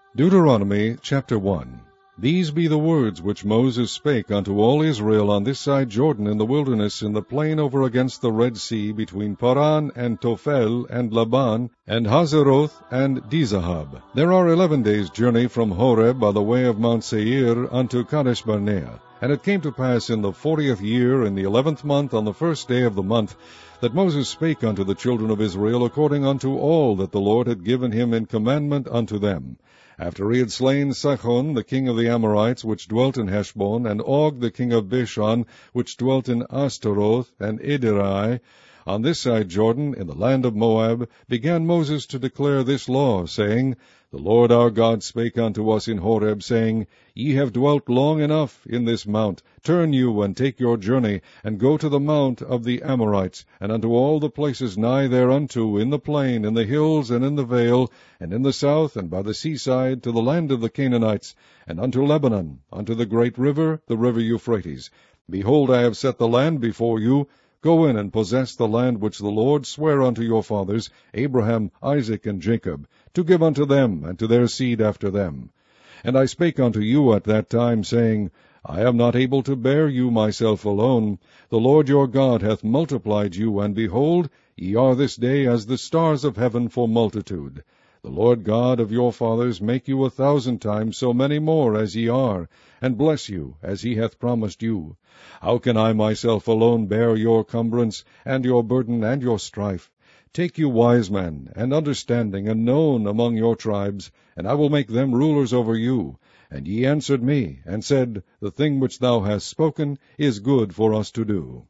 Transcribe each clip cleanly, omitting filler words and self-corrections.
Deuteronomy chapter 1. These be the words which Moses spake unto all Israel on this side Jordan in the wilderness, in the plain over against the Red Sea, between Paran and Tophel and Laban and Hazeroth and Dizahab. There are 11 days' journey from Horeb by the way of Mount Seir unto Kadesh Barnea. And it came to pass in the 40th year, in the 11th month, on the first day of the month, that Moses spake unto the children of Israel according unto all that the Lord had given him in commandment unto them. After he had slain Sihon the king of the Amorites, which dwelt in Heshbon, and Og the king of Bashan, which dwelt in Ashtaroth and Edrei, on this side Jordan, in the land of Moab, began Moses to declare this law, saying, The Lord our God spake unto us in Horeb, saying, Ye have dwelt long enough in this mount. Turn you, and take your journey, and go to the mount of the Amorites, and unto all the places nigh thereunto, in the plain, in the hills, and in the vale, and in the south, and by the seaside, to the land of the Canaanites, and unto Lebanon, unto the great river, the river Euphrates. Behold, I have set the land before you. Go in and possess the land which the Lord sware unto your fathers, Abraham, Isaac, and Jacob, to give unto them, and to their seed after them. And I spake unto you at that time, saying, I am not able to bear you myself alone. The Lord your God hath multiplied you, and behold, ye are this day as the stars of heaven for multitude. The Lord God of your fathers make you 1,000 times so many more as ye are, and bless you as he hath promised you. How can I myself alone bear your cumbrance, and your burden, and your strife? Take you wise men, and understanding, and known among your tribes, and I will make them rulers over you. And ye answered me, and said, The thing which thou hast spoken is good for us to do.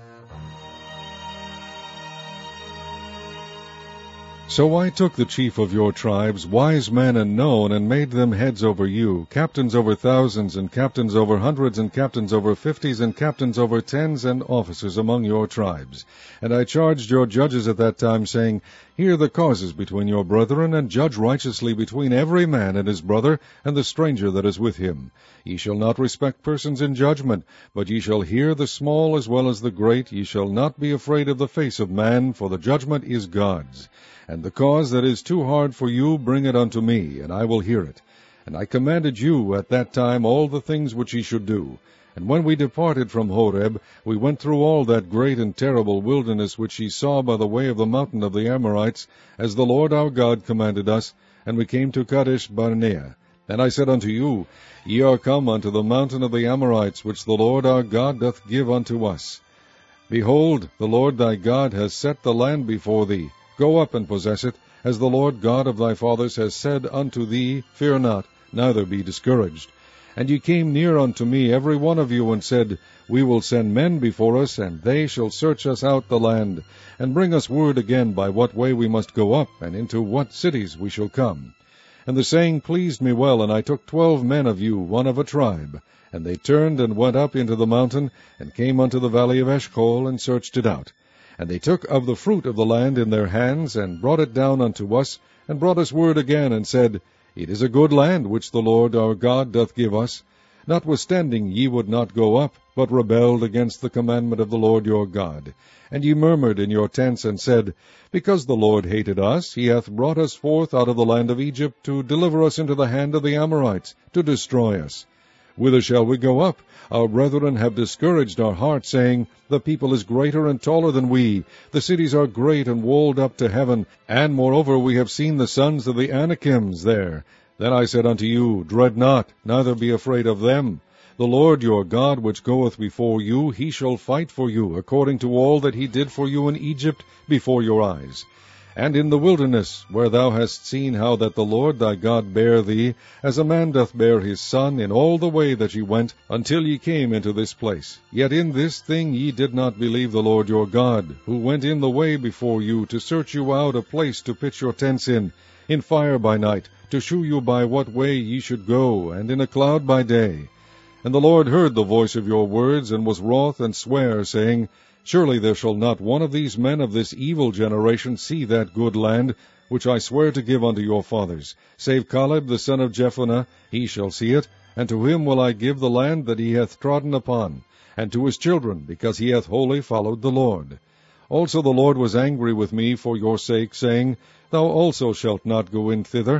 So I took the chief of your tribes, wise men and known, and made them heads over you, captains over thousands, and captains over hundreds, and captains over 50s, and captains over 10s, and officers among your tribes. And I charged your judges at that time, saying, Hear the causes between your brethren, and judge righteously between every man and his brother, and the stranger that is with him. Ye shall not respect persons in judgment, but ye shall hear the small as well as the great. Ye shall not be afraid of the face of man, for the judgment is God's. And the cause that is too hard for you, bring it unto me, and I will hear it. And I commanded you at that time all the things which ye should do. And when we departed from Horeb, we went through all that great and terrible wilderness which ye saw by the way of the mountain of the Amorites, as the Lord our God commanded us, and we came to Kadesh Barnea. And I said unto you, Ye are come unto the mountain of the Amorites, which the Lord our God doth give unto us. Behold, the Lord thy God has set the land before thee. Go up and possess it, as the Lord God of thy fathers has said unto thee, Fear not, neither be discouraged. And ye came near unto me, every one of you, and said, We will send men before us, and they shall search us out the land, and bring us word again by what way we must go up, and into what cities we shall come. And the saying pleased me well, and I took 12 men of you, one of a tribe. And they turned and went up into the mountain, and came unto the valley of Eshcol, and searched it out. And they took of the fruit of the land in their hands, and brought it down unto us, and brought us word again, and said, It is a good land which the Lord our God doth give us. Notwithstanding ye would not go up, but rebelled against the commandment of the Lord your God. And ye murmured in your tents, and said, Because the Lord hated us, he hath brought us forth out of the land of Egypt, to deliver us into the hand of the Amorites, to destroy us. Whither shall we go up? Our brethren have discouraged our heart, saying, The people is greater and taller than we. The cities are great and walled up to heaven. And moreover we have seen the sons of the Anakims there. Then I said unto you, Dread not, neither be afraid of them. The Lord your God, which goeth before you, he shall fight for you, according to all that he did for you in Egypt before your eyes. And in the wilderness, where thou hast seen how that the Lord thy God bare thee, as a man doth bear his son, in all the way that ye went, until ye came into this place. Yet in this thing ye did not believe the Lord your God, who went in the way before you, to search you out a place to pitch your tents in fire by night, to shew you by what way ye should go, and in a cloud by day. And the Lord heard the voice of your words, and was wroth, and sware, saying, Surely there shall not one of these men of this evil generation see that good land, which I swear to give unto your fathers, save Caleb the son of Jephunneh, he shall see it, and to him will I give the land that he hath trodden upon, and to his children, because he hath wholly followed the Lord. Also the Lord was angry with me for your sake, saying, Thou also shalt not go in thither.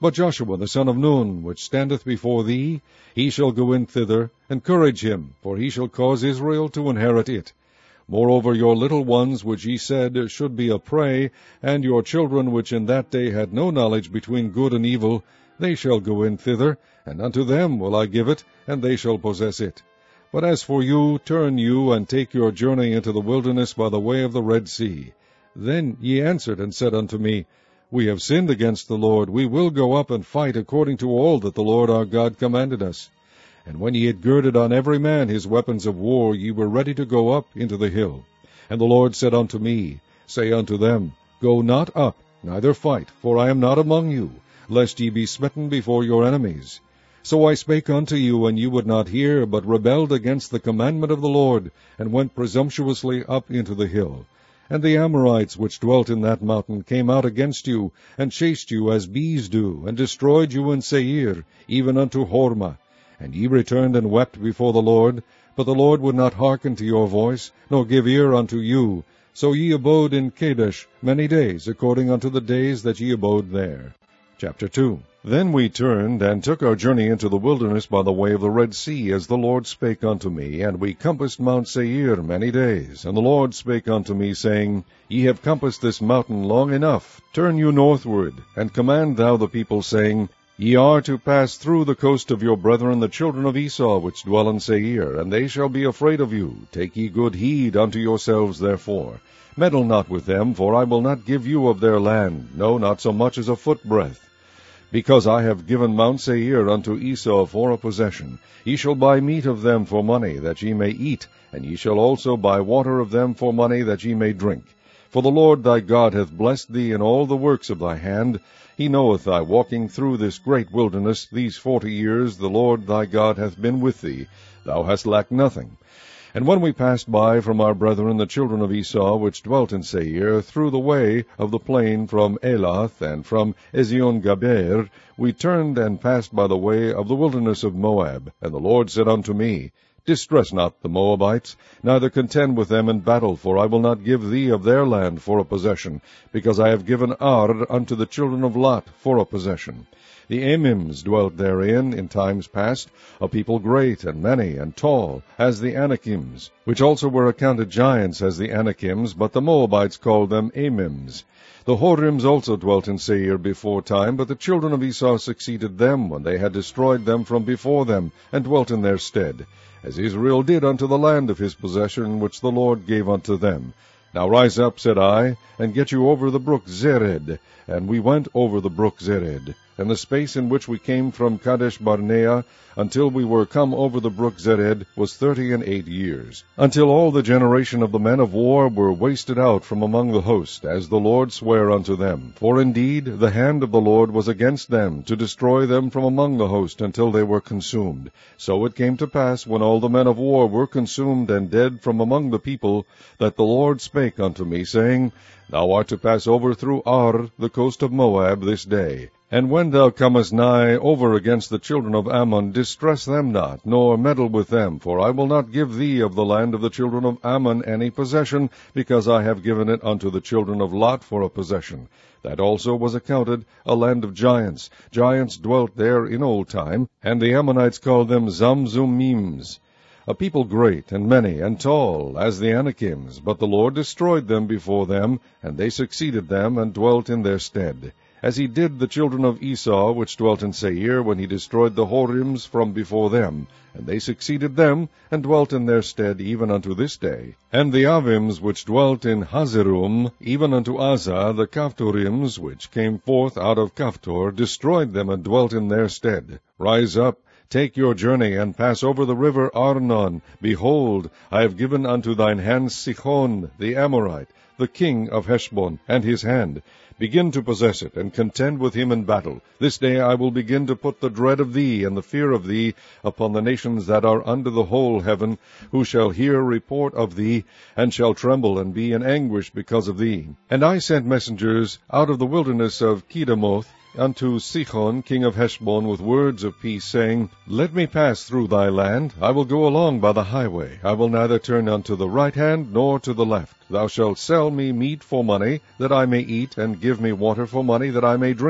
But Joshua the son of Nun, which standeth before thee, he shall go in thither, encourage him, for he shall cause Israel to inherit it. Moreover, your little ones, which ye said should be a prey, and your children, which in that day had no knowledge between good and evil, they shall go in thither, and unto them will I give it, and they shall possess it. But as for you, turn you, and take your journey into the wilderness by the way of the Red Sea. Then ye answered and said unto me, We have sinned against the Lord. We will go up and fight according to all that the Lord our God commanded us. And when ye had girded on every man his weapons of war, ye were ready to go up into the hill. And the Lord said unto me, Say unto them, Go not up, neither fight, for I am not among you, lest ye be smitten before your enemies. So I spake unto you, and ye would not hear, but rebelled against the commandment of the Lord, and went presumptuously up into the hill. And the Amorites which dwelt in that mountain came out against you, and chased you as bees do, and destroyed you in Seir, even unto Hormah. And ye returned and wept before the Lord, but the Lord would not hearken to your voice, nor give ear unto you. So ye abode in Kadesh many days, according unto the days that ye abode there. Chapter 2. Then we turned, and took our journey into the wilderness by the way of the Red Sea, as the Lord spake unto me, and we compassed Mount Seir many days. And the Lord spake unto me, saying, Ye have compassed this mountain long enough. Turn you northward, and command thou the people, saying, Ye are to pass through the coast of your brethren the children of Esau, which dwell in Seir, and they shall be afraid of you. Take ye good heed unto yourselves therefore. Meddle not with them, for I will not give you of their land, no, not so much as a footbreadth. Because I have given Mount Seir unto Esau for a possession. Ye shall buy meat of them for money, that ye may eat, and ye shall also buy water of them for money, that ye may drink. For the Lord thy God hath blessed thee in all the works of thy hand. He knoweth thy walking through this great wilderness. These 40 years the Lord thy God hath been with thee. Thou hast lacked nothing. And when we passed by from our brethren the children of Esau, which dwelt in Seir, through the way of the plain from Elath and from Ezion-Gaber, we turned and passed by the way of the wilderness of Moab. And the Lord said unto me, Distress not the Moabites, neither contend with them in battle, for I will not give thee of their land for a possession, because I have given Ar unto the children of Lot for a possession. The Amims dwelt therein in times past, a people great and many and tall, as the Anakims, which also were accounted giants as the Anakims, but the Moabites called them Amims. The Horims also dwelt in Seir before time, but the children of Esau succeeded them, when they had destroyed them from before them, and dwelt in their stead, as Israel did unto the land of his possession, which the Lord gave unto them. Now rise up, said I, and get you over the brook Zered. And we went over the brook Zered. And the space in which we came from Kadesh Barnea until we were come over the brook Zered was 38 years, until all the generation of the men of war were wasted out from among the host, as the Lord sware unto them. For indeed the hand of the Lord was against them, to destroy them from among the host until they were consumed. So it came to pass, when all the men of war were consumed and dead from among the people, that the Lord spake unto me, saying, Thou art to pass over through Ar, the coast of Moab, this day. And when thou comest nigh over against the children of Ammon, distress them not, nor meddle with them, for I will not give thee of the land of the children of Ammon any possession, because I have given it unto the children of Lot for a possession. That also was accounted a land of giants. Giants dwelt there in old time, and the Ammonites called them Zamzummims. A people great and many and tall, as the Anakims, but the Lord destroyed them before them, and they succeeded them, and dwelt in their stead. As he did the children of Esau, which dwelt in Seir, when he destroyed the Horims from before them, and they succeeded them, and dwelt in their stead even unto this day. And the Avims, which dwelt in Hazerum, even unto Azah, the Kafturims, which came forth out of Kaftor, destroyed them, and dwelt in their stead. Rise up, take your journey, and pass over the river Arnon. Behold, I have given unto thine hand Sihon the Amorite, the king of Heshbon, and his hand. Begin to possess it, and contend with him in battle. This day I will begin to put the dread of thee and the fear of thee upon the nations that are under the whole heaven, who shall hear report of thee, and shall tremble and be in anguish because of thee. And I sent messengers out of the wilderness of Kedemoth unto Sihon king of Heshbon with words of peace, saying, Let me pass through thy land. I will go along by the highway. I will neither turn unto the right hand nor to the left. Thou shalt sell me meat for money, that I may eat, and give me water for money, that I may drink.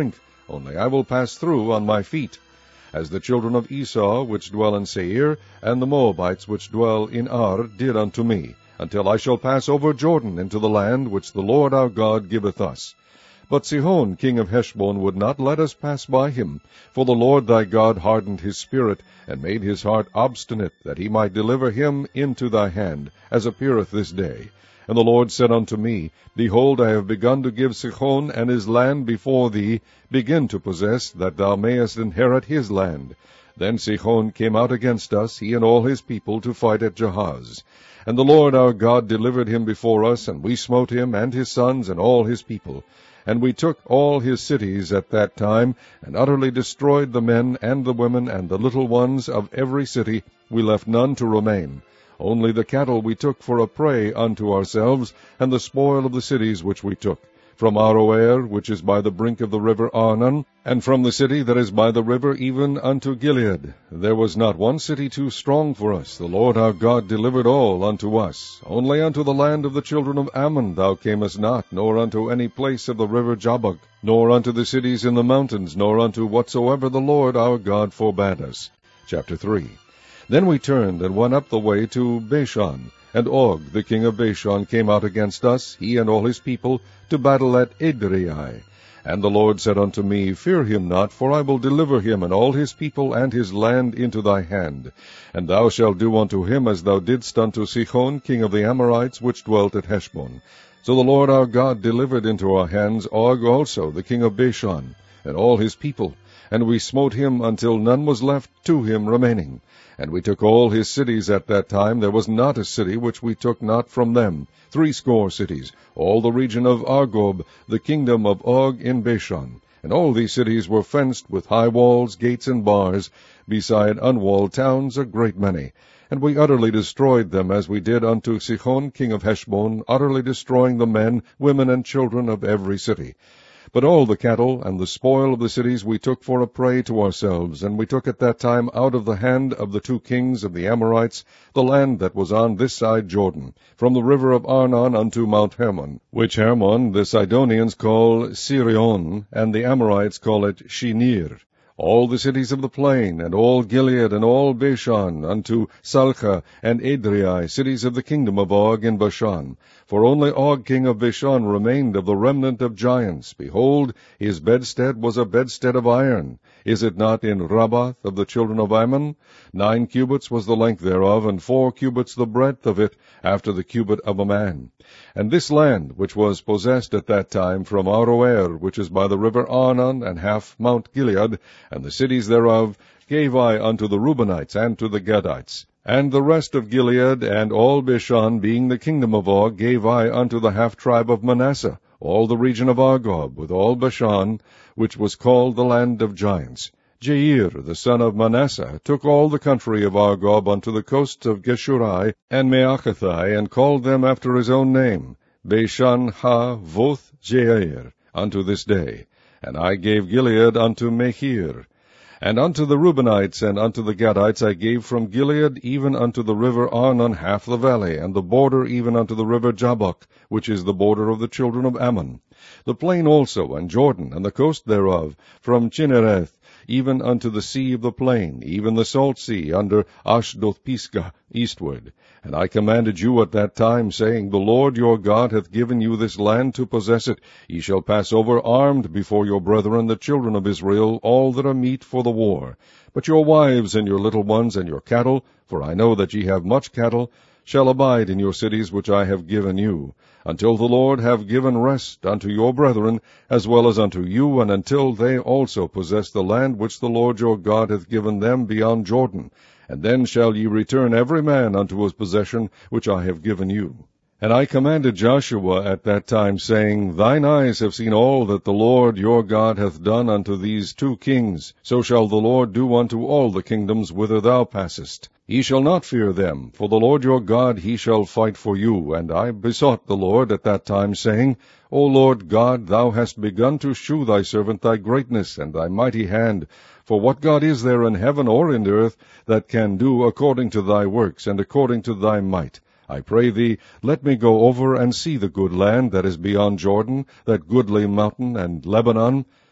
only I will pass through on my feet, as the children of Esau which dwell in Seir, and the Moabites which dwell in Ar, did unto me, until I shall pass over Jordan into the land which the Lord our God giveth us. But Sihon king of Heshbon would not let us pass by him, for the Lord thy God hardened his spirit, and made his heart obstinate, that he might deliver him into thy hand, as appeareth this day. And the Lord said unto me, Behold, I have begun to give Sihon and his land before thee. Begin to possess, that thou mayest inherit his land. Then Sihon came out against us, he and all his people, to fight at Jahaz. And the Lord our God delivered him before us, and we smote him, and his sons, and all his people. And we took all his cities at that time, and utterly destroyed the men, and the women, and the little ones of every city. We left none to remain. Only the cattle we took for a prey unto ourselves, and the spoil of the cities which we took, from Aroer, which is by the brink of the river Arnon, and from the city that is by the river even unto Gilead. There was not one city too strong for us. The Lord our God delivered all unto us. Only unto the land of the children of Ammon thou camest not, nor unto any place of the river Jabbok, nor unto the cities in the mountains, nor unto whatsoever the Lord our God forbade us. Chapter 3. Then we turned and went up the way to Bashan, and Og the king of Bashan came out against us, he and all his people, to battle at Edrei. And the Lord said unto me, Fear him not, for I will deliver him and all his people and his land into thy hand. And thou shalt do unto him as thou didst unto Sihon king of the Amorites, which dwelt at Heshbon. So the Lord our God delivered into our hands Og also the king of Bashan, and all his people, and we smote him until none was left to him remaining. And we took all his cities at that time. There was not a city which we took not from them, 80 cities, all the region of Argob, the kingdom of Og in Bashan. And all these cities were fenced with high walls, gates, and bars, beside unwalled towns a great many. And we utterly destroyed them, as we did unto Sihon king of Heshbon, utterly destroying the men, women, and children of every city. But all the cattle and the spoil of the cities we took for a prey to ourselves, and we took at that time out of the hand of the 2 kings of the Amorites the land that was on this side Jordan, from the river of Arnon unto Mount Hermon, which Hermon the Sidonians call Sirion, and the Amorites call it Shinir. All the cities of the plain, and all Gilead, and all Bashan, unto Salcha and Edrei, cities of the kingdom of Og in Bashan. For only Og king of Bashan remained of the remnant of giants. Behold, his bedstead was a bedstead of iron. Is it not in Rabbath of the children of Ammon? 9 cubits was the length thereof, and 4 cubits the breadth of it, after the cubit of a man. And this land, which was possessed at that time from Aroer, which is by the river Arnon, and half Mount Gilead, and the cities thereof, gave I unto the Reubenites and to the Gadites. And the rest of Gilead, and all Bashan, being the kingdom of Og, gave I unto the half-tribe of Manasseh, all the region of Argob, with all Bashan, which was called the land of giants. Jair, the son of Manasseh, took all the country of Argob unto the coasts of Geshurai and Maachathai, and called them after his own name, Bashan ha Voth Jair, unto this day. And I gave Gilead unto Machir. And unto the Reubenites and unto the Gadites I gave from Gilead even unto the river Arnon half the valley, and the border even unto the river Jabbok, which is the border of the children of Ammon. The plain also, and Jordan, and the coast thereof, from Chinnereth even unto the sea of the plain, even the salt sea, under Ashdoth-Pisgah, eastward. And I commanded you at that time, saying, The Lord your God hath given you this land to possess it. Ye shall pass over armed before your brethren, the children of Israel, all that are meet for the war. But your wives and your little ones and your cattle, for I know that ye have much cattle, shall abide in your cities which I have given you, until the Lord have given rest unto your brethren, as well as unto you, and until they also possess the land which the Lord your God hath given them beyond Jordan. And then shall ye return every man unto his possession which I have given you. And I commanded Joshua at that time, saying, Thine eyes have seen all that the Lord your God hath done unto these 2 kings. So shall the Lord do unto all the kingdoms whither thou passest. Ye shall not fear them, for the Lord your God he shall fight for you. And I besought the Lord at that time, saying, O Lord God, thou hast begun to shew thy servant thy greatness and thy mighty hand. For what God is there in heaven or in earth that can do according to thy works and according to thy might? I pray thee, let me go over and see the good land that is beyond Jordan, that goodly mountain and Lebanon.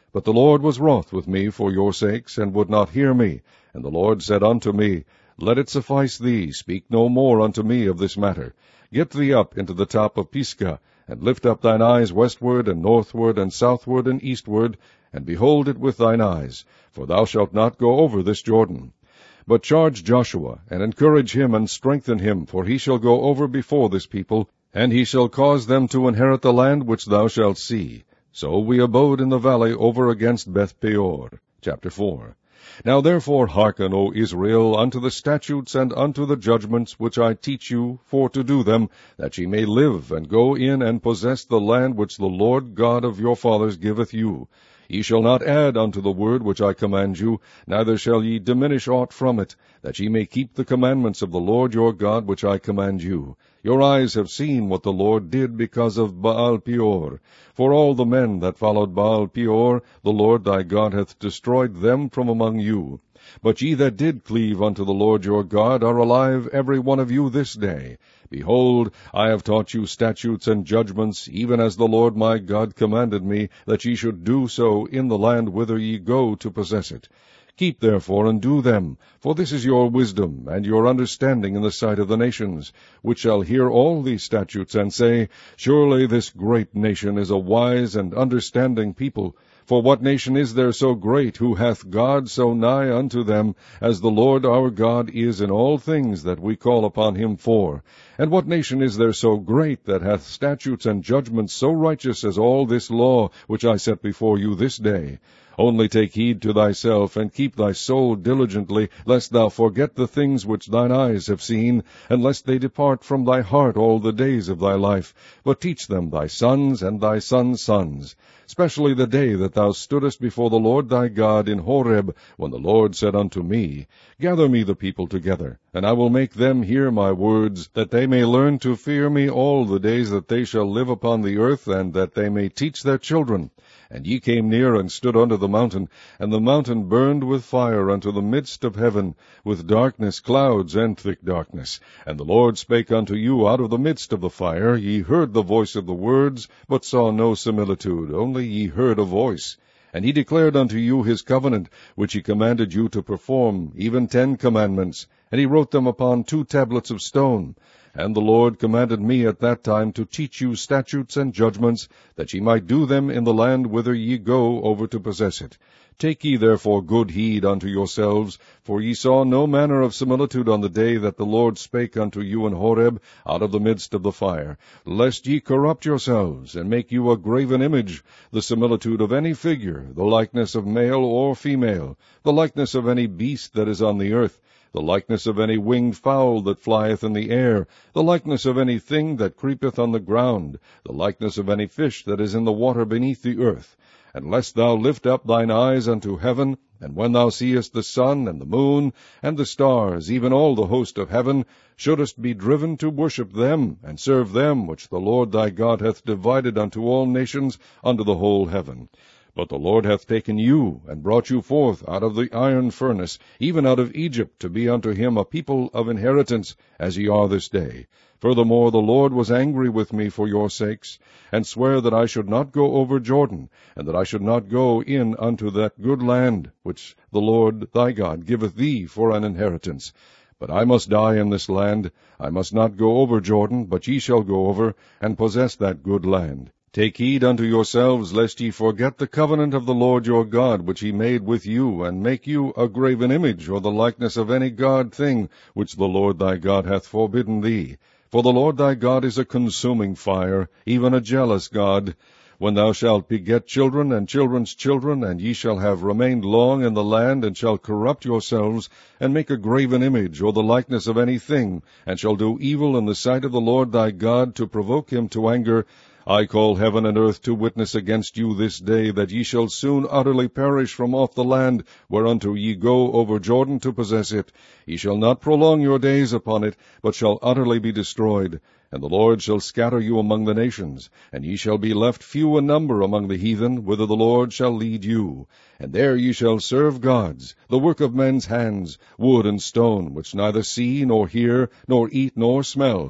But the Lord was wroth with me for your sakes, and would not hear me. And the Lord said unto me, Let it suffice thee, speak no more unto me of this matter. Get thee up into the top of Pisgah, and lift up thine eyes westward, and northward, and southward, and eastward, and behold it with thine eyes, for thou shalt not go over this Jordan. But charge Joshua, and encourage him, and strengthen him, for he shall go over before this people, and he shall cause them to inherit the land which thou shalt see. So we abode in the valley over against Beth-peor. Chapter 4. Now therefore hearken, O Israel, unto the statutes and unto the judgments which I teach you, for to do them, that ye may live, and go in and possess the land which the Lord God of your fathers giveth you. Ye shall not add unto the word which I command you, neither shall ye diminish aught from it, that ye may keep the commandments of the Lord your God which I command you. Your eyes have seen what the Lord did because of Baal-peor. For all the men that followed Baal-peor, the Lord thy God hath destroyed them from among you. But ye that did cleave unto the Lord your God are alive every one of you this day. Behold, I have taught you statutes and judgments, even as the Lord my God commanded me, that ye should do so in the land whither ye go to possess it. Keep therefore and do them, for this is your wisdom and your understanding in the sight of the nations, which shall hear all these statutes, and say, Surely this great nation is a wise and understanding people. For what nation is there so great, who hath God so nigh unto them, as the Lord our God is in all things that we call upon him for? And what nation is there so great, that hath statutes and judgments so righteous as all this law which I set before you this day? Only take heed to thyself, and keep thy soul diligently, lest thou forget the things which thine eyes have seen, and lest they depart from thy heart all the days of thy life. But teach them thy sons and thy sons' sons, especially the day that thou stoodest before the Lord thy God in Horeb, when the Lord said unto me, Gather me the people together, and I will make them hear my words, that they may learn to fear me all the days that they shall live upon the earth, and that they may teach their children. And ye came near and stood under the mountain, and the mountain burned with fire unto the midst of heaven, with darkness, clouds, and thick darkness. And the Lord spake unto you out of the midst of the fire. Ye heard the voice of the words, but saw no similitude, only ye heard a voice. And he declared unto you his covenant, which he commanded you to perform, even 10 commandments, and he wrote them upon 2 tablets of stone. And the Lord commanded me at that time to teach you statutes and judgments, that ye might do them in the land whither ye go over to possess it. Take ye therefore good heed unto yourselves, for ye saw no manner of similitude on the day that the Lord spake unto you in Horeb out of the midst of the fire, lest ye corrupt yourselves, and make you a graven image, the similitude of any figure, the likeness of male or female, the likeness of any beast that is on the earth, the likeness of any winged fowl that flieth in the air, the likeness of any thing that creepeth on the ground, the likeness of any fish that is in the water beneath the earth. And lest thou lift up thine eyes unto heaven, and when thou seest the sun and the moon and the stars, even all the host of heaven, shouldest be driven to worship them, and serve them which the Lord thy God hath divided unto all nations under the whole heaven. But the Lord hath taken you, and brought you forth out of the iron furnace, even out of Egypt, to be unto him a people of inheritance, as ye are this day. Furthermore, the Lord was angry with me for your sakes, and sware that I should not go over Jordan, and that I should not go in unto that good land, which the Lord thy God giveth thee for an inheritance. But I must die in this land. I must not go over Jordan, but ye shall go over, and possess that good land. Take heed unto yourselves, lest ye forget the covenant of the Lord your God, which he made with you, and make you a graven image, or the likeness of any god thing, which the Lord thy God hath forbidden thee. For the Lord thy God is a consuming fire, even a jealous God. When thou shalt beget children and children's children, and ye shall have remained long in the land, and shall corrupt yourselves, and make a graven image, or the likeness of any thing, and shall do evil in the sight of the Lord thy God, to provoke him to anger, I call heaven and earth to witness against you this day, that ye shall soon utterly perish from off the land, whereunto ye go over Jordan to possess it. Ye shall not prolong your days upon it, but shall utterly be destroyed. And the Lord shall scatter you among the nations, and ye shall be left few in number among the heathen, whither the Lord shall lead you. And there ye shall serve gods, the work of men's hands, wood and stone, which neither see, nor hear, nor eat, nor smell.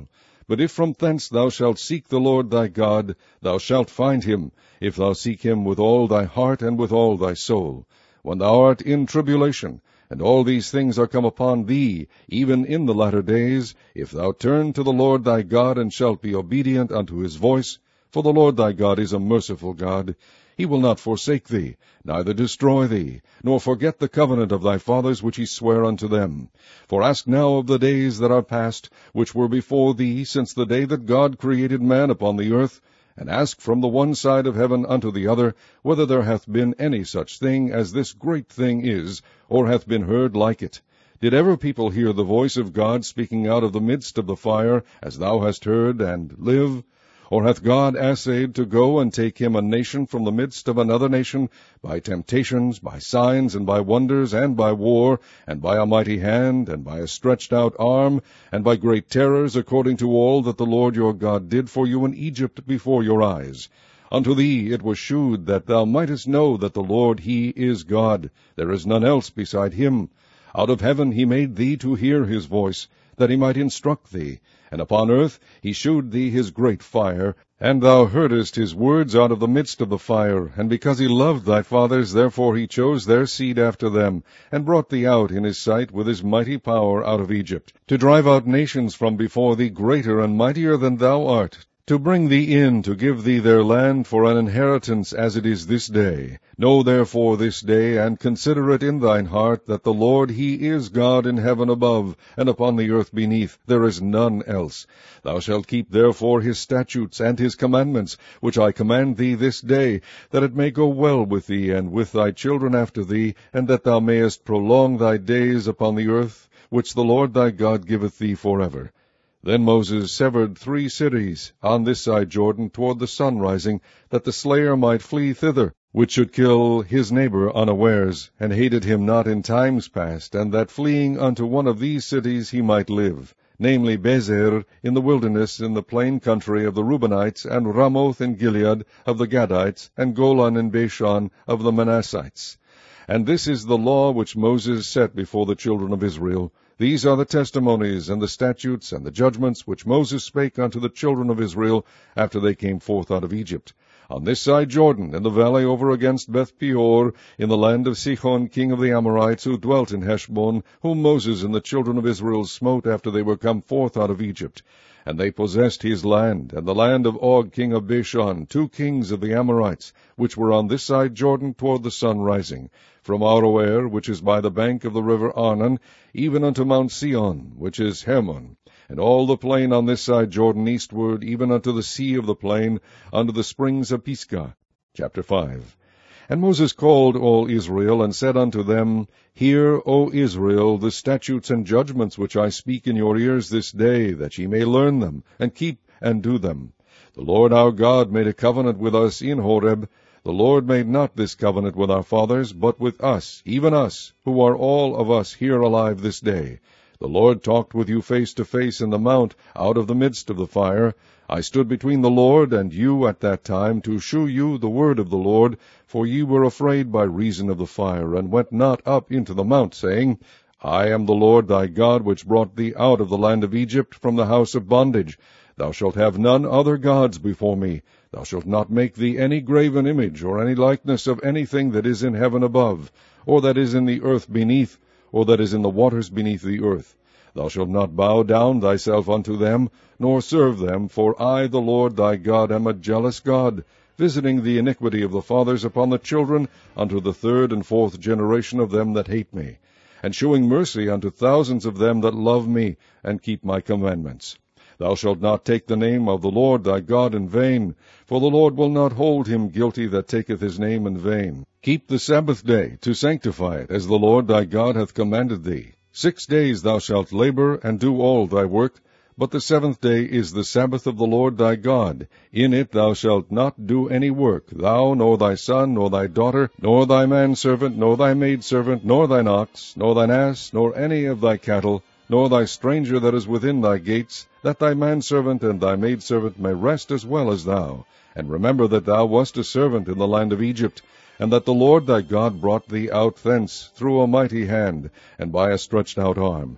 But if from thence thou shalt seek the Lord thy God, thou shalt find him, if thou seek him with all thy heart and with all thy soul. When thou art in tribulation, and all these things are come upon thee, even in the latter days, if thou turn to the Lord thy God, and shalt be obedient unto his voice, for the Lord thy God is a merciful God, he will not forsake thee, neither destroy thee, nor forget the covenant of thy fathers which he sware unto them. For ask now of the days that are past, which were before thee, since the day that God created man upon the earth, and ask from the one side of heaven unto the other, whether there hath been any such thing as this great thing is, or hath been heard like it. Did ever people hear the voice of God speaking out of the midst of the fire, as thou hast heard, and live? Or hath God assayed to go and take him a nation from the midst of another nation, by temptations, by signs, and by wonders, and by war, and by a mighty hand, and by a stretched out arm, and by great terrors, according to all that the Lord your God did for you in Egypt before your eyes? Unto thee it was shewed that thou mightest know that the Lord he is God, there is none else beside him. Out of heaven he made thee to hear his voice, that he might instruct thee. And upon earth he shewed thee his great fire, and thou heardest his words out of the midst of the fire. And because he loved thy fathers, therefore he chose their seed after them, and brought thee out in his sight with his mighty power out of Egypt, to drive out nations from before thee greater and mightier than thou art, to bring thee in, to give thee their land for an inheritance, as it is this day. Know therefore this day, and consider it in thine heart, that the Lord he is God in heaven above, and upon the earth beneath, there is none else. Thou shalt keep therefore his statutes and his commandments, which I command thee this day, that it may go well with thee, and with thy children after thee, and that thou mayest prolong thy days upon the earth, which the Lord thy God giveth thee forever. Then Moses severed 3 cities on this side Jordan toward the sun rising, that the slayer might flee thither, which should kill his neighbor unawares, and hated him not in times past, and that fleeing unto one of these cities he might live, namely Bezer in the wilderness in the plain country of the Reubenites, and Ramoth in Gilead of the Gadites, and Golan in Bashan of the Manassites. And this is the law which Moses set before the children of Israel. These are the testimonies, and the statutes, and the judgments, which Moses spake unto the children of Israel, after they came forth out of Egypt. On this side Jordan, in the valley over against Beth-peor, in the land of Sihon king of the Amorites, who dwelt in Heshbon, whom Moses and the children of Israel smote after they were come forth out of Egypt. And they possessed his land, and the land of Og king of Bashan, 2 kings of the Amorites, which were on this side Jordan toward the sun rising, from Aroer, which is by the bank of the river Arnon, even unto Mount Sion, which is Hermon, and all the plain on this side Jordan eastward, even unto the sea of the plain, unto the springs of Pisgah. Chapter 5. And Moses called all Israel, and said unto them, Hear, O Israel, the statutes and judgments which I speak in your ears this day, that ye may learn them, and keep and do them. The Lord our God made a covenant with us in Horeb. The Lord made not this covenant with our fathers, but with us, even us, who are all of us here alive this day. The Lord talked with you face to face in the mount, out of the midst of the fire. I stood between the Lord and you at that time, to shew you the word of the Lord, for ye were afraid by reason of the fire, and went not up into the mount, saying, I am the Lord thy God, which brought thee out of the land of Egypt from the house of bondage. Thou shalt have none other gods before me. Thou shalt not make thee any graven image, or any likeness of anything that is in heaven above, or that is in the earth beneath, or that is in the waters beneath the earth. Thou shalt not bow down thyself unto them, nor serve them, for I, the Lord thy God, am a jealous God, visiting the iniquity of the fathers upon the children, unto the 3rd and 4th generation of them that hate me, and shewing mercy unto thousands of them that love me, and keep my commandments. Thou shalt not take the name of the Lord thy God in vain, for the Lord will not hold him guilty that taketh his name in vain. Keep the Sabbath day, to sanctify it, as the Lord thy God hath commanded thee. 6 days thou shalt labor, and do all thy work, but the 7th day is the Sabbath of the Lord thy God. In it thou shalt not do any work, thou, nor thy son, nor thy daughter, nor thy manservant, nor thy maidservant, nor thine ox, nor thine ass, nor any of thy cattle, nor thy stranger that is within thy gates, that thy manservant and thy maidservant may rest as well as thou. And remember that thou wast a servant in the land of Egypt, and that the Lord thy God brought thee out thence through a mighty hand, and by a stretched out arm.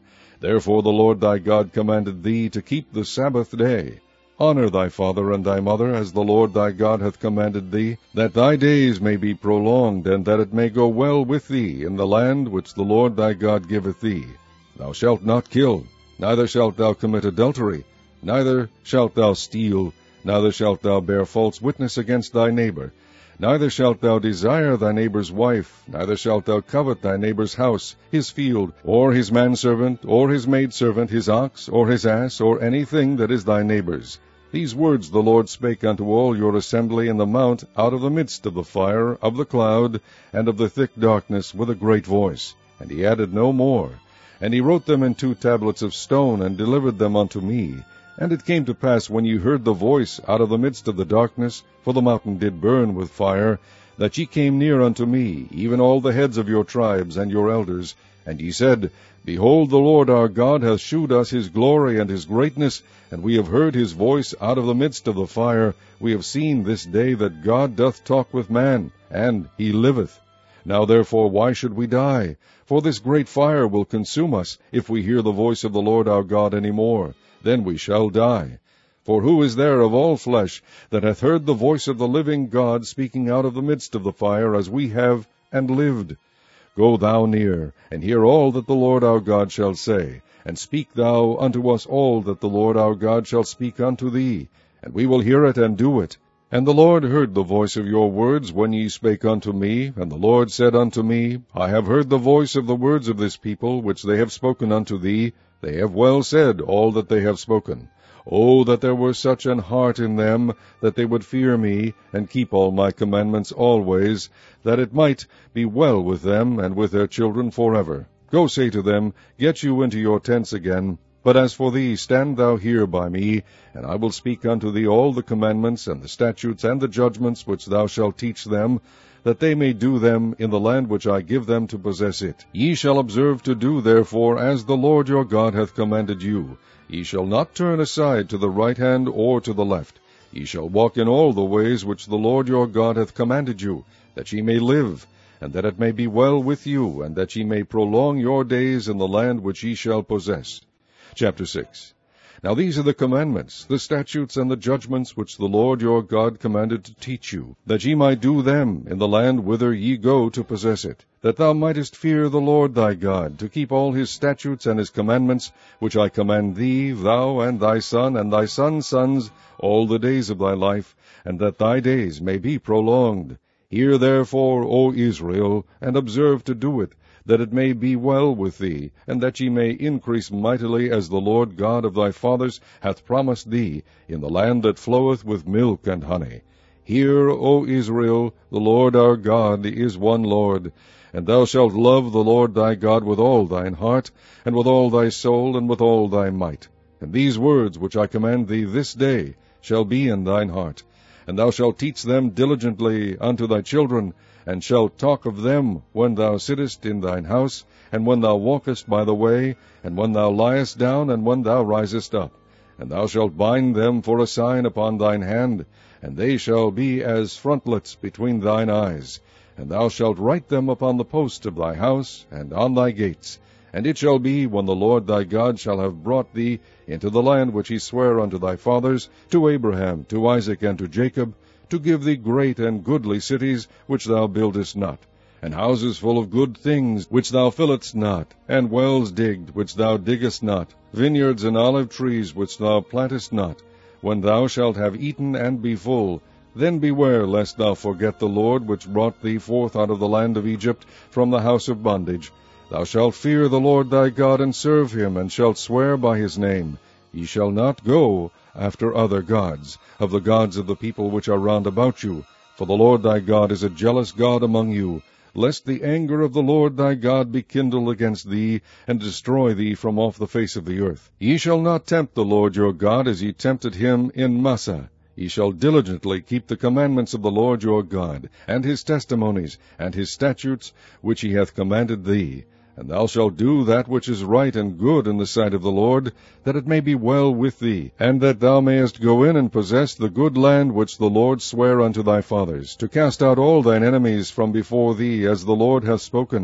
Therefore the Lord thy God commanded thee to keep the Sabbath day. Honor thy father and thy mother, as the Lord thy God hath commanded thee, that thy days may be prolonged, and that it may go well with thee in the land which the Lord thy God giveth thee. Thou shalt not kill, neither shalt thou commit adultery, neither shalt thou steal, neither shalt thou bear false witness against thy neighbor, neither shalt thou desire thy neighbor's wife, neither shalt thou covet thy neighbor's house, his field, or his manservant, or his maidservant, his ox, or his ass, or anything that is thy neighbor's. These words the Lord spake unto all your assembly in the mount out of the midst of the fire, of the cloud, and of the thick darkness, with a great voice. And he added no more. And he wrote them in 2 tablets of stone, and delivered them unto me. And it came to pass, when ye heard the voice out of the midst of the darkness, for the mountain did burn with fire, that ye came near unto me, even all the heads of your tribes and your elders, and ye said, Behold, the Lord our God hath shewed us his glory and his greatness, and we have heard his voice out of the midst of the fire. We have seen this day that God doth talk with man, and he liveth. Now therefore why should we die? For this great fire will consume us, if we hear the voice of the Lord our God any more. Then we shall die. For who is there of all flesh that hath heard the voice of the living God speaking out of the midst of the fire, as we have, and lived? Go thou near, and hear all that the Lord our God shall say, and speak thou unto us all that the Lord our God shall speak unto thee, and we will hear it and do it. And the Lord heard the voice of your words when ye spake unto me, and the Lord said unto me, I have heard the voice of the words of this people, which they have spoken unto thee. They have well said all that they have spoken. O that there were such an heart in them, that they would fear me, and keep all my commandments always, that it might be well with them and with their children forever. Go say to them, Get you into your tents again. But as for thee, stand thou here by me, and I will speak unto thee all the commandments, and the statutes, and the judgments, which thou shalt teach them, that they may do them in the land which I give them to possess it. Ye shall observe to do therefore as the Lord your God hath commanded you. Ye shall not turn aside to the right hand or to the left. Ye shall walk in all the ways which the Lord your God hath commanded you, that ye may live, and that it may be well with you, and that ye may prolong your days in the land which ye shall possess. Chapter 6. Now these are the commandments, the statutes, and the judgments which the Lord your God commanded to teach you, that ye might do them in the land whither ye go to possess it, that thou mightest fear the Lord thy God, to keep all his statutes and his commandments, which I command thee, thou and thy son and thy son's sons, all the days of thy life, and that thy days may be prolonged. Hear therefore, O Israel, and observe to do it, that it may be well with thee, and that ye may increase mightily, as the Lord God of thy fathers hath promised thee, in the land that floweth with milk and honey. Hear, O Israel, the Lord our God is one Lord, and thou shalt love the Lord thy God with all thine heart, and with all thy soul, and with all thy might. And these words which I command thee this day shall be in thine heart, and thou shalt teach them diligently unto thy children, and shalt talk of them when thou sittest in thine house, and when thou walkest by the way, and when thou liest down, and when thou risest up. And thou shalt bind them for a sign upon thine hand, and they shall be as frontlets between thine eyes. And thou shalt write them upon the posts of thy house, and on thy gates. And it shall be, when the Lord thy God shall have brought thee into the land which he sware unto thy fathers, to Abraham, to Isaac, and to Jacob, to give thee great and goodly cities, which thou buildest not, and houses full of good things, which thou fillest not, and wells digged, which thou diggest not, vineyards and olive trees, which thou plantest not. When thou shalt have eaten and be full, then beware lest thou forget the Lord, which brought thee forth out of the land of Egypt, from the house of bondage. Thou shalt fear the Lord thy God, and serve him, and shalt swear by his name. Ye shall not go after other gods, of the gods of the people which are round about you. For the Lord thy God is a jealous God among you, lest the anger of the Lord thy God be kindled against thee, and destroy thee from off the face of the earth. Ye shall not tempt the Lord your God, as ye tempted him in Massah. Ye shall diligently keep the commandments of the Lord your God, and his testimonies, and his statutes, which he hath commanded thee. And thou shalt do that which is right and good in the sight of the Lord, that it may be well with thee, and that thou mayest go in and possess the good land which the Lord sware unto thy fathers, to cast out all thine enemies from before thee, as the Lord hath spoken.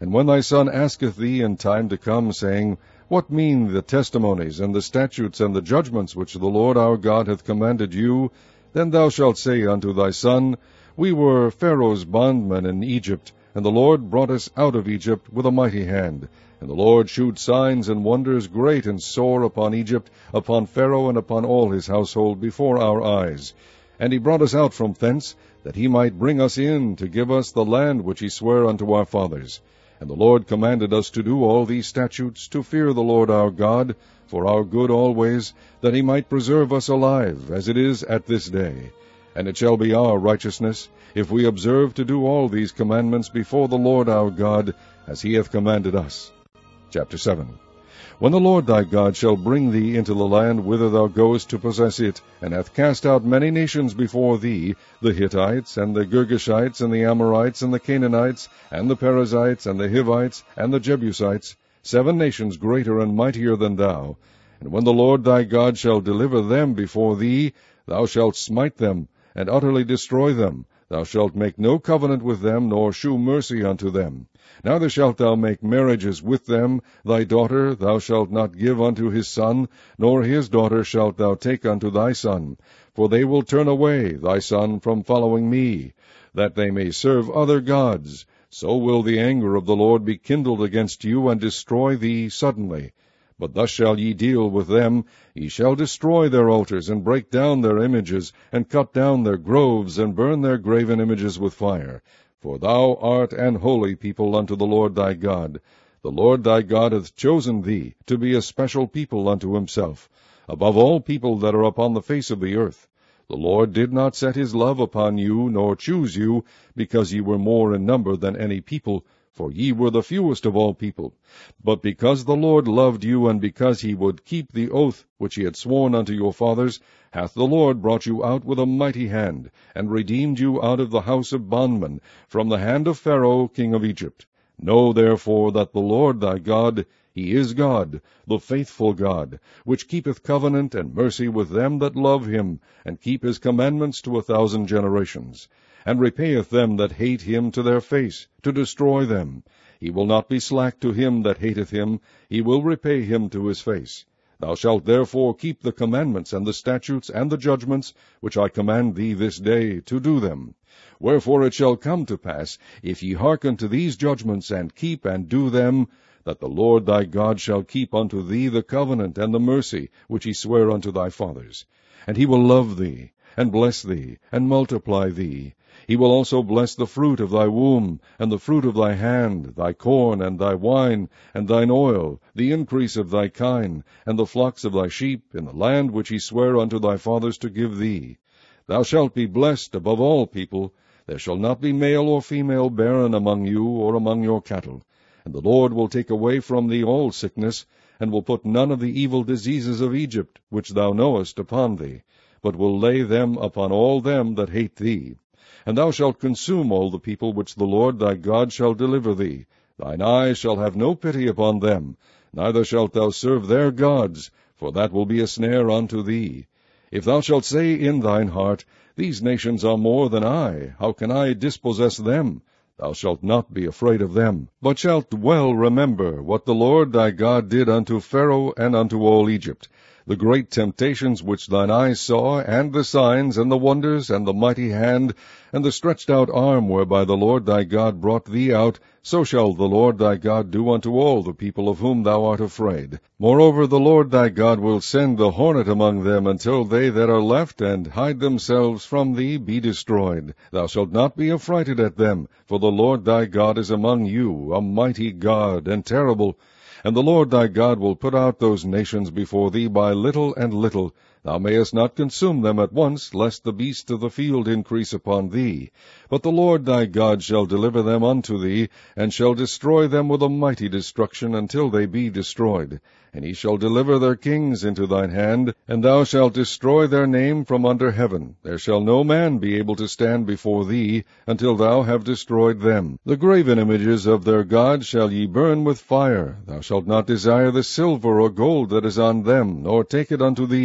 And when thy son asketh thee in time to come, saying, What mean the testimonies, and the statutes, and the judgments which the Lord our God hath commanded you? Then thou shalt say unto thy son, We were Pharaoh's bondmen in Egypt, and the Lord brought us out of Egypt with a mighty hand. And the Lord shewed signs and wonders great and sore upon Egypt, upon Pharaoh, and upon all his household, before our eyes. And he brought us out from thence, that he might bring us in to give us the land which he sware unto our fathers. And the Lord commanded us to do all these statutes, to fear the Lord our God, for our good always, that he might preserve us alive, as it is at this day. And it shall be our righteousness, if we observe to do all these commandments before the Lord our God, as he hath commanded us. Chapter 7. When the Lord thy God shall bring thee into the land whither thou goest to possess it, and hath cast out many nations before thee, the Hittites, and the Girgashites, and the Amorites, and the Canaanites, and the Perizzites, and the Hivites, and the Jebusites, 7 nations greater and mightier than thou. And when the Lord thy God shall deliver them before thee, thou shalt smite them, and utterly destroy them. Thou shalt make no covenant with them, nor shew mercy unto them. Neither shalt thou make marriages with them. Thy daughter thou shalt not give unto his son, nor his daughter shalt thou take unto thy son. For they will turn away thy son from following me, that they may serve other gods. So will the anger of the Lord be kindled against you, and destroy thee suddenly. But thus shall ye deal with them. Ye shall destroy their altars, and break down their images, and cut down their groves, and burn their graven images with fire. For thou art an holy people unto the Lord thy God. The Lord thy God hath chosen thee to be a special people unto himself, above all people that are upon the face of the earth. The Lord did not set his love upon you, nor choose you, because ye were more in number than any people, for ye were the fewest of all people. But because the Lord loved you, and because he would keep the oath which he had sworn unto your fathers, hath the Lord brought you out with a mighty hand, and redeemed you out of the house of bondmen, from the hand of Pharaoh king of Egypt. Know therefore that the Lord thy God, he is God, the faithful God, which keepeth covenant and mercy with them that love him, and keep his commandments to 1,000 generations, and repayeth them that hate him to their face, to destroy them. He will not be slack to him that hateth him, he will repay him to his face. Thou shalt therefore keep the commandments, and the statutes, and the judgments, which I command thee this day, to do them. Wherefore it shall come to pass, if ye hearken to these judgments, and keep and do them, that the Lord thy God shall keep unto thee the covenant and the mercy which he sware unto thy fathers. And he will love thee, and bless thee, and multiply thee. He will also bless the fruit of thy womb, and the fruit of thy hand, thy corn, and thy wine, and thine oil, the increase of thy kine, and the flocks of thy sheep, in the land which he sware unto thy fathers to give thee. Thou shalt be blessed above all people. There shall not be male or female barren among you, or among your cattle. And the Lord will take away from thee all sickness, and will put none of the evil diseases of Egypt, which thou knowest, upon thee, but will lay them upon all them that hate thee. And thou shalt consume all the people which the Lord thy God shall deliver thee. Thine eye shall have no pity upon them, neither shalt thou serve their gods, for that will be a snare unto thee. If thou shalt say in thine heart, These nations are more than I, how can I dispossess them? Thou shalt not be afraid of them, but shalt well remember what the Lord thy God did unto Pharaoh and unto all Egypt, the great temptations which thine eyes saw, and the signs, and the wonders, and the mighty hand, and the stretched out arm whereby the Lord thy God brought thee out, so shall the Lord thy God do unto all the people of whom thou art afraid. Moreover, the Lord thy God will send the hornet among them, until they that are left and hide themselves from thee be destroyed. Thou shalt not be affrighted at them, for the Lord thy God is among you, a mighty God, and terrible. And the Lord thy God will put out those nations before thee by little and little. Thou mayest not consume them at once, lest the beasts of the field increase upon thee. But the Lord thy God shall deliver them unto thee, and shall destroy them with a mighty destruction, until they be destroyed. And he shall deliver their kings into thine hand, and thou shalt destroy their name from under heaven. There shall no man be able to stand before thee, until thou have destroyed them. The graven images of their gods shall ye burn with fire. Thou shalt not desire the silver or gold that is on them, nor take it unto thee,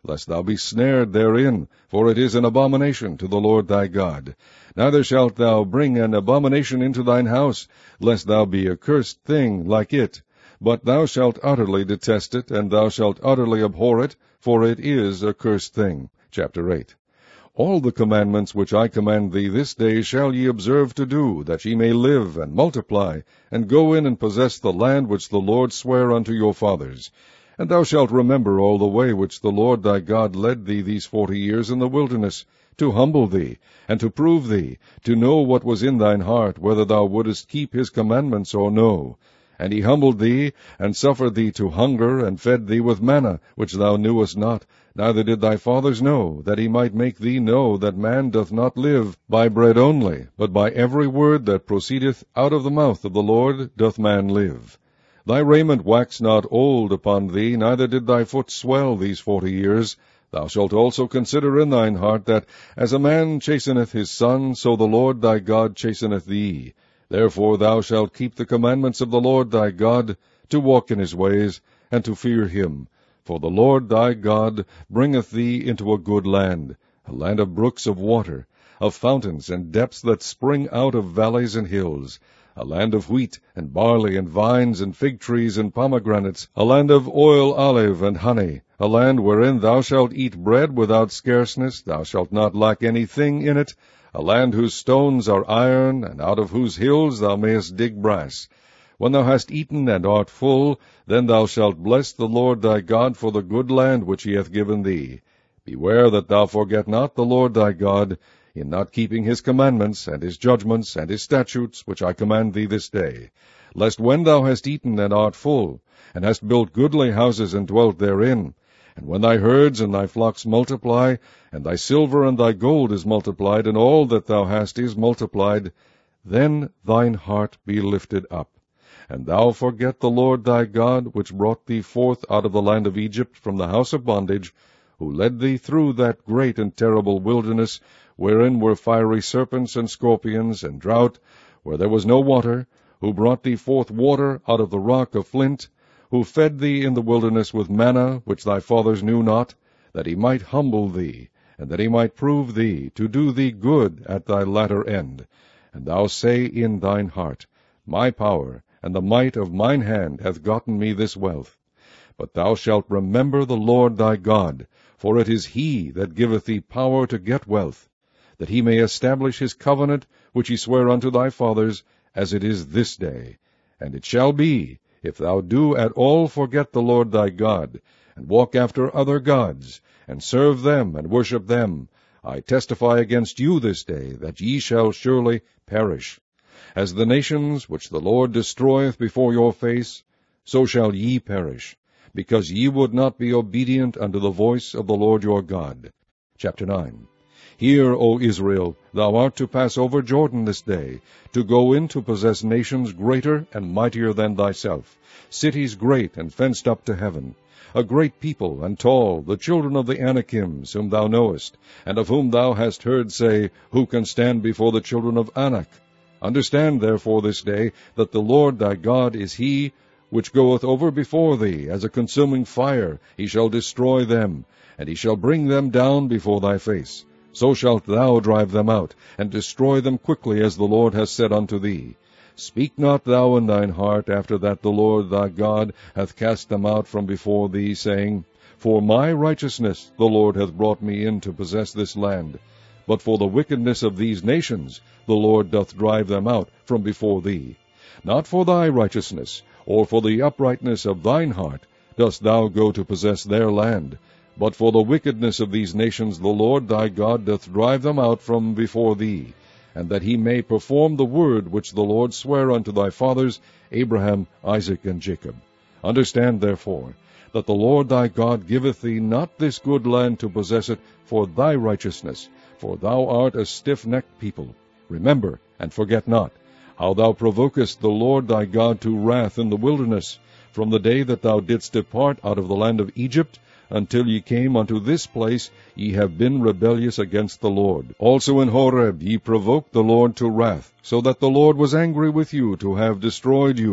lest thou be snared therein, for it is an abomination to the Lord thy God. Neither shalt thou bring an abomination into thine house, lest thou be a cursed thing like it. But thou shalt utterly detest it, and thou shalt utterly abhor it, for it is a cursed thing. Chapter 8. All the commandments which I command thee this day shall ye observe to do, that ye may live and multiply, and go in and possess the land which the Lord sware unto your fathers. And thou shalt remember all the way which the Lord thy God led thee these 40 years in the wilderness, to humble thee, and to prove thee, to know what was in thine heart, whether thou wouldest keep his commandments or no. And he humbled thee, and suffered thee to hunger, and fed thee with manna, which thou knewest not, neither did thy fathers know, that he might make thee know that man doth not live by bread only, but by every word that proceedeth out of the mouth of the Lord doth man live. Thy raiment waxed not old upon thee, neither did thy foot swell these 40 years. Thou shalt also consider in thine heart that, as a man chasteneth his son, so the Lord thy God chasteneth thee. Therefore thou shalt keep the commandments of the Lord thy God, to walk in his ways, and to fear him. For the Lord thy God bringeth thee into a good land, a land of brooks of water, of fountains and depths that spring out of valleys and hills, a land of wheat and barley and vines and fig trees and pomegranates, a land of oil, olive, and honey, a land wherein thou shalt eat bread without scarceness, thou shalt not lack anything in it, a land whose stones are iron, and out of whose hills thou mayest dig brass. When thou hast eaten and art full, then thou shalt bless the Lord thy God for the good land which he hath given thee. Beware that thou forget not the Lord thy God, in not keeping his commandments, and his judgments, and his statutes, which I command thee this day. Lest when thou hast eaten and art full, and hast built goodly houses and dwelt therein, and when thy herds and thy flocks multiply, and thy silver and thy gold is multiplied, and all that thou hast is multiplied, then thine heart be lifted up. And thou forget the Lord thy God, which brought thee forth out of the land of Egypt from the house of bondage, who led thee through that great and terrible wilderness, wherein were fiery serpents and scorpions, and drought, where there was no water, who brought thee forth water out of the rock of flint, who fed thee in the wilderness with manna, which thy fathers knew not, that he might humble thee, and that he might prove thee, to do thee good at thy latter end. And thou say in thine heart, My power and the might of mine hand hath gotten me this wealth. But thou shalt remember the Lord thy God, for it is he that giveth thee power to get wealth, that he may establish his covenant, which he sware unto thy fathers, as it is this day. And it shall be, if thou do at all forget the Lord thy God, and walk after other gods, and serve them, and worship them, I testify against you this day, that ye shall surely perish. As the nations which the Lord destroyeth before your face, so shall ye perish, because ye would not be obedient unto the voice of the Lord your God. Chapter 9. Hear, O Israel, thou art to pass over Jordan this day, to go in to possess nations greater and mightier than thyself, cities great and fenced up to heaven, a great people and tall, the children of the Anakims, whom thou knowest, and of whom thou hast heard say, Who can stand before the children of Anak? Understand therefore this day, that the Lord thy God is he, which goeth over before thee, as a consuming fire. He shall destroy them, and he shall bring them down before thy face. So shalt thou drive them out, and destroy them quickly, as the Lord has said unto thee. Speak not thou in thine heart, after that the Lord thy God hath cast them out from before thee, saying, For my righteousness the Lord hath brought me in to possess this land. But for the wickedness of these nations the Lord doth drive them out from before thee. Not for thy righteousness, or for the uprightness of thine heart, dost thou go to possess their land, but for the wickedness of these nations the Lord thy God doth drive them out from before thee, and that he may perform the word which the Lord sware unto thy fathers, Abraham, Isaac, and Jacob. Understand therefore, that the Lord thy God giveth thee not this good land to possess it for thy righteousness, for thou art a stiff-necked people. Remember, and forget not, how thou provokest the Lord thy God to wrath in the wilderness, from the day that thou didst depart out of the land of Egypt, until ye came unto this place, ye have been rebellious against the Lord. Also in Horeb ye provoked the Lord to wrath, so that the Lord was angry with you to have destroyed you.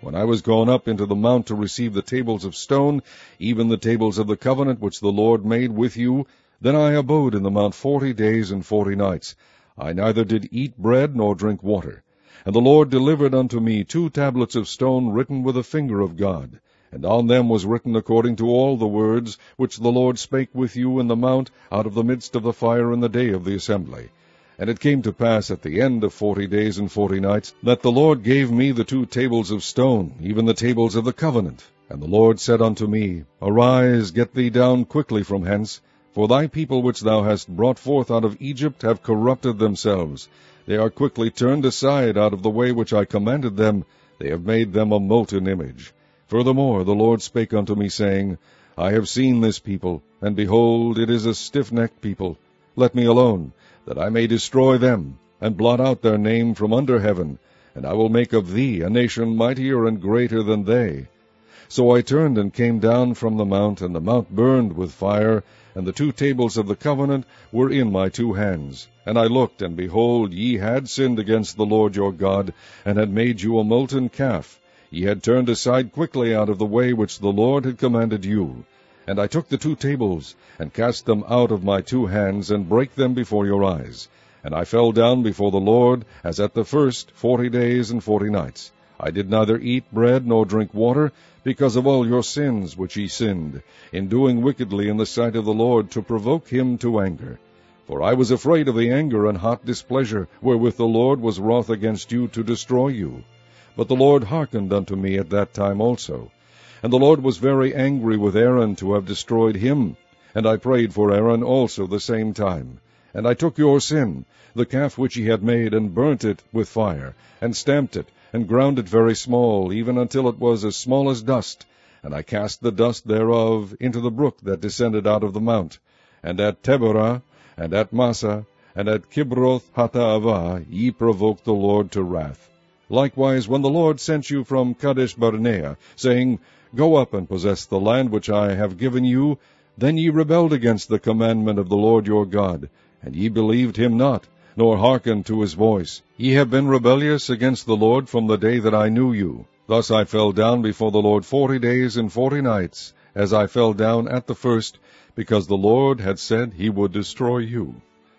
When I was gone up into the mount to receive the tables of stone, even the tables of the covenant which the Lord made with you, then I abode in the mount 40 days and 40 nights. I neither did eat bread nor drink water. And the Lord delivered unto me 2 tablets of stone written with the finger of God. And on them was written according to all the words which the Lord spake with you in the mount out of the midst of the fire in the day of the assembly. And it came to pass at the end of 40 days and 40 nights, that the Lord gave me the 2 tables of stone, even the tables of the covenant. And the Lord said unto me, Arise, get thee down quickly from hence, for thy people which thou hast brought forth out of Egypt have corrupted themselves. They are quickly turned aside out of the way which I commanded them. They have made them a molten image. Furthermore the Lord spake unto me, saying, I have seen this people, and behold, it is a stiff-necked people. Let me alone, that I may destroy them, and blot out their name from under heaven, and I will make of thee a nation mightier and greater than they. So I turned and came down from the mount, and the mount burned with fire, and the 2 tables of the covenant were in my 2 hands. And I looked, and behold, ye had sinned against the Lord your God, and had made you a molten calf. Ye had turned aside quickly out of the way which the Lord had commanded you. And I took the 2 tables, and cast them out of my 2 hands, and brake them before your eyes. And I fell down before the Lord, as at the first 40 days and 40 nights. I did neither eat bread nor drink water, because of all your sins which ye sinned, in doing wickedly in the sight of the Lord, to provoke him to anger. For I was afraid of the anger and hot displeasure, wherewith the Lord was wroth against you to destroy you. But the Lord hearkened unto me at that time also. And the Lord was very angry with Aaron to have destroyed him. And I prayed for Aaron also the same time. And I took your sin, the calf which ye had made, and burnt it with fire, and stamped it, and ground it very small, even until it was as small as dust. And I cast the dust thereof into the brook that descended out of the mount. And at Taberah, and at Massa, and at Kibroth Hattaavah ye provoked the Lord to wrath. Likewise, when the Lord sent you from Kadesh Barnea, saying, Go up and possess the land which I have given you, then ye rebelled against the commandment of the Lord your God, and ye believed him not, nor hearkened to his voice. Ye have been rebellious against the Lord from the day that I knew you. Thus I fell down before the Lord 40 days and 40 nights, as I fell down at the first, because the Lord had said he would destroy you.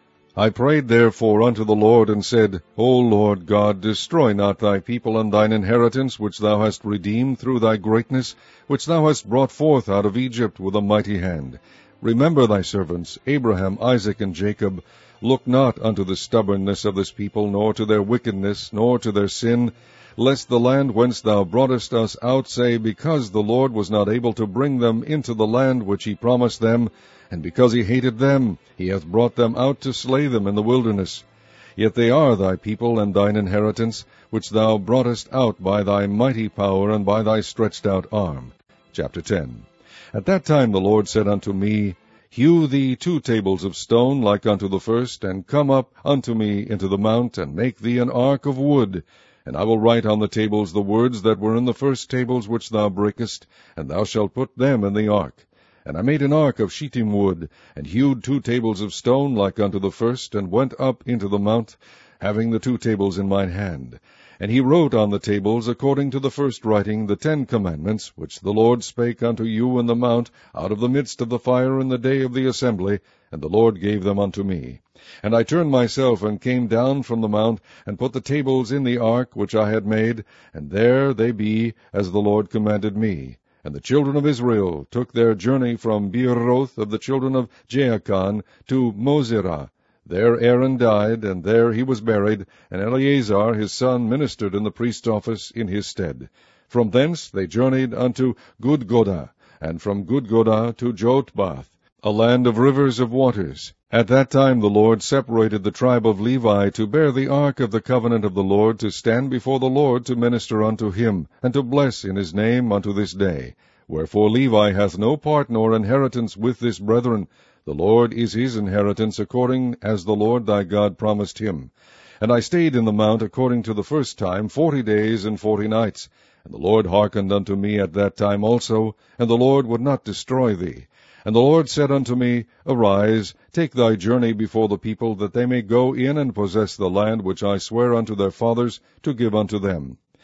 I prayed therefore unto the Lord, and said, O Lord God, destroy not thy people and thine inheritance, which thou hast redeemed through thy greatness, which thou hast brought forth out of Egypt with a mighty hand. Remember thy servants, Abraham, Isaac, and Jacob. Look not unto the stubbornness of this people, nor to their wickedness, nor to their sin, lest the land whence thou broughtest us out say, Because the Lord was not able to bring them into the land which he promised them, and because he hated them, he hath brought them out to slay them in the wilderness. Yet they are thy people and thine inheritance, which thou broughtest out by thy mighty power and by thy stretched out arm. Chapter 10. At that time the Lord said unto me, Hew thee 2 tables of stone like unto the first, and come up unto me into the mount, and make thee an ark of wood. And I will write on the tables the words that were in the first tables which thou breakest, and thou shalt put them in the ark. And I made an ark of shittim wood, and hewed 2 tables of stone like unto the first, and went up into the mount, having the 2 tables in mine hand. And he wrote on the tables, according to the first writing, the 10 commandments, which the Lord spake unto you in the mount, out of the midst of the fire in the day of the assembly, and the Lord gave them unto me. And I turned myself, and came down from the mount, and put the tables in the ark which I had made, and there they be, as the Lord commanded me. And the children of Israel took their journey from Beeroth of the children of Jaachan to Mosera. There Aaron died, and there he was buried, and Eleazar his son ministered in the priest's office in his stead. From thence they journeyed unto Gudgodah, and from Gudgodah to Jotbath, a land of rivers of waters. At that time the Lord separated the tribe of Levi to bear the ark of the covenant of the Lord, to stand before the Lord to minister unto him, and to bless in his name unto this day. Wherefore Levi hath no part nor inheritance with this brethren. The Lord is his inheritance, according as the Lord thy God promised him. And I stayed in the mount according to the first time 40 days and 40 nights. And the Lord hearkened unto me at that time also, and the Lord would not destroy thee. And the Lord said unto me, Arise, take thy journey before the people, that they may go in and possess the land which I swear unto their fathers to give unto them.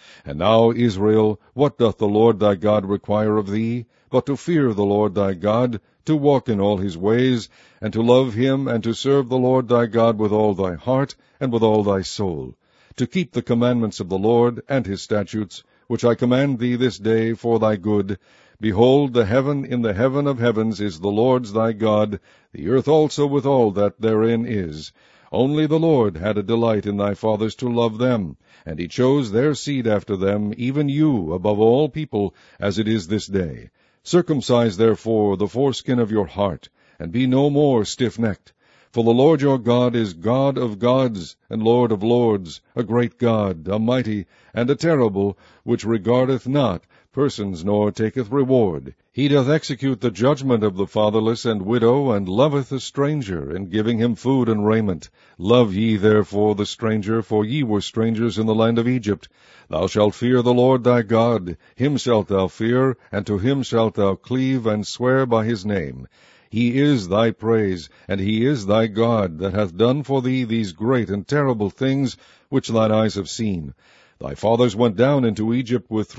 And now, Israel, what doth the Lord thy God require of thee, but to fear the Lord thy God, to walk in all his ways, and to love him, and to serve the Lord thy God with all thy heart, and with all thy soul, to keep the commandments of the Lord, and his statutes, which I command thee this day for thy good. Behold, the heaven in the heaven of heavens is the Lord's thy God, the earth also with all that therein is. Only the Lord had a delight in thy fathers to love them, and he chose their seed after them, even you, above all people, as it is this day. Circumcise therefore the foreskin of your heart, and be no more stiff-necked. For the Lord your God is God of gods, and Lord of lords, a great God, a mighty, and a terrible, which regardeth not persons, nor taketh reward. He doth execute the judgment of the fatherless and widow, and loveth a stranger, in giving him food and raiment. Love ye therefore the stranger, for ye were strangers in the land of Egypt. Thou shalt fear the Lord thy God, him shalt thou fear, and to him shalt thou cleave, and swear by his name. He is thy praise, and he is thy God, that hath done for thee these great and terrible things, which thine eyes have seen. Thy fathers went down into Egypt with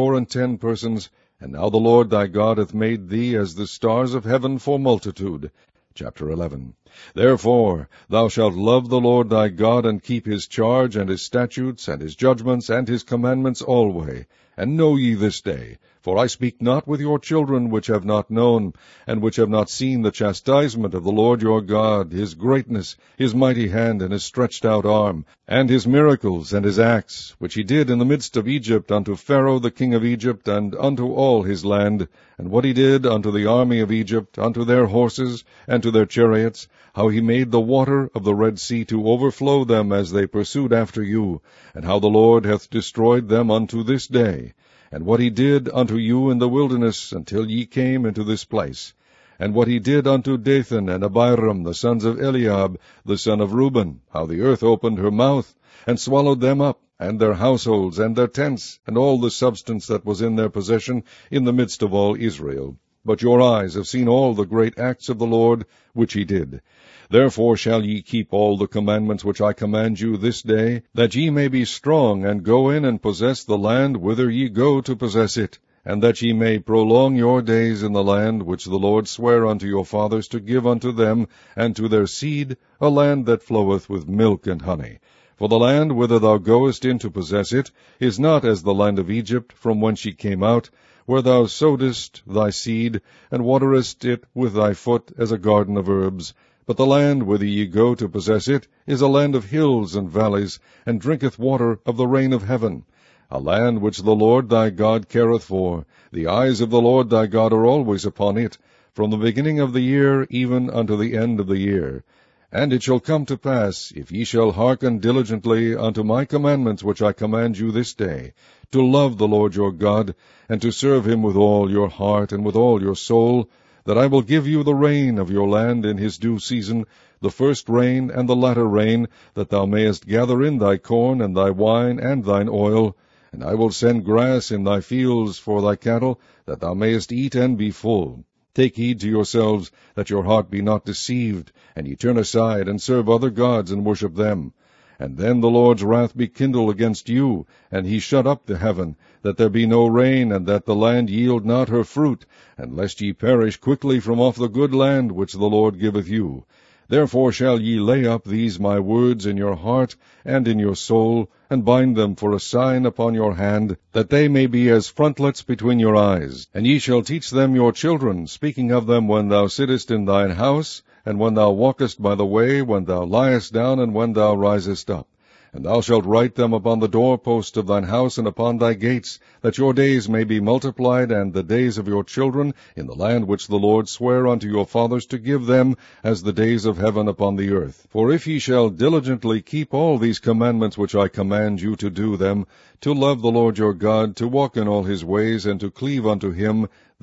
70 persons, and now the Lord thy God hath made thee as the stars of heaven for multitude. Chapter 11. Therefore thou shalt love the Lord thy God, and keep his charge, and his statutes, and his judgments, and his commandments alway. And know ye this day, for I speak not with your children which have not known, and which have not seen the chastisement of the Lord your God, his greatness, his mighty hand, and his stretched out arm, and his miracles, and his acts, which he did in the midst of Egypt unto Pharaoh the king of Egypt, and unto all his land, and what he did unto the army of Egypt, unto their horses, and to their chariots, how he made the water of the Red Sea to overflow them as they pursued after you, and how the Lord hath destroyed them unto this day, and what he did unto you in the wilderness until ye came into this place, and what he did unto Dathan and Abiram, the sons of Eliab, the son of Reuben, how the earth opened her mouth, and swallowed them up, and their households, and their tents, and all the substance that was in their possession, in the midst of all Israel. But your eyes have seen all the great acts of the Lord, which he did. Therefore shall ye keep all the commandments which I command you this day, that ye may be strong, and go in and possess the land whither ye go to possess it, and that ye may prolong your days in the land which the Lord sware unto your fathers to give unto them and to their seed, a land that floweth with milk and honey. For the land whither thou goest in to possess it is not as the land of Egypt, from whence ye came out, where thou sowedst thy seed, and waterest it with thy foot as a garden of herbs. But the land whither ye go to possess it is a land of hills and valleys, and drinketh water of the rain of heaven, a land which the Lord thy God careth for. The eyes of the Lord thy God are always upon it, from the beginning of the year even unto the end of the year. And it shall come to pass, if ye shall hearken diligently unto my commandments which I command you this day, to love the Lord your God, and to serve him with all your heart and with all your soul, that I will give you the rain of your land in his due season, the first rain and the latter rain, that thou mayest gather in thy corn and thy wine and thine oil. And I will send grass in thy fields for thy cattle, that thou mayest eat and be full. Take heed to yourselves, that your heart be not deceived, and ye turn aside, and serve other gods, and worship them. And then the Lord's wrath be kindled against you, and he shut up the heaven, that there be no rain, and that the land yield not her fruit, and lest ye perish quickly from off the good land which the Lord giveth you. Therefore shall ye lay up these my words in your heart and in your soul, and bind them for a sign upon your hand, that they may be as frontlets between your eyes. And ye shall teach them your children, speaking of them when thou sittest in thine house, and when thou walkest by the way, when thou liest down, and when thou risest up. And thou shalt write them upon the doorposts of thine house and upon thy gates, that your days may be multiplied, and the days of your children, in the land which the Lord sware unto your fathers to give them, as the days of heaven upon the earth. For if ye shall diligently keep all these commandments which I command you to do them, to love the Lord your God, to walk in all his ways, and to cleave unto him,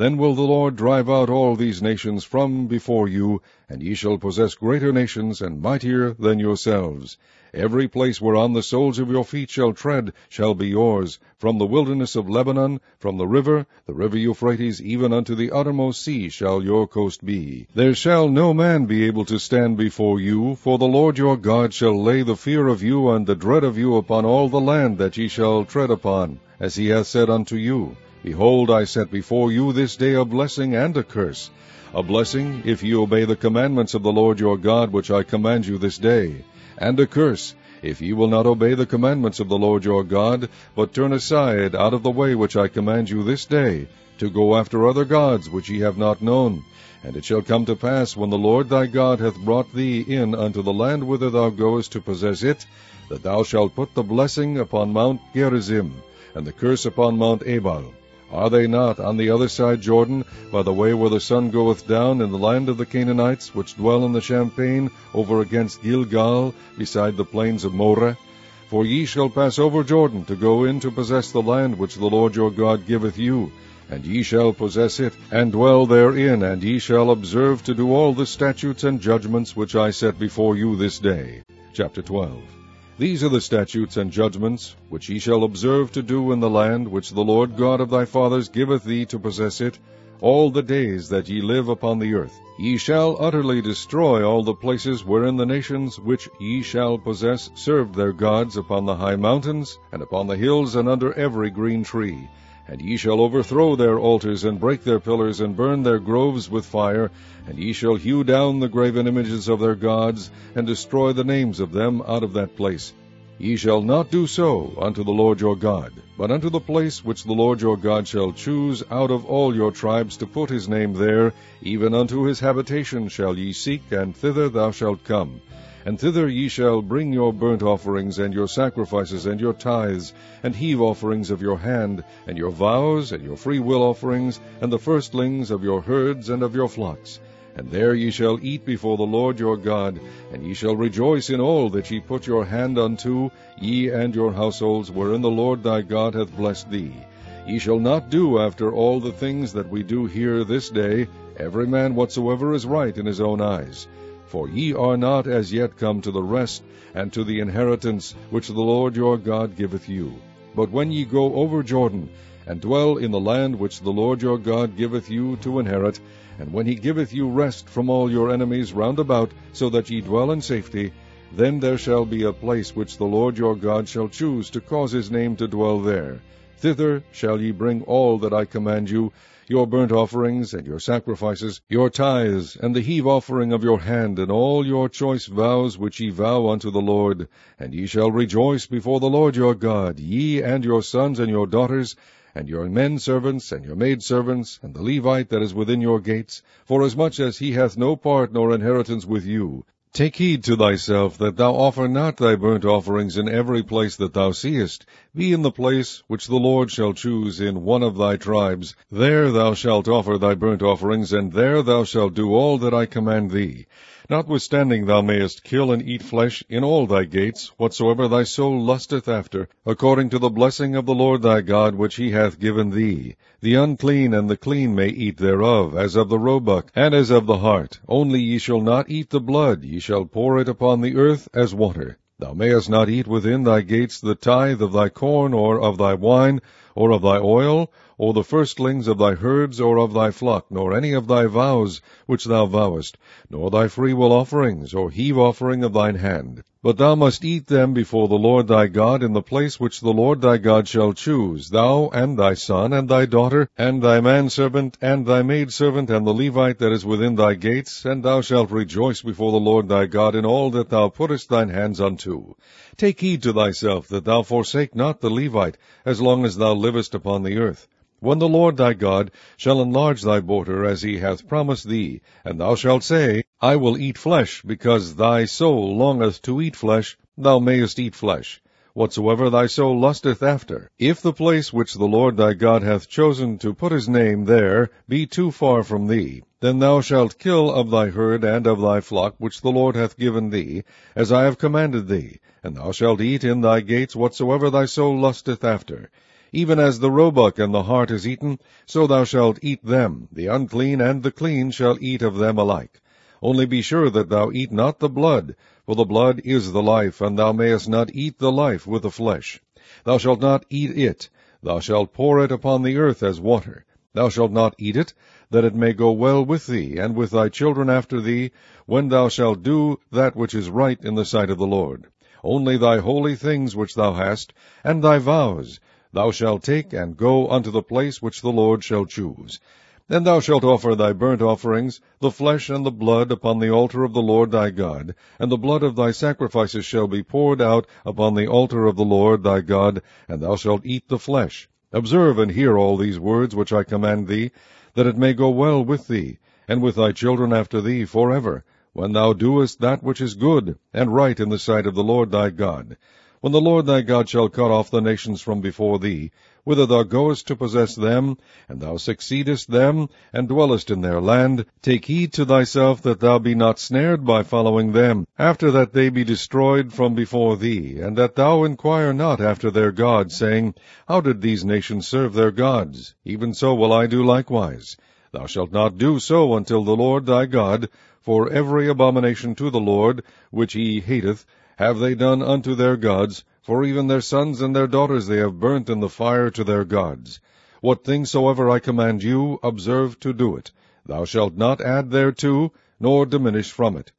Then will the Lord drive out all these nations from before you, and ye shall possess greater nations and mightier than yourselves. Every place whereon the soles of your feet shall tread shall be yours, from the wilderness of Lebanon, from the river Euphrates, even unto the uttermost sea shall your coast be. There shall no man be able to stand before you, for the Lord your God shall lay the fear of you and the dread of you upon all the land that ye shall tread upon, as he hath said unto you. Behold, I set before you this day a blessing and a curse. A blessing, if ye obey the commandments of the Lord your God, which I command you this day. And a curse, if ye will not obey the commandments of the Lord your God, but turn aside out of the way which I command you this day, to go after other gods which ye have not known. And it shall come to pass, when the Lord thy God hath brought thee in unto the land whither thou goest to possess it, that thou shalt put the blessing upon Mount Gerizim, and the curse upon Mount Ebal. Are they not on the other side Jordan, by the way where the sun goeth down, in the land of the Canaanites, which dwell in the champaign, over against Gilgal, beside the plains of Moreh? For ye shall pass over Jordan, to go in to possess the land which the Lord your God giveth you. And ye shall possess it, and dwell therein, and ye shall observe to do all the statutes and judgments which I set before you this day. Chapter 12. These are the statutes and judgments which ye shall observe to do in the land which the Lord God of thy fathers giveth thee to possess it, all the days that ye live upon the earth. Ye shall utterly destroy all the places wherein the nations which ye shall possess served their gods, upon the high mountains, and upon the hills, and under every green tree. And ye shall overthrow their altars, and break their pillars, and burn their groves with fire, and ye shall hew down the graven images of their gods, and destroy the names of them out of that place. Ye shall not do so unto the Lord your God, but unto the place which the Lord your God shall choose out of all your tribes to put his name there, even unto his habitation shall ye seek, and thither thou shalt come. And thither ye shall bring your burnt offerings, and your sacrifices, and your tithes, and heave offerings of your hand, and your vows, and your freewill offerings, and the firstlings of your herds and of your flocks. And there ye shall eat before the Lord your God, and ye shall rejoice in all that ye put your hand unto, ye and your households, wherein the Lord thy God hath blessed thee. Ye shall not do after all the things that we do here this day, every man whatsoever is right in his own eyes. For ye are not as yet come to the rest, and to the inheritance which the Lord your God giveth you. But when ye go over Jordan, and dwell in the land which the Lord your God giveth you to inherit, and when he giveth you rest from all your enemies round about, so that ye dwell in safety, then there shall be a place which the Lord your God shall choose to cause his name to dwell there. Thither shall ye bring all that I command you, your burnt offerings, and your sacrifices, your tithes, and the heave offering of your hand, and all your choice vows which ye vow unto the Lord. And ye shall rejoice before the Lord your God, ye and your sons and your daughters, and your men servants, and your maid servants, and the Levite that is within your gates, forasmuch as he hath no part nor inheritance with you. Take heed to thyself that thou offer not thy burnt offerings in every place that thou seest. Be in the place which the Lord shall choose in one of thy tribes. There thou shalt offer thy burnt offerings, and there thou shalt do all that I command thee. Notwithstanding thou mayest kill and eat flesh in all thy gates, whatsoever thy soul lusteth after, according to the blessing of the Lord thy God which he hath given thee. The unclean and the clean may eat thereof, as of the roebuck, and as of the hart. Only ye shall not eat the blood, ye shall pour it upon the earth as water. Thou mayest not eat within thy gates the tithe of thy corn, or of thy wine, or of thy oil, or the firstlings of thy herds, or of thy flock, nor any of thy vows which thou vowest, nor thy freewill offerings, or heave offering of thine hand. But thou must eat them before the Lord thy God in the place which the Lord thy God shall choose, thou and thy son, and thy daughter, and thy manservant, and thy maidservant, and the Levite that is within thy gates, and thou shalt rejoice before the Lord thy God in all that thou puttest thine hands unto. Take heed to thyself that thou forsake not the Levite, as long as thou livest upon the earth. When the Lord thy God shall enlarge thy border, as he hath promised thee, and thou shalt say, I will eat flesh, because thy soul longeth to eat flesh, thou mayest eat flesh, whatsoever thy soul lusteth after. If the place which the Lord thy God hath chosen to put his name there be too far from thee, then thou shalt kill of thy herd and of thy flock which the Lord hath given thee, as I have commanded thee, and thou shalt eat in thy gates whatsoever thy soul lusteth after. Even as the roebuck and the hart is eaten, so thou shalt eat them. The unclean and the clean shall eat of them alike. Only be sure that thou eat not the blood, for the blood is the life, and thou mayest not eat the life with the flesh. Thou shalt not eat it. Thou shalt pour it upon the earth as water. Thou shalt not eat it, that it may go well with thee, and with thy children after thee, when thou shalt do that which is right in the sight of the Lord. Only thy holy things which thou hast, and thy vows, thou shalt take and go unto the place which the Lord shall choose. And thou shalt offer thy burnt offerings, the flesh and the blood, upon the altar of the Lord thy God, and the blood of thy sacrifices shall be poured out upon the altar of the Lord thy God, and thou shalt eat the flesh. Observe and hear all these words which I command thee, that it may go well with thee, and with thy children after thee forever, when thou doest that which is good and right in the sight of the Lord thy God. When the Lord thy God shall cut off the nations from before thee, whither thou goest to possess them, and thou succeedest them, and dwellest in their land, take heed to thyself that thou be not snared by following them, after that they be destroyed from before thee, and that thou inquire not after their gods, saying, How did these nations serve their gods? Even so will I do likewise. Thou shalt not do so until the Lord thy God, for every abomination to the Lord, which he hateth, have they done unto their gods, for even their sons and their daughters they have burnt in the fire to their gods. What thing soever I command you, observe to do it. Thou shalt not add thereto, nor diminish from it.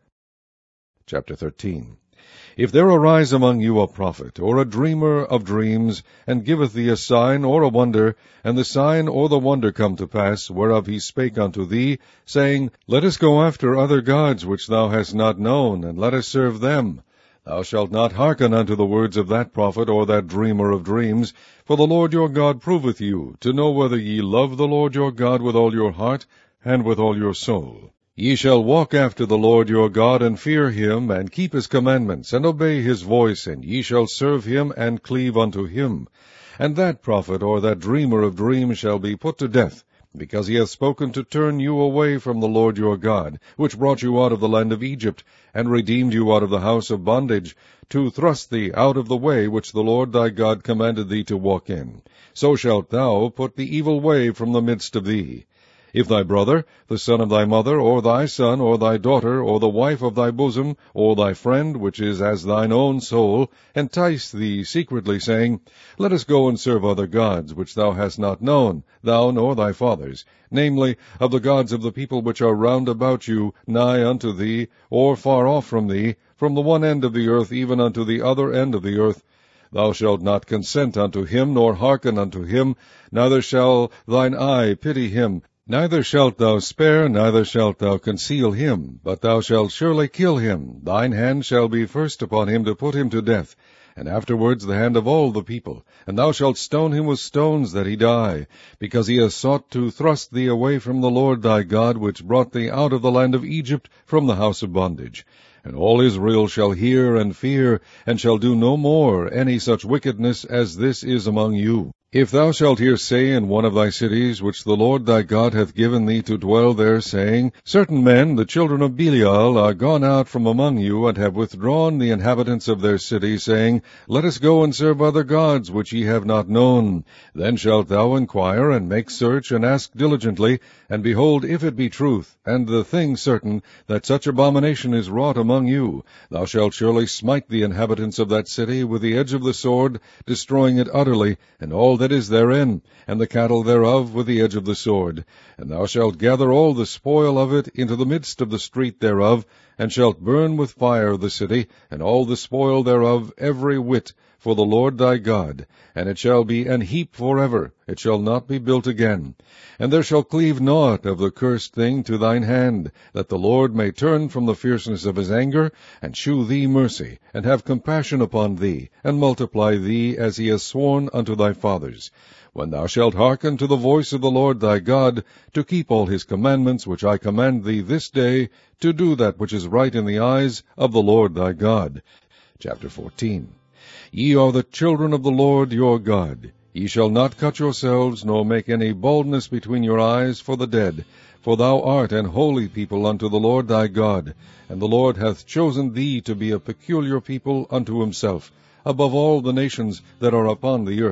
Chapter 13. If there arise among you a prophet, or a dreamer of dreams, and giveth thee a sign or a wonder, and the sign or the wonder come to pass, whereof he spake unto thee, saying, Let us go after other gods which thou hast not known, and let us serve them, thou shalt not hearken unto the words of that prophet or that dreamer of dreams, for the Lord your God proveth you, to know whether ye love the Lord your God with all your heart and with all your soul. Ye shall walk after the Lord your God, and fear him, and keep his commandments, and obey his voice, and ye shall serve him, and cleave unto him. And that prophet or that dreamer of dreams shall be put to death, because he hath spoken to turn you away from the Lord your God, which brought you out of the land of Egypt, and redeemed you out of the house of bondage, to thrust thee out of the way which the Lord thy God commanded thee to walk in. So shalt thou put the evil way from the midst of thee. If thy brother, the son of thy mother, or thy son, or thy daughter, or the wife of thy bosom, or thy friend, which is as thine own soul, entice thee secretly, saying, Let us go and serve other gods, which thou hast not known, thou nor thy fathers, namely, of the gods of the people which are round about you, nigh unto thee, or far off from thee, from the one end of the earth even unto the other end of the earth, thou shalt not consent unto him, nor hearken unto him, neither shall thine eye pity him, neither shalt thou spare, neither shalt thou conceal him, but thou shalt surely kill him. Thine hand shall be first upon him to put him to death, and afterwards the hand of all the people. And thou shalt stone him with stones that he die, because he hath sought to thrust thee away from the Lord thy God, which brought thee out of the land of Egypt, from the house of bondage. And all Israel shall hear and fear, and shall do no more any such wickedness as this is among you. If thou shalt hear say in one of thy cities, which the Lord thy God hath given thee to dwell there, saying, Certain men, the children of Belial, are gone out from among you, and have withdrawn the inhabitants of their city, saying, Let us go and serve other gods, which ye have not known. Then shalt thou inquire, and make search, and ask diligently, and behold, if it be truth, and the thing certain, that such abomination is wrought among you, thou shalt surely smite the inhabitants of that city with the edge of the sword, destroying it utterly, and all that is therein, and the cattle thereof with the edge of the sword. And thou shalt gather all the spoil of it into the midst of the street thereof, and shalt burn with fire the city, and all the spoil thereof every whit, for the Lord thy God. And it shall be an heap forever, it shall not be built again. And there shall cleave naught of the cursed thing to thine hand, that the Lord may turn from the fierceness of his anger, and shew thee mercy, and have compassion upon thee, and multiply thee as he has sworn unto thy fathers. When thou shalt hearken to the voice of the Lord thy God, to keep all his commandments which I command thee this day, to do that which is right in the eyes of the Lord thy God. Chapter 14. Ye are the children of the Lord your God. Ye shall not cut yourselves, nor make any baldness between your eyes for the dead, for thou art an holy people unto the Lord thy God, and the Lord hath chosen thee to be a peculiar people unto himself, above all the nations that are upon the earth.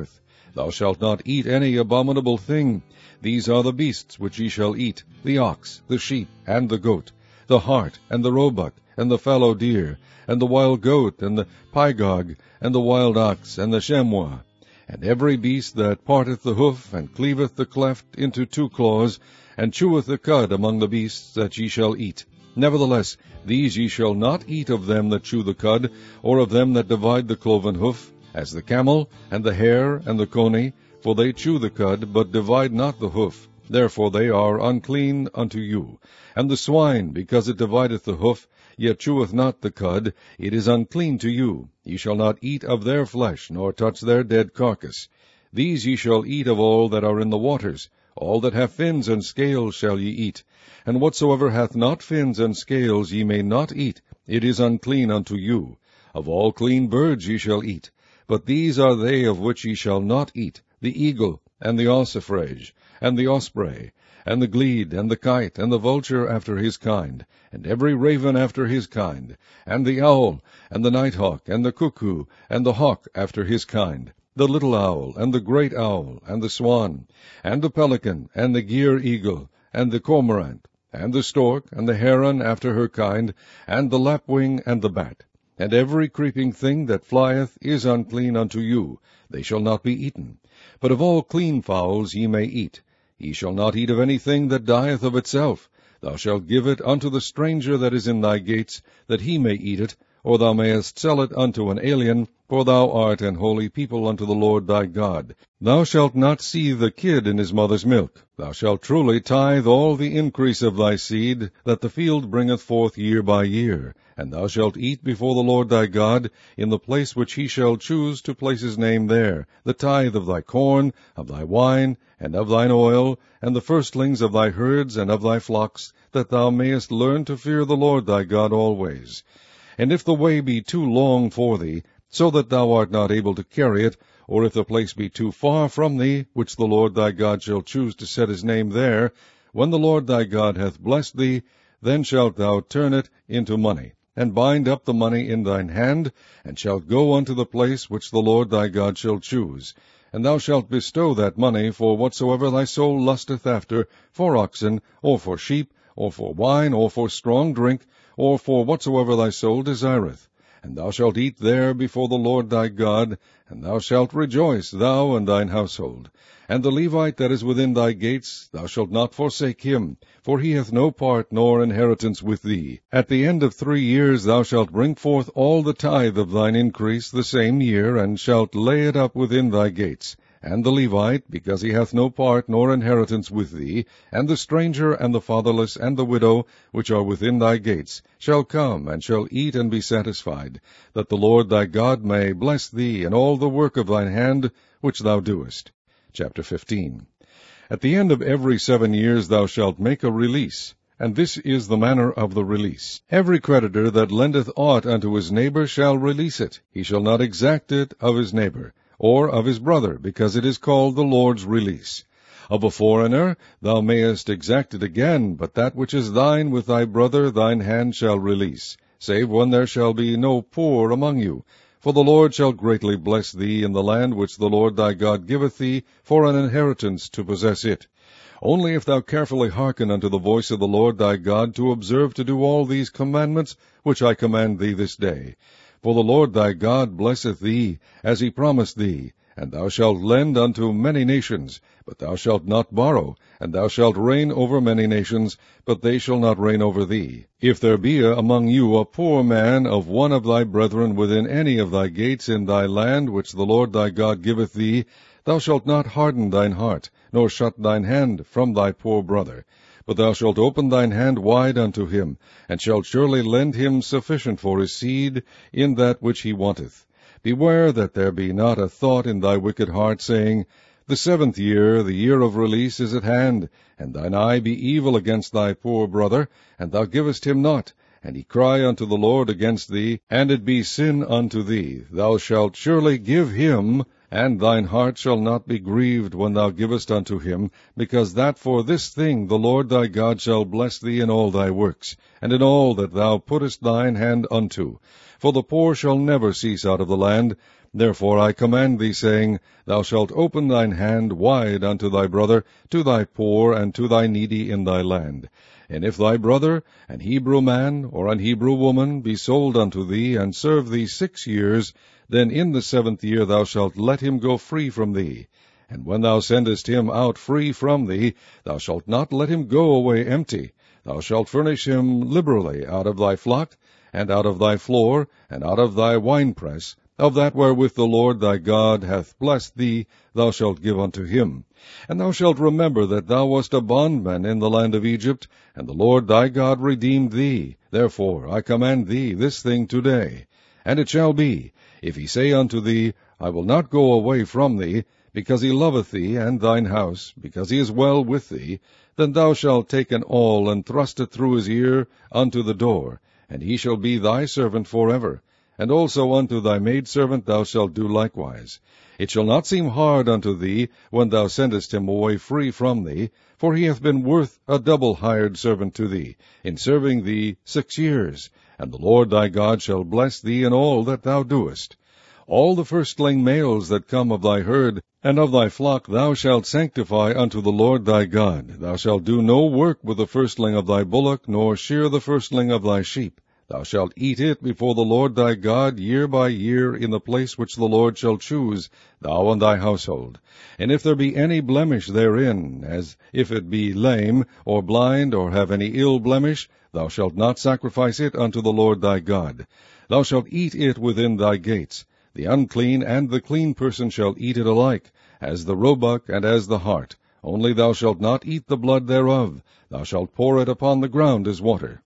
Thou shalt not eat any abominable thing. These are the beasts which ye shall eat, the ox, the sheep, and the goat, the hart, and the roebuck, and the fallow deer, and the wild goat, and the pygog, and the wild ox, and the chamois, and every beast that parteth the hoof, and cleaveth the cleft into two claws, and cheweth the cud among the beasts that ye shall eat. Nevertheless, these ye shall not eat of them that chew the cud, or of them that divide the cloven hoof, as the camel, and the hare, and the coney, for they chew the cud, but divide not the hoof. Therefore they are unclean unto you. And the swine, because it divideth the hoof, yet cheweth not the cud, it is unclean to you. Ye shall not eat of their flesh, nor touch their dead carcass. These ye shall eat of all that are in the waters. All that have fins and scales shall ye eat. And whatsoever hath not fins and scales ye may not eat, it is unclean unto you. Of all clean birds ye shall eat. But these are they of which ye shall not eat, the eagle, and the ossifrage, and the osprey, and the glede, and the kite, and the vulture after his kind, and every raven after his kind, and the owl, and the nighthawk, and the cuckoo, and the hawk after his kind, the little owl, and the great owl, and the swan, and the pelican, and the gier eagle, and the cormorant, and the stork, and the heron after her kind, and the lapwing, and the bat. And every creeping thing that flieth is unclean unto you, they shall not be eaten. But of all clean fowls ye may eat. Ye shall not eat of anything that dieth of itself. Thou shalt give it unto the stranger that is in thy gates, that he may eat it, or thou mayest sell it unto an alien, for thou art an holy people unto the Lord thy God. Thou shalt not seethe the kid in his mother's milk. Thou shalt truly tithe all the increase of thy seed, that the field bringeth forth year by year. And thou shalt eat before the Lord thy God, in the place which he shall choose to place his name there, the tithe of thy corn, of thy wine, and of thine oil, and the firstlings of thy herds and of thy flocks, that thou mayest learn to fear the Lord thy God always. And if the way be too long for thee, so that thou art not able to carry it, or if the place be too far from thee, which the Lord thy God shall choose to set his name there, when the Lord thy God hath blessed thee, then shalt thou turn it into money, and bind up the money in thine hand, and shalt go unto the place which the Lord thy God shall choose. And thou shalt bestow that money for whatsoever thy soul lusteth after, for oxen, or for sheep, or for wine, or for strong drink, or for whatsoever thy soul desireth. And thou shalt eat there before the Lord thy God, and thou shalt rejoice, thou and thine household. And the Levite that is within thy gates, thou shalt not forsake him, for he hath no part nor inheritance with thee. At the end of 3 years thou shalt bring forth all the tithe of thine increase the same year, and shalt lay it up within thy gates. And the Levite, because he hath no part nor inheritance with thee, and the stranger, and the fatherless, and the widow, which are within thy gates, shall come, and shall eat and be satisfied, that the Lord thy God may bless thee in all the work of thine hand, which thou doest. Chapter 15. At the end of every 7 years thou shalt make a release, and this is the manner of the release. Every creditor that lendeth aught unto his neighbor shall release it. He shall not exact it of his neighbor, or of his brother, because it is called the Lord's release. Of a foreigner thou mayest exact it again, but that which is thine with thy brother thine hand shall release, save when there shall be no poor among you. For the Lord shall greatly bless thee in the land which the Lord thy God giveth thee for an inheritance to possess it. Only if thou carefully hearken unto the voice of the Lord thy God, to observe to do all these commandments which I command thee this day. For the Lord thy God blesseth thee, as he promised thee, and thou shalt lend unto many nations, but thou shalt not borrow, and thou shalt reign over many nations, but they shall not reign over thee. If there be among you a poor man of one of thy brethren within any of thy gates in thy land which the Lord thy God giveth thee, thou shalt not harden thine heart, nor shut thine hand from thy poor brother. But thou shalt open thine hand wide unto him, and shalt surely lend him sufficient for his seed in that which he wanteth. Beware that there be not a thought in thy wicked heart, saying, The 7th year, the year of release, is at hand, and thine eye be evil against thy poor brother, and thou givest him not, and he cry unto the Lord against thee, and it be sin unto thee. Thou shalt surely give him, and thine heart shall not be grieved when thou givest unto him, because that for this thing the Lord thy God shall bless thee in all thy works, and in all that thou puttest thine hand unto. For the poor shall never cease out of the land, Therefore I command thee, saying, Thou shalt open thine hand wide unto thy brother, to thy poor, and to thy needy in thy land. And if thy brother, an Hebrew man, or an Hebrew woman, be sold unto thee, and serve thee 6 years, then in the 7th year thou shalt let him go free from thee. And when thou sendest him out free from thee, thou shalt not let him go away empty. Thou shalt furnish him liberally out of thy flock, and out of thy floor, and out of thy winepress, of that wherewith the Lord thy God hath blessed thee, thou shalt give unto him. And thou shalt remember that thou wast a bondman in the land of Egypt, and the Lord thy God redeemed thee. Therefore I command thee this thing today. And it shall be, if he say unto thee, I will not go away from thee, because he loveth thee and thine house, because he is well with thee, then thou shalt take an awl, and thrust it through his ear unto the door, and he shall be thy servant forever. And also unto thy maidservant thou shalt do likewise. It shall not seem hard unto thee when thou sendest him away free from thee, for he hath been worth a double hired servant to thee, in serving thee 6 years. And the Lord thy God shall bless thee in all that thou doest. All the firstling males that come of thy herd and of thy flock thou shalt sanctify unto the Lord thy God. Thou shalt do no work with the firstling of thy bullock, nor shear the firstling of thy sheep. Thou shalt eat it before the Lord thy God year by year in the place which the Lord shall choose, thou and thy household. And if there be any blemish therein, as if it be lame, or blind, or have any ill blemish, thou shalt not sacrifice it unto the Lord thy God. Thou shalt eat it within thy gates. The unclean and the clean person shall eat it alike, as the roebuck and as the hart. Only thou shalt not eat the blood thereof. Thou shalt pour it upon the ground as water.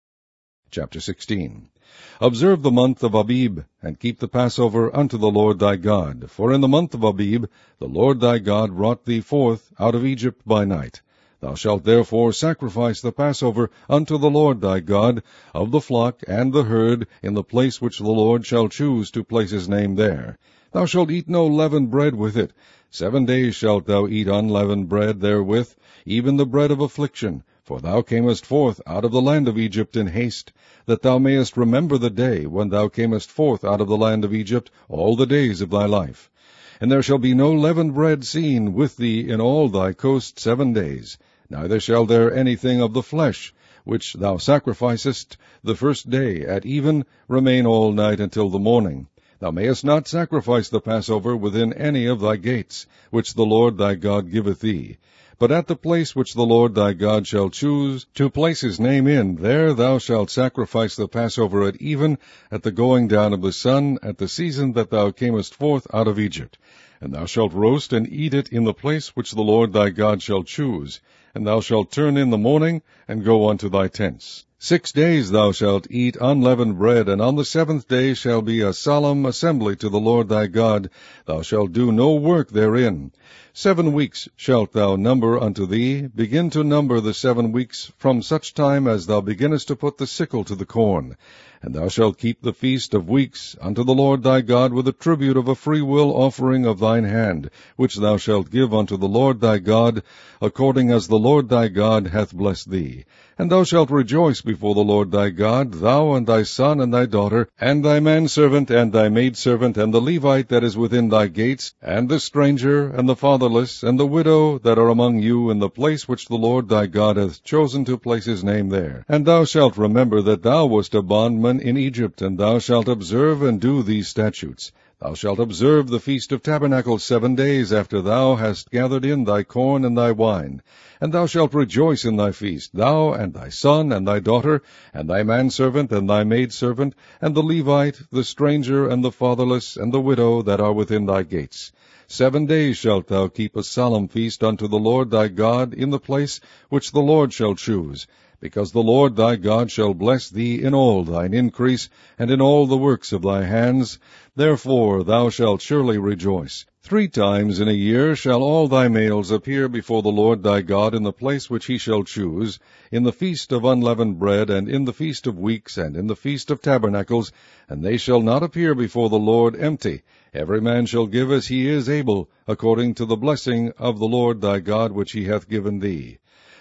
Chapter 16. Observe the month of Abib, and keep the Passover unto the Lord thy God. For in the month of Abib the Lord thy God brought thee forth out of Egypt by night. Thou shalt therefore sacrifice the Passover unto the Lord thy God, of the flock and the herd, in the place which the Lord shall choose to place his name there. Thou shalt eat no leavened bread with it. 7 days shalt thou eat unleavened bread therewith, even the bread of affliction. For thou camest forth out of the land of Egypt in haste, that thou mayest remember the day when thou camest forth out of the land of Egypt all the days of thy life. And there shall be no leavened bread seen with thee in all thy coast 7 days, neither shall there anything of the flesh, which thou sacrificest the first day at even, remain all night until the morning. Thou mayest not sacrifice the Passover within any of thy gates, which the Lord thy God giveth thee. But at the place which the Lord thy God shall choose to place his name in, there thou shalt sacrifice the Passover at even, at the going down of the sun, at the season that thou camest forth out of Egypt. And thou shalt roast and eat it in the place which the Lord thy God shall choose. And thou shalt turn in the morning, and go unto thy tents. 6 days thou shalt eat unleavened bread, and on the 7th day shall be a solemn assembly to the Lord thy God. Thou shalt do no work therein. 7 weeks shalt thou number unto thee. Begin to number the 7 weeks from such time as thou beginnest to put the sickle to the corn. And thou shalt keep the feast of weeks unto the Lord thy God with a tribute of a freewill offering of thine hand, which thou shalt give unto the Lord thy God, according as the Lord thy God hath blessed thee. And thou shalt rejoice before the Lord thy God, thou and thy son and thy daughter, and thy manservant and thy maidservant, and the Levite that is within thy gates, and the stranger, and the fatherless, and the widow that are among you, in the place which the Lord thy God hath chosen to place his name there. And thou shalt remember that thou wast a bondman in Egypt, and thou shalt observe and do these statutes. Thou shalt observe the Feast of Tabernacles 7 days after thou hast gathered in thy corn and thy wine. And thou shalt rejoice in thy feast, thou and thy son and thy daughter, and thy manservant and thy maidservant, and the Levite, the stranger, and the fatherless, and the widow that are within thy gates. 7 days shalt thou keep a solemn feast unto the Lord thy God in the place which the Lord shall choose, because the Lord thy God shall bless thee in all thine increase, and in all the works of thy hands. Therefore thou shalt surely rejoice. 3 times in a year shall all thy males appear before the Lord thy God in the place which he shall choose, in the feast of unleavened bread, and in the feast of weeks, and in the feast of tabernacles, and they shall not appear before the Lord empty. Every man shall give as he is able, according to the blessing of the Lord thy God which he hath given thee.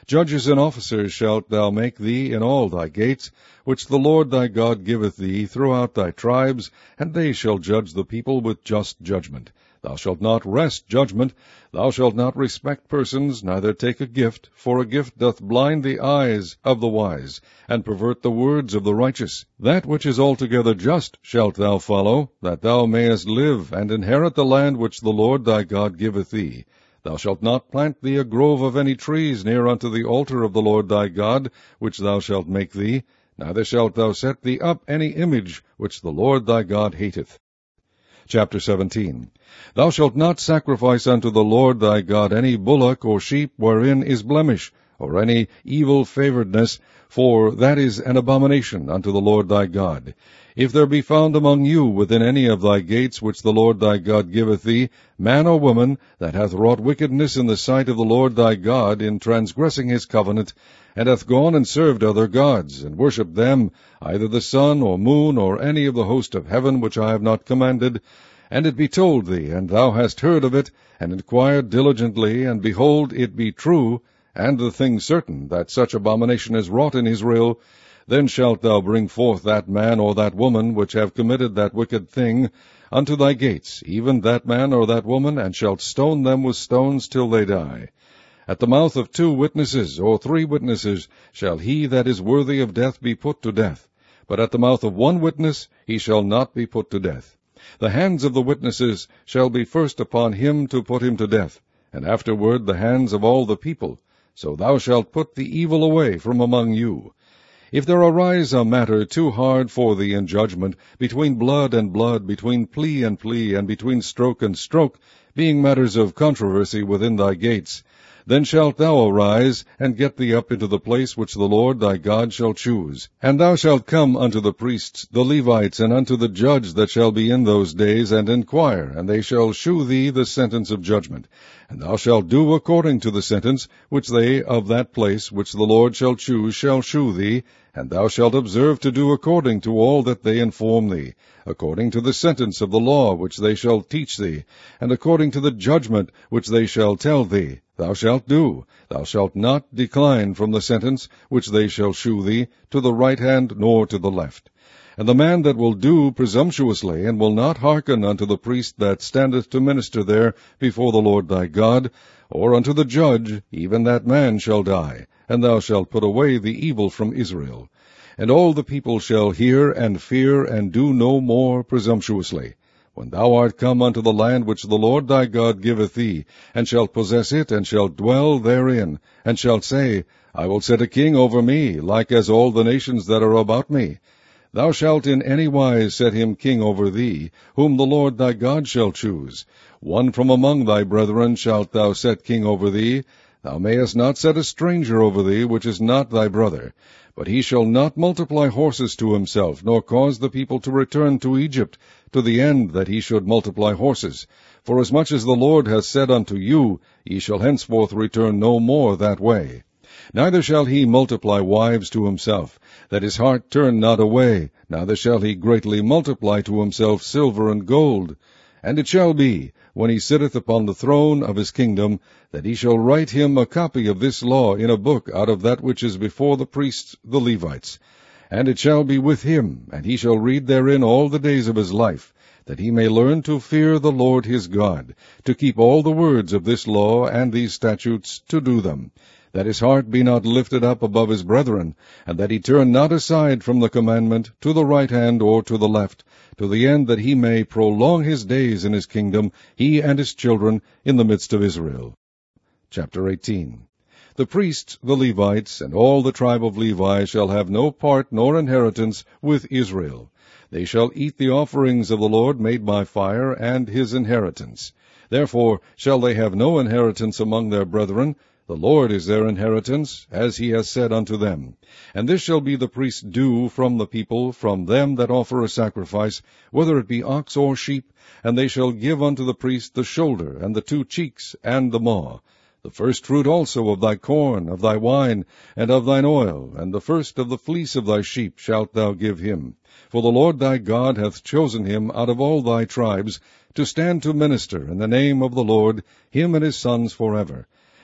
Judges and officers shalt thou make thee in all thy gates, which the Lord thy God giveth thee throughout thy tribes, and they shall judge the people with just judgment. Thou shalt not wrest judgment, thou shalt not respect persons, neither take a gift, for a gift doth blind the eyes of the wise, and pervert the words of the righteous. That which is altogether just shalt thou follow, that thou mayest live, and inherit the land which the Lord thy God giveth thee. Thou shalt not plant thee a grove of any trees near unto the altar of the Lord thy God, which thou shalt make thee, neither shalt thou set thee up any image which the Lord thy God hateth. Chapter 17. Thou shalt not sacrifice unto the Lord thy God any bullock or sheep wherein is blemish, or any evil favoredness, for that is an abomination unto the Lord thy God. If there be found among you within any of thy gates which the Lord thy God giveth thee, man or woman, that hath wrought wickedness in the sight of the Lord thy God in transgressing his covenant, and hath gone and served other gods, and worshipped them, either the sun or moon, or any of the host of heaven which I have not commanded, and it be told thee, and thou hast heard of it, and inquired diligently, and behold, it be true, and the thing certain, that such abomination is wrought in Israel, then shalt thou bring forth that man or that woman which have committed that wicked thing unto thy gates, even that man or that woman, and shalt stone them with stones till they die. At the mouth of 2 witnesses or 3 witnesses shall he that is worthy of death be put to death, but at the mouth of 1 witness he shall not be put to death. The hands of the witnesses shall be first upon him to put him to death, and afterward the hands of all the people. So thou shalt put the evil away from among you. If there arise a matter too hard for thee in judgment, between blood and blood, between plea and plea, and between stroke and stroke, being matters of controversy within thy gates, then shalt thou arise, and get thee up into the place which the Lord thy God shall choose. And thou shalt come unto the priests, the Levites, and unto the judge that shall be in those days, and inquire, and they shall shew thee the sentence of judgment. And thou shalt do according to the sentence which they of that place which the Lord shall choose shall shew thee, and thou shalt observe to do according to all that they inform thee, according to the sentence of the law which they shall teach thee, and according to the judgment which they shall tell thee, thou shalt do. Thou shalt not decline from the sentence which they shall shew thee, to the right hand nor to the left. And the man that will do presumptuously, and will not hearken unto the priest that standeth to minister there before the Lord thy God, or unto the judge, even that man shall die, and thou shalt put away the evil from Israel. And all the people shall hear and fear, and do no more presumptuously. When thou art come unto the land which the Lord thy God giveth thee, and shalt possess it, and shalt dwell therein, and shalt say, I will set a king over me, like as all the nations that are about me. Thou shalt in any wise set him king over thee, whom the Lord thy God shall choose. One from among thy brethren shalt thou set king over thee. Thou mayest not set a stranger over thee, which is not thy brother. But he shall not multiply horses to himself, nor cause the people to return to Egypt, to the end that he should multiply horses. Forasmuch as the Lord hath said unto you, ye shall henceforth return no more that way. Neither shall he multiply wives to himself, that his heart turn not away, neither shall he greatly multiply to himself silver and gold. And it shall be, when he sitteth upon the throne of his kingdom, that he shall write him a copy of this law in a book out of that which is before the priests the Levites. And it shall be with him, and he shall read therein all the days of his life, that he may learn to fear the Lord his God, to keep all the words of this law and these statutes, to do them, that his heart be not lifted up above his brethren, and that he turn not aside from the commandment to the right hand or to the left, to the end that he may prolong his days in his kingdom, he and his children, in the midst of Israel. Chapter 18. The priests, the Levites, and all the tribe of Levi shall have no part nor inheritance with Israel. They shall eat the offerings of the Lord made by fire, and his inheritance. Therefore shall they have no inheritance among their brethren. The Lord is their inheritance, as he has said unto them. And this shall be the priest's due from the people, from them that offer a sacrifice, whether it be ox or sheep, and they shall give unto the priest the shoulder, and the 2 cheeks, and the maw. The first fruit also of thy corn, of thy wine, and of thine oil, and the first of the fleece of thy sheep shalt thou give him. For the Lord thy God hath chosen him out of all thy tribes, to stand to minister in the name of the Lord, him and his sons forever.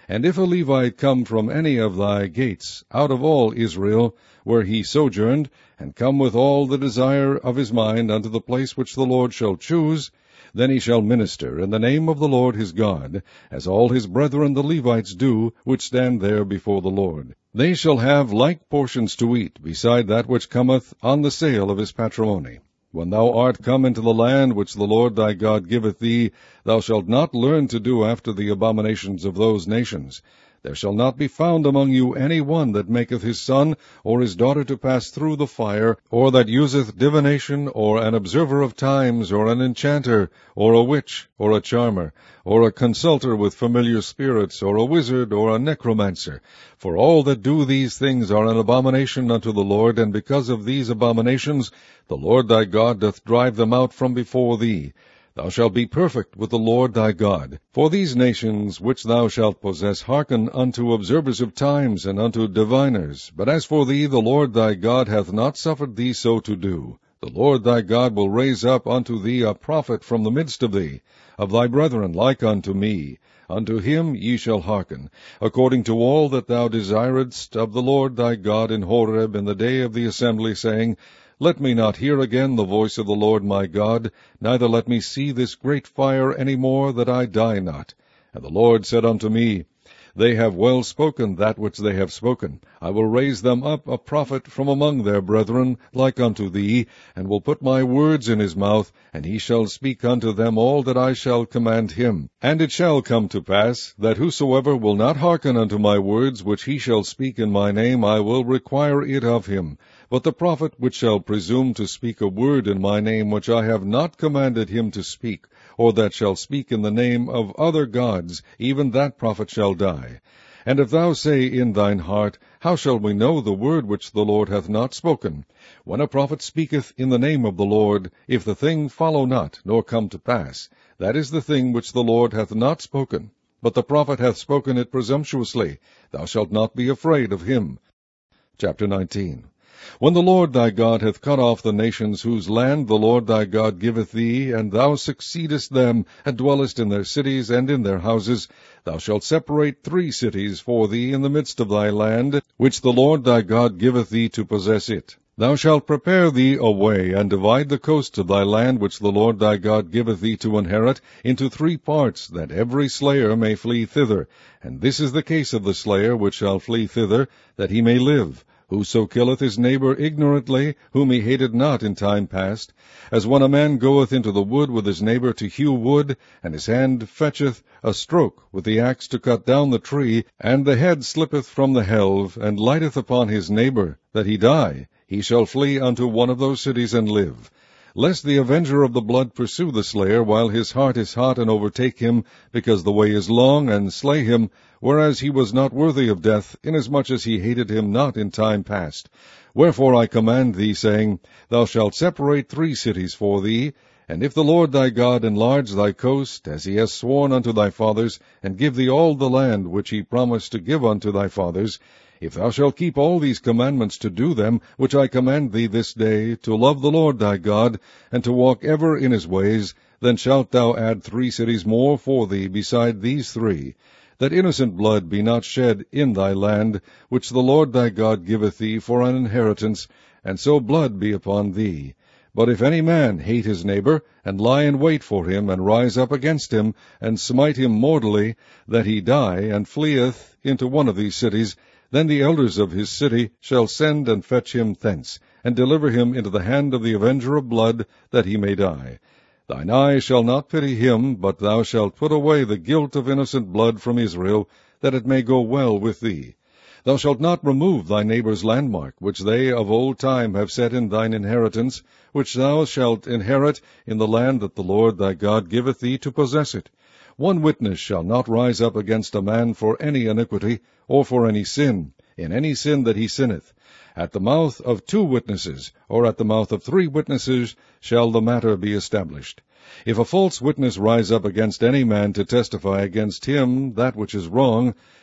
And if a Levite come from any of thy gates, out of all Israel, where he sojourned, and come with all the desire of his mind unto the place which the Lord shall choose, then he shall minister in the name of the Lord his God, as all his brethren the Levites do, which stand there before the Lord. They shall have like portions to eat, beside that which cometh on the sale of his patrimony. When thou art come into the land which the Lord thy God giveth thee, thou shalt not learn to do after the abominations of those nations. There shall not be found among you any one that maketh his son or his daughter to pass through the fire, or that useth divination, or an observer of times, or an enchanter, or a witch, or a charmer, or a consulter with familiar spirits, or a wizard, or a necromancer. For all that do these things are an abomination unto the Lord, and because of these abominations the Lord thy God doth drive them out from before thee. Thou shalt be perfect with the Lord thy God. For these nations which thou shalt possess hearken unto observers of times, and unto diviners. But as for thee, the Lord thy God hath not suffered thee so to do. The Lord thy God will raise up unto thee a prophet from the midst of thee, of thy brethren like unto me. Unto him ye shall hearken, according to all that thou desiredst of the Lord thy God in Horeb in the day of the assembly, saying, Let me not hear again the voice of the Lord my God, neither let me see this great fire any more, that I die not. And the Lord said unto me, They have well spoken that which they have spoken. I will raise them up a prophet from among their brethren, like unto thee, and will put my words in his mouth, and he shall speak unto them all that I shall command him. And it shall come to pass, that whosoever will not hearken unto my words, which he shall speak in my name, I will require it of him. But the prophet which shall presume to speak a word in my name which I have not commanded him to speak, or that shall speak in the name of other gods, even that prophet shall die. And if thou say in thine heart, How shall we know the word which the Lord hath not spoken? When a prophet speaketh in the name of the Lord, if the thing follow not, nor come to pass, that is the thing which the Lord hath not spoken. But the prophet hath spoken it presumptuously. Thou shalt not be afraid of him. Chapter 19. When the Lord thy God hath cut off the nations whose land the Lord thy God giveth thee, and thou succeedest them, and dwellest in their cities and in their houses, thou shalt separate 3 cities for thee in the midst of thy land, which the Lord thy God giveth thee to possess it. Thou shalt prepare thee a way, and divide the coast of thy land which the Lord thy God giveth thee to inherit, into 3 parts, that every slayer may flee thither. And this is the case of the slayer which shall flee thither, that he may live. Whoso killeth his neighbor ignorantly, whom he hated not in time past, as when a man goeth into the wood with his neighbor to hew wood, and his hand fetcheth a stroke with the axe to cut down the tree, and the head slippeth from the helve, and lighteth upon his neighbor, that he die, he shall flee unto one of those cities and live. Lest the avenger of the blood pursue the slayer while his heart is hot, and overtake him, because the way is long, and slay him, whereas he was not worthy of death, inasmuch as he hated him not in time past. Wherefore I command thee, saying, Thou shalt separate 3 cities for thee, and if the Lord thy God enlarge thy coast, as he has sworn unto thy fathers, and give thee all the land which he promised to give unto thy fathers, if thou shalt keep all these commandments to do them, which I command thee this day, to love the Lord thy God, and to walk ever in his ways, then shalt thou add 3 cities more for thee beside these 3, that innocent blood be not shed in thy land, which the Lord thy God giveth thee for an inheritance, and so blood be upon thee. But if any man hate his neighbor, and lie in wait for him, and rise up against him, and smite him mortally, that he die, and fleeth into one of these cities, then the elders of his city shall send and fetch him thence, and deliver him into the hand of the avenger of blood, that he may die. Thine eye shall not pity him, but thou shalt put away the guilt of innocent blood from Israel, that it may go well with thee. Thou shalt not remove thy neighbor's landmark, which they of old time have set in thine inheritance, which thou shalt inherit in the land that the Lord thy God giveth thee to possess it. 1 witness shall not rise up against a man for any iniquity, or for any sin, in any sin that he sinneth. At the mouth of 2 witnesses, or at the mouth of 3 witnesses, shall the matter be established. If a false witness rise up against any man to testify against him that which is wrong,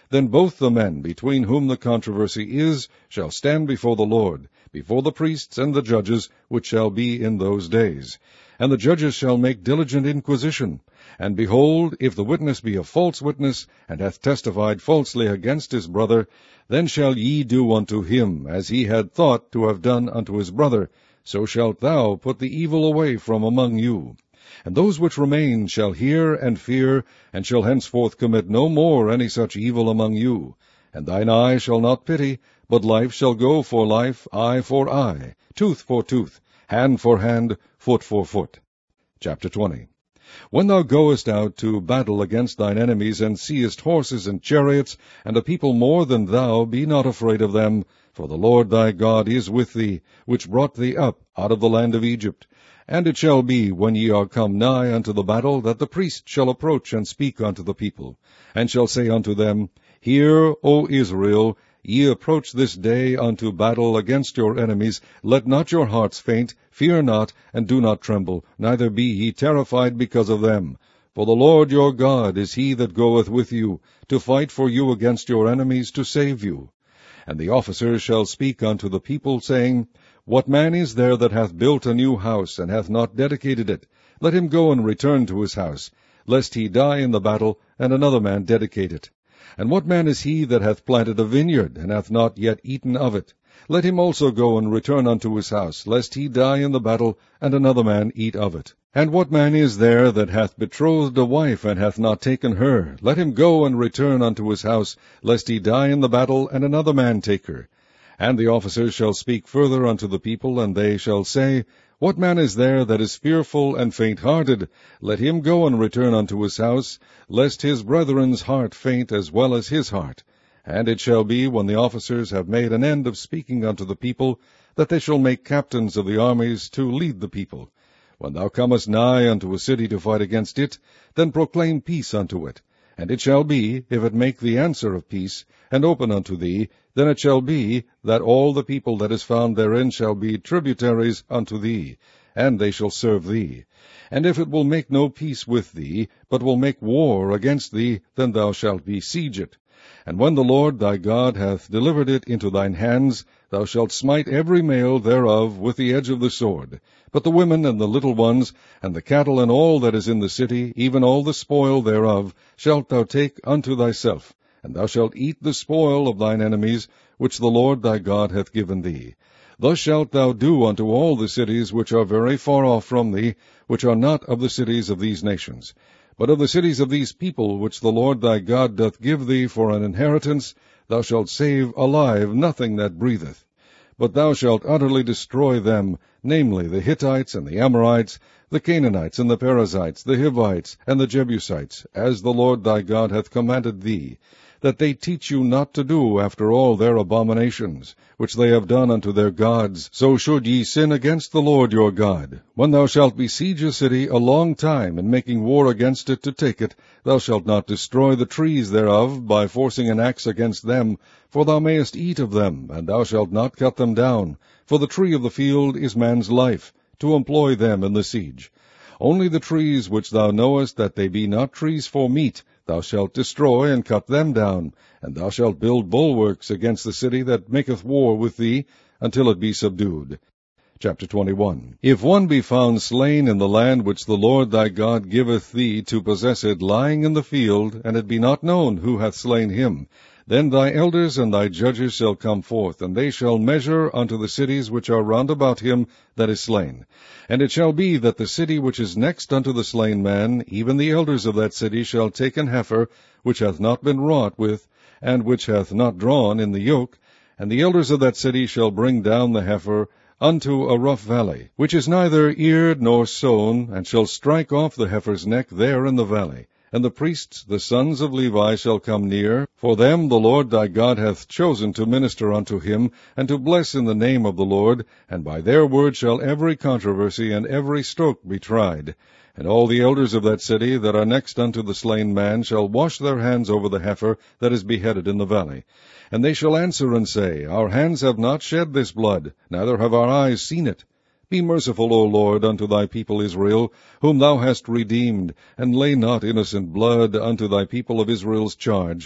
Then both the men between whom the controversy is shall stand before the Lord, before the priests and the judges, which shall be in those days. And the judges shall make diligent inquisition. And behold, if the witness be a false witness, and hath testified falsely against his brother, then shall ye do unto him as he had thought to have done unto his brother. So shalt thou put the evil away from among you. And those which remain shall hear and fear, and shall henceforth commit no more any such evil among you. And thine eye shall not pity, but life shall go for life, eye for eye, tooth for tooth, hand for hand, foot for foot. Chapter 20. When thou goest out to battle against thine enemies, and seest horses and chariots, and a people more than thou, be not afraid of them, for the Lord thy God is with thee, which brought thee up out of the land of Egypt. And it shall be, when ye are come nigh unto the battle, that the priest shall approach and speak unto the people, and shall say unto them, Hear, O Israel, ye approach this day unto battle against your enemies. Let not your hearts faint, fear not, and do not tremble, neither be ye terrified because of them. For the Lord your God is he that goeth with you, to fight for you against your enemies, to save you. And the officers shall speak unto the people, saying, What man is there that hath built a new house, and hath not dedicated it? Let him go and return to his house, lest he die in the battle, and another man dedicate it. And what man is he that hath planted a vineyard, and hath not yet eaten of it? Let him also go and return unto his house, lest he die in the battle, and another man eat of it. And what man is there that hath betrothed a wife, and hath not taken her? Let him go and return unto his house, lest he die in the battle, and another man take her. And the officers shall speak further unto the people, and they shall say, What man is there that is fearful and faint-hearted? Let him go and return unto his house, lest his brethren's heart faint as well as his heart. And it shall be, when the officers have made an end of speaking unto the people, that they shall make captains of the armies to lead the people. When thou comest nigh unto a city to fight against it, then proclaim peace unto it. And it shall be, if it make the answer of peace, and open unto thee, then it shall be, that all the people that is found therein shall be tributaries unto thee, and they shall serve thee. And if it will make no peace with thee, but will make war against thee, then thou shalt besiege it. And when the Lord thy God hath delivered it into thine hands, thou shalt smite every male thereof with the edge of the sword. But the women and the little ones, and the cattle and all that is in the city, even all the spoil thereof, shalt thou take unto thyself. And thou shalt eat the spoil of thine enemies, which the Lord thy God hath given thee. Thus shalt thou do unto all the cities which are very far off from thee, which are not of the cities of these nations. But of the cities of these people, which the Lord thy God doth give thee for an inheritance, thou shalt save alive nothing that breatheth. But thou shalt utterly destroy them, namely the Hittites and the Amorites, the Canaanites and the Perizzites, the Hivites and the Jebusites, as the Lord thy God hath commanded thee, that they teach you not to do after all their abominations, which they have done unto their gods. So should ye sin against the Lord your God. When thou shalt besiege a city a long time, in making war against it to take it, thou shalt not destroy the trees thereof by forcing an axe against them, for thou mayest eat of them, and thou shalt not cut them down. For the tree of the field is man's life, to employ them in the siege. Only the trees which thou knowest that they be not trees for meat, thou shalt destroy and cut them down, and thou shalt build bulwarks against the city that maketh war with thee, until it be subdued. Chapter 21. If one be found slain in the land which the Lord thy God giveth thee to possess it, lying in the field, and it be not known who hath slain him, then thy elders and thy judges shall come forth, and they shall measure unto the cities which are round about him that is slain. And it shall be that the city which is next unto the slain man, even the elders of that city shall take an heifer, which hath not been wrought with, and which hath not drawn in the yoke, and the elders of that city shall bring down the heifer unto a rough valley, which is neither eared nor sown, and shall strike off the heifer's neck there in the valley. And the priests, the sons of Levi, shall come near. For them the Lord thy God hath chosen to minister unto him, and to bless in the name of the Lord, and by their word shall every controversy and every stroke be tried. And all the elders of that city that are next unto the slain man shall wash their hands over the heifer that is beheaded in the valley. And they shall answer and say, Our hands have not shed this blood, neither have our eyes seen it. Be merciful, O Lord, unto thy people Israel, whom thou hast redeemed, and lay not innocent blood unto thy people of Israel's charge.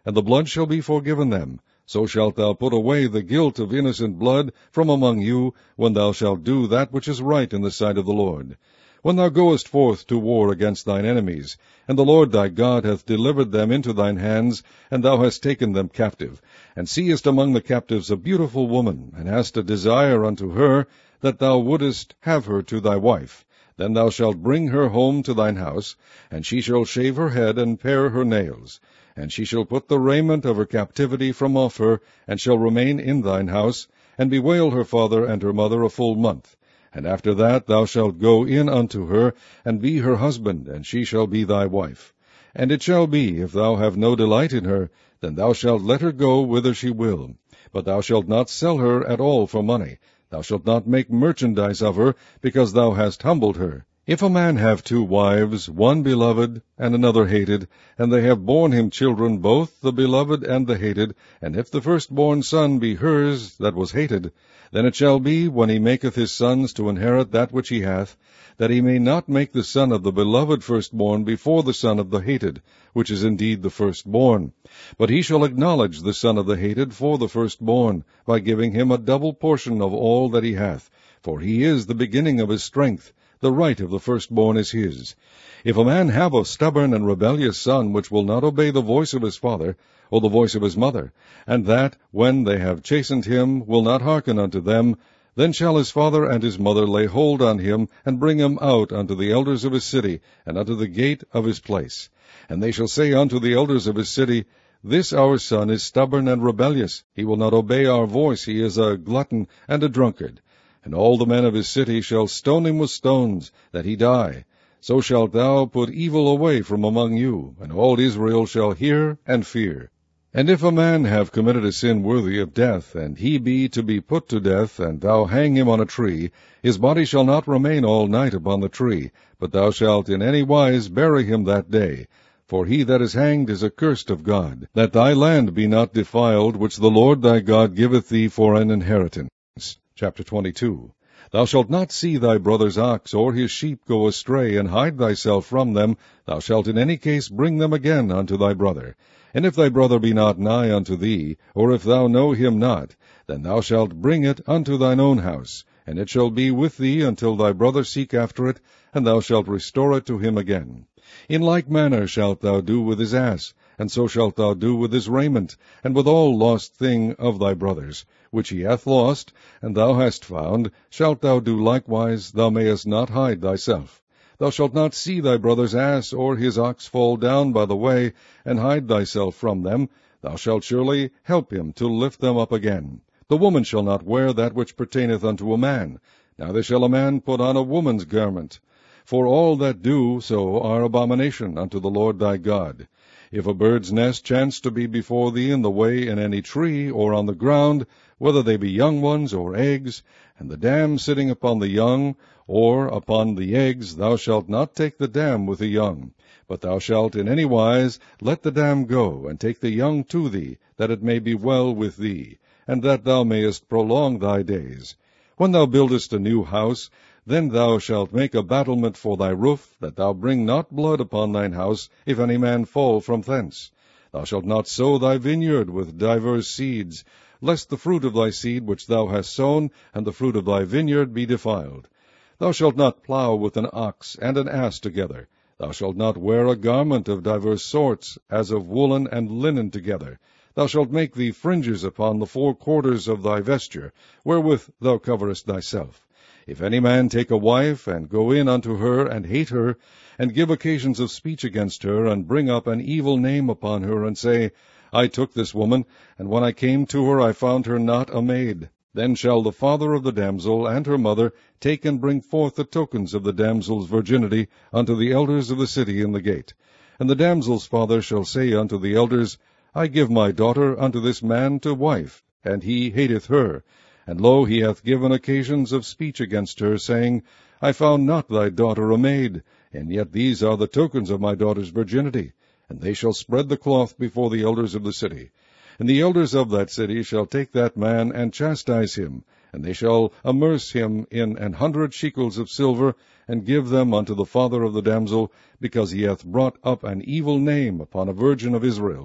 and the blood shall be forgiven them. So shalt thou put away the guilt of innocent blood from among you, when thou shalt do that which is right in the sight of the Lord. When thou goest forth to war against thine enemies, and the Lord thy God hath delivered them into thine hands, and thou hast taken them captive, and seest among the captives a beautiful woman, and hast a desire unto her, that thou wouldest have her to thy wife, then thou shalt bring her home to thine house, and she shall shave her head and pare her nails. And she shall put the raiment of her captivity from off her, and shall remain in thine house, and bewail her father and her mother a full month. And after that thou shalt go in unto her, and be her husband, and she shall be thy wife. And it shall be, if thou have no delight in her, then thou shalt let her go whither she will. But thou shalt not sell her at all for money. Thou shalt not make merchandise of her, because thou hast humbled her. If a man have 2 wives, one beloved and another hated, and they have borne him children, both the beloved and the hated, and if the firstborn son be hers that was hated, then it shall be, when he maketh his sons to inherit that which he hath, that he may not make the son of the beloved firstborn before the son of the hated, which is indeed the firstborn. But he shall acknowledge the son of the hated for the firstborn, by giving him a double portion of all that he hath, for he is the beginning of his strength. The right of the firstborn is his. If a man have a stubborn and rebellious son, which will not obey the voice of his father, or the voice of his mother, and that, when they have chastened him, will not hearken unto them, then shall his father and his mother lay hold on him, and bring him out unto the elders of his city, and unto the gate of his place. And they shall say unto the elders of his city, This our son is stubborn and rebellious. He will not obey our voice. He is a glutton and a drunkard. And all the men of his city shall stone him with stones, that he die. So shalt thou put evil away from among you, and all Israel shall hear and fear. And if a man have committed a sin worthy of death, and he be to be put to death, and thou hang him on a tree, his body shall not remain all night upon the tree, but thou shalt in any wise bury him that day. For he that is hanged is accursed of God, that thy land be not defiled, which the Lord thy God giveth thee for an inheritance. Chapter 22. Thou shalt not see thy brother's ox or his sheep go astray, and hide thyself from them. Thou shalt in any case bring them again unto thy brother. And if thy brother be not nigh unto thee, or if thou know him not, then thou shalt bring it unto thine own house, and it shall be with thee until thy brother seek after it, and thou shalt restore it to him again. In like manner shalt thou do with his ass, and so shalt thou do with his raiment, and with all lost thing of thy brother's, which he hath lost, and thou hast found, shalt thou do likewise. Thou mayest not hide thyself. Thou shalt not see thy brother's ass or his ox fall down by the way, and hide thyself from them. Thou shalt surely help him to lift them up again. The woman shall not wear that which pertaineth unto a man, neither shall a man put on a woman's garment. For all that do so are abomination unto the Lord thy God. If a bird's nest chance to be before thee in the way in any tree, or on the ground, whether they be young ones or eggs, and the dam sitting upon the young, or upon the eggs, thou shalt not take the dam with the young, but thou shalt in any wise let the dam go, and take the young to thee, that it may be well with thee, and that thou mayest prolong thy days. When thou buildest a new house, then thou shalt make a battlement for thy roof, that thou bring not blood upon thine house, if any man fall from thence. Thou shalt not sow thy vineyard with divers seeds, lest the fruit of thy seed which thou hast sown, and the fruit of thy vineyard, be defiled. Thou shalt not plow with an ox and an ass together. Thou shalt not wear a garment of divers sorts, as of woolen and linen together. Thou shalt make thee fringes upon the 4 quarters of thy vesture, wherewith thou coverest thyself. If any man take a wife, and go in unto her, and hate her, and give occasions of speech against her, and bring up an evil name upon her, and say, I took this woman, and when I came to her I found her not a maid, then shall the father of the damsel and her mother take and bring forth the tokens of the damsel's virginity unto the elders of the city in the gate. And the damsel's father shall say unto the elders, I give my daughter unto this man to wife, and he hateth her. And lo, he hath given occasions of speech against her, saying, I found not thy daughter a maid, and yet these are the tokens of my daughter's virginity. And they shall spread the cloth before the elders of the city. And the elders of that city shall take that man and chastise him, and they shall amerce him in 100 shekels of silver, and give them unto the father of the damsel, because he hath brought up an evil name upon a virgin of Israel.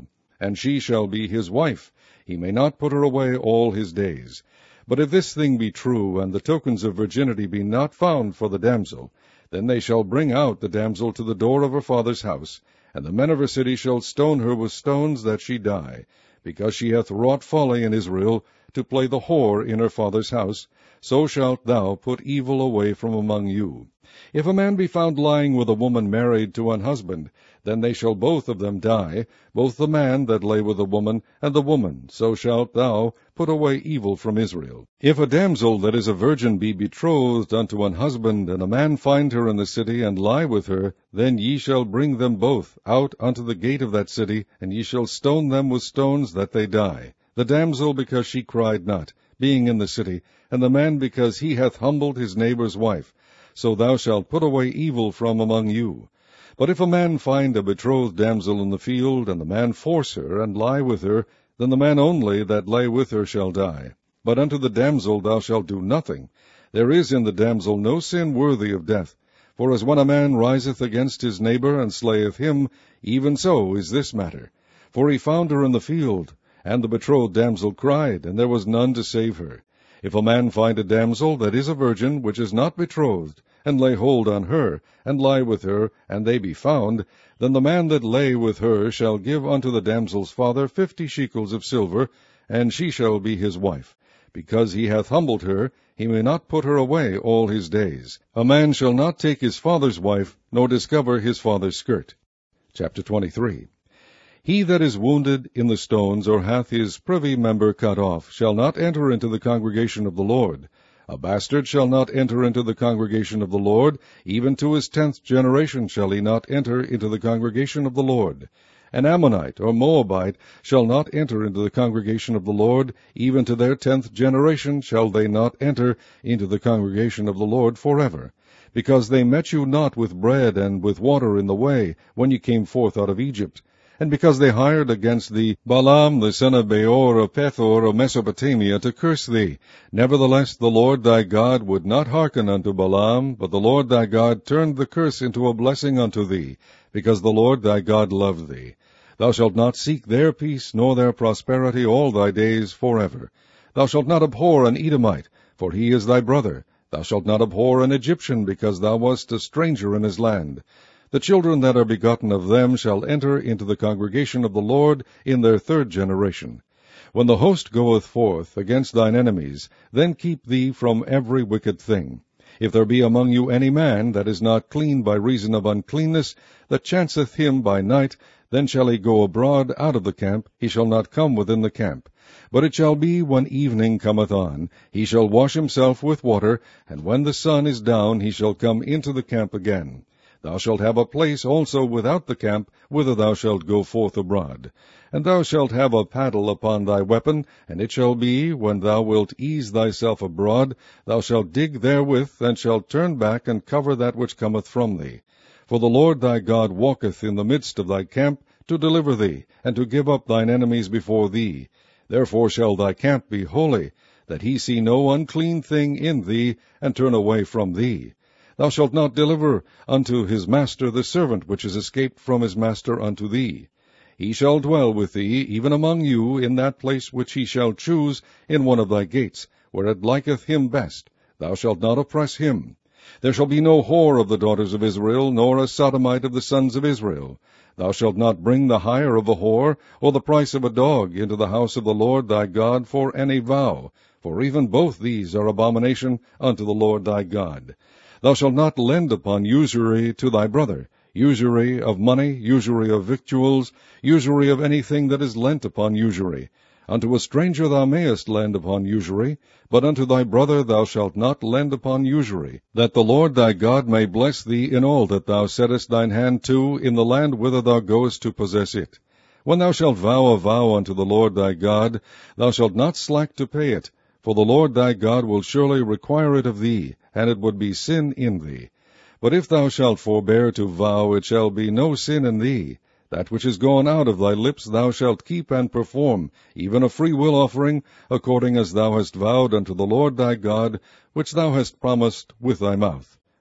and she shall be his wife. He may not put her away all his days. But if this thing be true, and the tokens of virginity be not found for the damsel, then they shall bring out the damsel to the door of her father's house, and the men of her city shall stone her with stones that she die, because she hath wrought folly in Israel, to play the whore in her father's house. So shalt thou put evil away from among you. If a man be found lying with a woman married to an husband, then they shall both of them die, both the man that lay with the woman, and the woman. So shalt thou put away evil from Israel. If a damsel that is a virgin be betrothed unto an husband, and a man find her in the city, and lie with her, then ye shall bring them both out unto the gate of that city, and ye shall stone them with stones that they die. The damsel because she cried not, being in the city, and the man because he hath humbled his neighbour's wife. So thou shalt put away evil from among you. But if a man find a betrothed damsel in the field, and the man force her, and lie with her, then the man only that lay with her shall die. But unto the damsel thou shalt do nothing. There is in the damsel no sin worthy of death. For as when a man riseth against his neighbour, and slayeth him, even so is this matter. For he found her in the field, and the betrothed damsel cried, and there was none to save her. If a man find a damsel that is a virgin, which is not betrothed, and lay hold on her, and lie with her, and they be found, then the man that lay with her shall give unto the damsel's father 50 shekels of silver, and she shall be his wife. Because he hath humbled her, he may not put her away all his days. A man shall not take his father's wife, nor discover his father's skirt. Chapter 23. He that is wounded in the stones, or hath his privy member cut off, shall not enter into the congregation of the Lord. A bastard shall not enter into the congregation of the Lord, even to his 10th generation shall he not enter into the congregation of the Lord. An Ammonite or Moabite shall not enter into the congregation of the Lord, even to their 10th generation shall they not enter into the congregation of the Lord forever. Because they met you not with bread and with water in the way, when ye came forth out of Egypt. And because they hired against thee Balaam the son of Beor of Pethor of Mesopotamia to curse thee. Nevertheless the Lord thy God would not hearken unto Balaam, but the Lord thy God turned the curse into a blessing unto thee, because the Lord thy God loved thee. Thou shalt not seek their peace nor their prosperity all thy days forever. Thou shalt not abhor an Edomite, for he is thy brother. Thou shalt not abhor an Egyptian, because thou wast a stranger in his land. The children that are begotten of them shall enter into the congregation of the Lord in their 3rd generation. When the host goeth forth against thine enemies, then keep thee from every wicked thing. If there be among you any man that is not clean by reason of uncleanness, that chanceth him by night, then shall he go abroad out of the camp, he shall not come within the camp. But it shall be, when evening cometh on, he shall wash himself with water, and when the sun is down, he shall come into the camp again. Thou shalt have a place also without the camp, whither thou shalt go forth abroad. And thou shalt have a paddle upon thy weapon, and it shall be, when thou wilt ease thyself abroad, thou shalt dig therewith, and shalt turn back and cover that which cometh from thee. For the Lord thy God walketh in the midst of thy camp, to deliver thee, and to give up thine enemies before thee. Therefore shall thy camp be holy, that he see no unclean thing in thee, and turn away from thee. Thou shalt not deliver unto his master the servant which is escaped from his master unto thee. He shall dwell with thee, even among you, in that place which he shall choose in one of thy gates, where it liketh him best. Thou shalt not oppress him. There shall be no whore of the daughters of Israel, nor a sodomite of the sons of Israel. Thou shalt not bring the hire of a whore, or the price of a dog, into the house of the Lord thy God for any vow, for even both these are abomination unto the Lord thy God. Thou shalt not lend upon usury to thy brother, usury of money, usury of victuals, usury of anything that is lent upon usury. Unto a stranger thou mayest lend upon usury, but unto thy brother thou shalt not lend upon usury, that the Lord thy God may bless thee in all that thou settest thine hand to in the land whither thou goest to possess it. When thou shalt vow a vow unto the Lord thy God, thou shalt not slack to pay it, for the Lord thy God will surely require it of thee, and it would be sin in thee. But if thou shalt forbear to vow, it shall be no sin in thee. That which is gone out of thy lips thou shalt keep and perform, even a freewill offering, according as thou hast vowed unto the Lord thy God, which thou hast promised with thy mouth.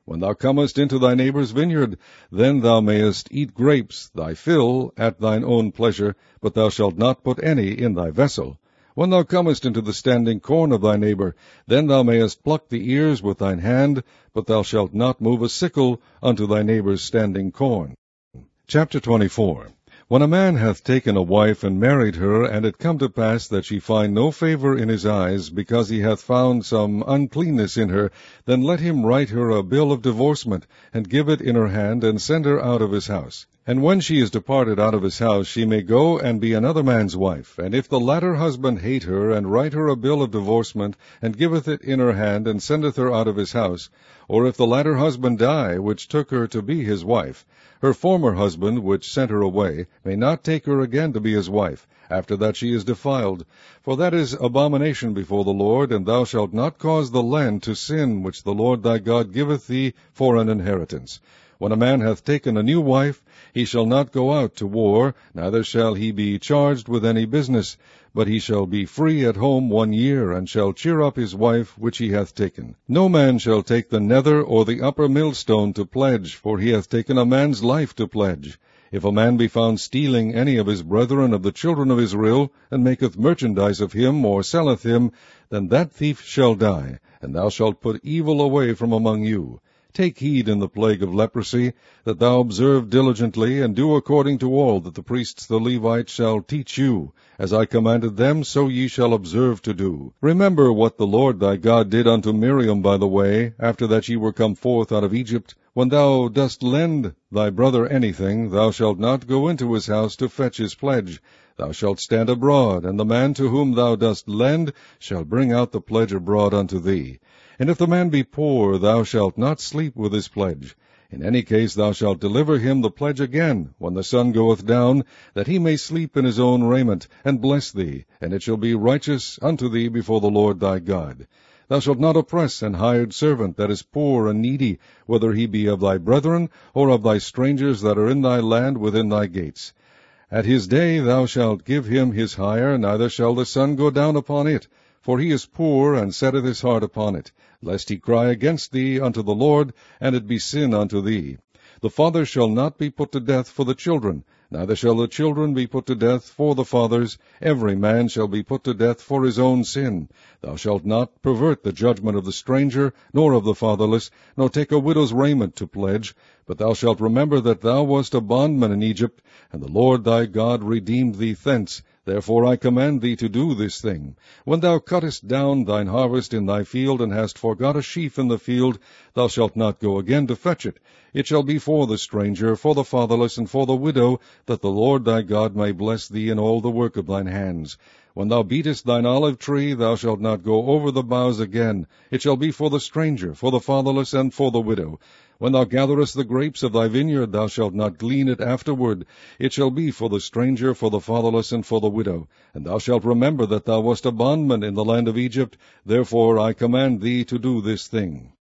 When thou comest into thy neighbour's vineyard, then thou mayest eat grapes, thy fill, at thine own pleasure, but thou shalt not put any in thy vessel. When thou comest into the standing corn of thy neighbour, then thou mayest pluck the ears with thine hand, but thou shalt not move a sickle unto thy neighbour's standing corn. Chapter 24. When a man hath taken a wife and married her, and it come to pass that she find no favour in his eyes, because he hath found some uncleanness in her, then let him write her a bill of divorcement, and give it in her hand, and send her out of his house. And when she is departed out of his house, she may go and be another man's wife. And if the latter husband hate her, and write her a bill of divorcement, and giveth it in her hand, and sendeth her out of his house, or if the latter husband die, which took her to be his wife, her former husband, which sent her away, may not take her again to be his wife, after that she is defiled. For that is abomination before the Lord, and thou shalt not cause the land to sin, which the Lord thy God giveth thee for an inheritance. When a man hath taken a new wife, he shall not go out to war, neither shall he be charged with any business, but he shall be free at home 1 year, and shall cheer up his wife which he hath taken. No man shall take the nether or the upper millstone to pledge, for he hath taken a man's life to pledge. If a man be found stealing any of his brethren of the children of Israel, and maketh merchandise of him, or selleth him, then that thief shall die, and thou shalt put evil away from among you. Take heed in the plague of leprosy, that thou observe diligently, and do according to all that the priests the Levites shall teach you. As I commanded them, so ye shall observe to do. Remember what the Lord thy God did unto Miriam by the way, after that ye were come forth out of Egypt. When thou dost lend thy brother anything, thou shalt not go into his house to fetch his pledge. Thou shalt stand abroad, and the man to whom thou dost lend shall bring out the pledge abroad unto thee. And if the man be poor, thou shalt not sleep with his pledge. In any case thou shalt deliver him the pledge again, when the sun goeth down, that he may sleep in his own raiment, and bless thee, and it shall be righteous unto thee before the Lord thy God. Thou shalt not oppress an hired servant that is poor and needy, whether he be of thy brethren, or of thy strangers that are in thy land within thy gates. At his day thou shalt give him his hire, neither shall the sun go down upon it, for he is poor, and setteth his heart upon it, lest he cry against thee unto the Lord, and it be sin unto thee. The father shall not be put to death for the children, neither shall the children be put to death for the fathers. Every man shall be put to death for his own sin. Thou shalt not pervert the judgment of the stranger, nor of the fatherless, nor take a widow's raiment to pledge. But thou shalt remember that thou wast a bondman in Egypt, and the Lord thy God redeemed thee thence. Therefore I command thee to do this thing. When thou cuttest down thine harvest in thy field, and hast forgot a sheaf in the field, thou shalt not go again to fetch it. It shall be for the stranger, for the fatherless, and for the widow, that the Lord thy God may bless thee in all the work of thine hands. When thou beatest thine olive tree, thou shalt not go over the boughs again. It shall be for the stranger, for the fatherless, and for the widow. When thou gatherest the grapes of thy vineyard, thou shalt not glean it afterward. It shall be for the stranger, for the fatherless, and for the widow. And thou shalt remember that thou wast a bondman in the land of Egypt. Therefore I command thee to do this thing.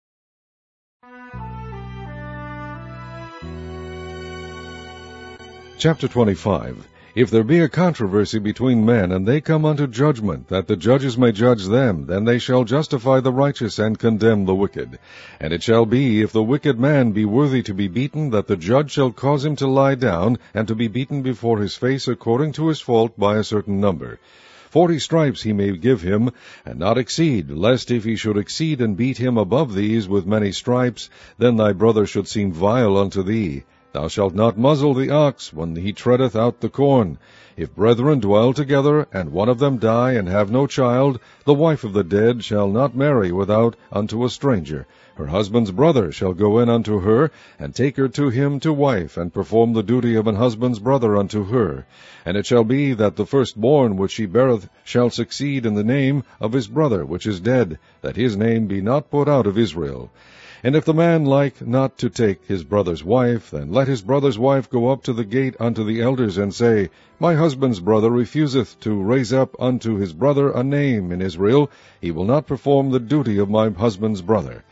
Chapter 25. If there be a controversy between men, and they come unto judgment, that the judges may judge them, then they shall justify the righteous, and condemn the wicked. And it shall be, if the wicked man be worthy to be beaten, that the judge shall cause him to lie down, and to be beaten before his face according to his fault by a certain number. 40 stripes he may give him, and not exceed, lest if he should exceed and beat him above these with many stripes, then thy brother should seem vile unto thee. Thou shalt not muzzle the ox when he treadeth out the corn. If brethren dwell together, and one of them die, and have no child, the wife of the dead shall not marry without unto a stranger. Her husband's brother shall go in unto her, and take her to him to wife, and perform the duty of an husband's brother unto her. And it shall be that the firstborn which she beareth shall succeed in the name of his brother which is dead, that his name be not put out of Israel. And if the man like not to take his brother's wife, then let his brother's wife go up to the gate unto the elders, and say, My husband's brother refuseth to raise up unto his brother a name in Israel. He will not perform the duty of my husband's brother.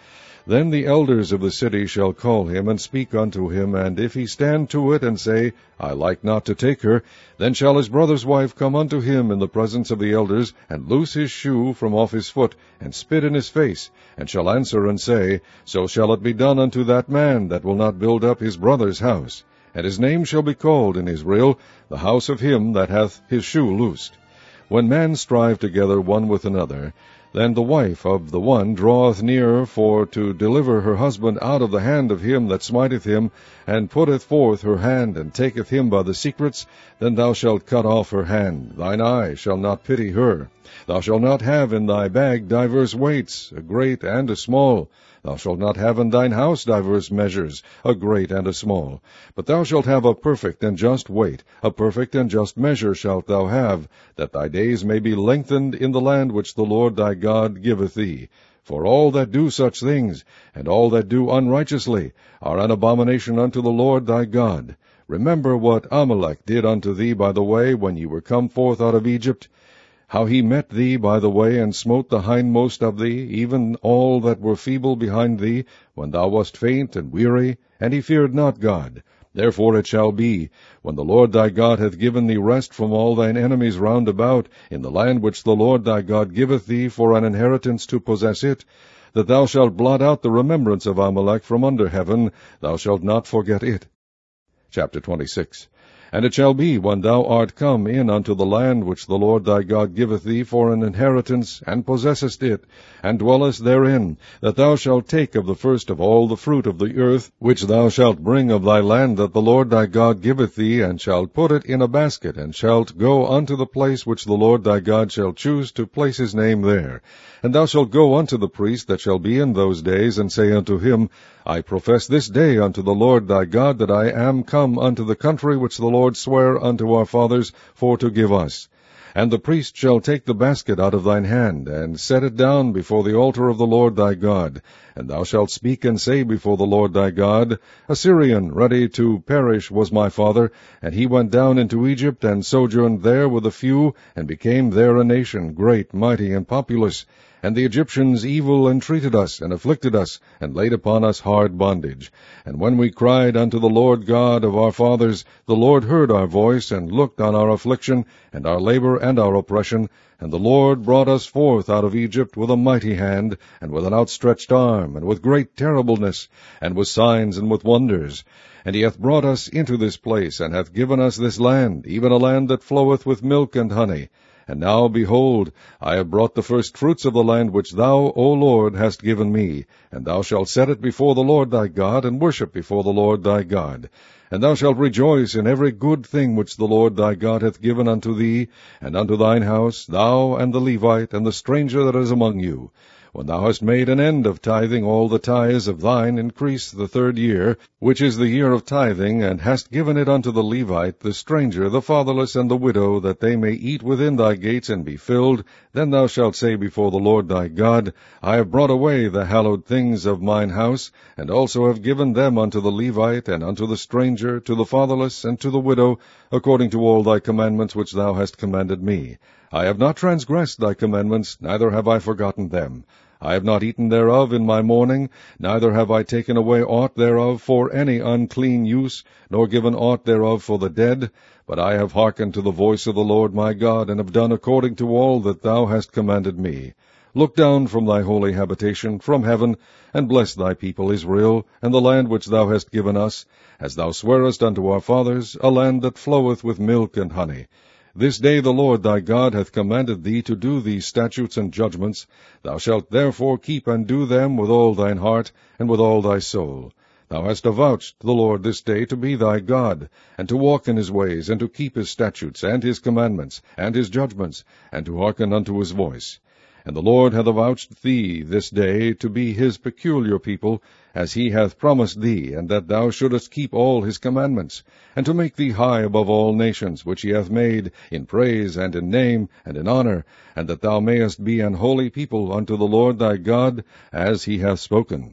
Then the elders of the city shall call him, and speak unto him, and if he stand to it, and say, I like not to take her, then shall his brother's wife come unto him in the presence of the elders, and loose his shoe from off his foot, and spit in his face, and shall answer and say, So shall it be done unto that man that will not build up his brother's house. And his name shall be called in Israel, the house of him that hath his shoe loosed. When men strive together one with another, then the wife of the one draweth near for to deliver her husband out of the hand of him that smiteth him, and putteth forth her hand, and taketh him by the secrets, then thou shalt cut off her hand. Thine eye shall not pity her. Thou shalt not have in thy bag divers weights, a great and a small. Thou shalt not have in thine house divers measures, a great and a small. But thou shalt have a perfect and just weight, a perfect and just measure shalt thou have, that thy days may be lengthened in the land which the Lord thy God giveth thee. For all that do such things, and all that do unrighteously, are an abomination unto the Lord thy God. Remember what Amalek did unto thee by the way, when ye were come forth out of Egypt, how he met thee by the way, and smote the hindmost of thee, even all that were feeble behind thee, when thou wast faint and weary, and he feared not God. Therefore it shall be, when the Lord thy God hath given thee rest from all thine enemies round about, in the land which the Lord thy God giveth thee for an inheritance to possess it, that thou shalt blot out the remembrance of Amalek from under heaven, thou shalt not forget it. Chapter 26. And it shall be, when thou art come in unto the land which the Lord thy God giveth thee for an inheritance, and possessest it, and dwellest therein, that thou shalt take of the first of all the fruit of the earth, which thou shalt bring of thy land that the Lord thy God giveth thee, and shalt put it in a basket, and shalt go unto the place which the Lord thy God shall choose to place his name there. And thou shalt go unto the priest that shall be in those days, and say unto him, I profess this day unto the Lord thy God that I am come unto the country which the Lord sware unto our fathers for to give us. And the priest shall take the basket out of thine hand, and set it down before the altar of the Lord thy God. And thou shalt speak and say before the Lord thy God, A Syrian ready to perish was my father, and he went down into Egypt, and sojourned there with a few, and became there a nation, great, mighty, and populous. And the Egyptians evil entreated us, and afflicted us, and laid upon us hard bondage. And when we cried unto the Lord God of our fathers, the Lord heard our voice, and looked on our affliction, and our labor, and our oppression. And the Lord brought us forth out of Egypt with a mighty hand, and with an outstretched arm, and with great terribleness, and with signs and with wonders. And he hath brought us into this place, and hath given us this land, even a land that floweth with milk and honey. And now, behold, I have brought the first fruits of the land which thou, O Lord, hast given me, and thou shalt set it before the Lord thy God, and worship before the Lord thy God. And thou shalt rejoice in every good thing which the Lord thy God hath given unto thee, and unto thine house, thou and the Levite, and the stranger that is among you. When thou hast made an end of tithing all the tithes of thine increase the 3rd year, which is the year of tithing, and hast given it unto the Levite, the stranger, the fatherless, and the widow, that they may eat within thy gates and be filled, then thou shalt say before the Lord thy God, I have brought away the hallowed things of mine house, and also have given them unto the Levite, and unto the stranger, to the fatherless, and to the widow, according to all thy commandments which thou hast commanded me. I have not transgressed thy commandments, neither have I forgotten them. I have not eaten thereof in my mourning, neither have I taken away aught thereof for any unclean use, nor given aught thereof for the dead, but I have hearkened to the voice of the Lord my God, and have done according to all that thou hast commanded me. Look down from thy holy habitation, from heaven, and bless thy people Israel, and the land which thou hast given us, as thou swarest unto our fathers, a land that floweth with milk and honey. This day the Lord thy God hath commanded thee to do these statutes and judgments. Thou shalt therefore keep and do them with all thine heart, and with all thy soul. Thou hast avouched the Lord this day to be thy God, and to walk in his ways, and to keep his statutes, and his commandments, and his judgments, and to hearken unto his voice. And the Lord hath avouched thee this day to be his peculiar people, as he hath promised thee, and that thou shouldest keep all his commandments, and to make thee high above all nations, which he hath made, in praise, and in name, and in honor, and that thou mayest be an holy people unto the Lord thy God, as he hath spoken.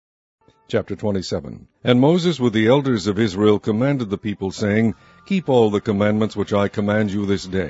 Chapter 27. And Moses with the elders of Israel commanded the people, saying, Keep all the commandments which I command you this day.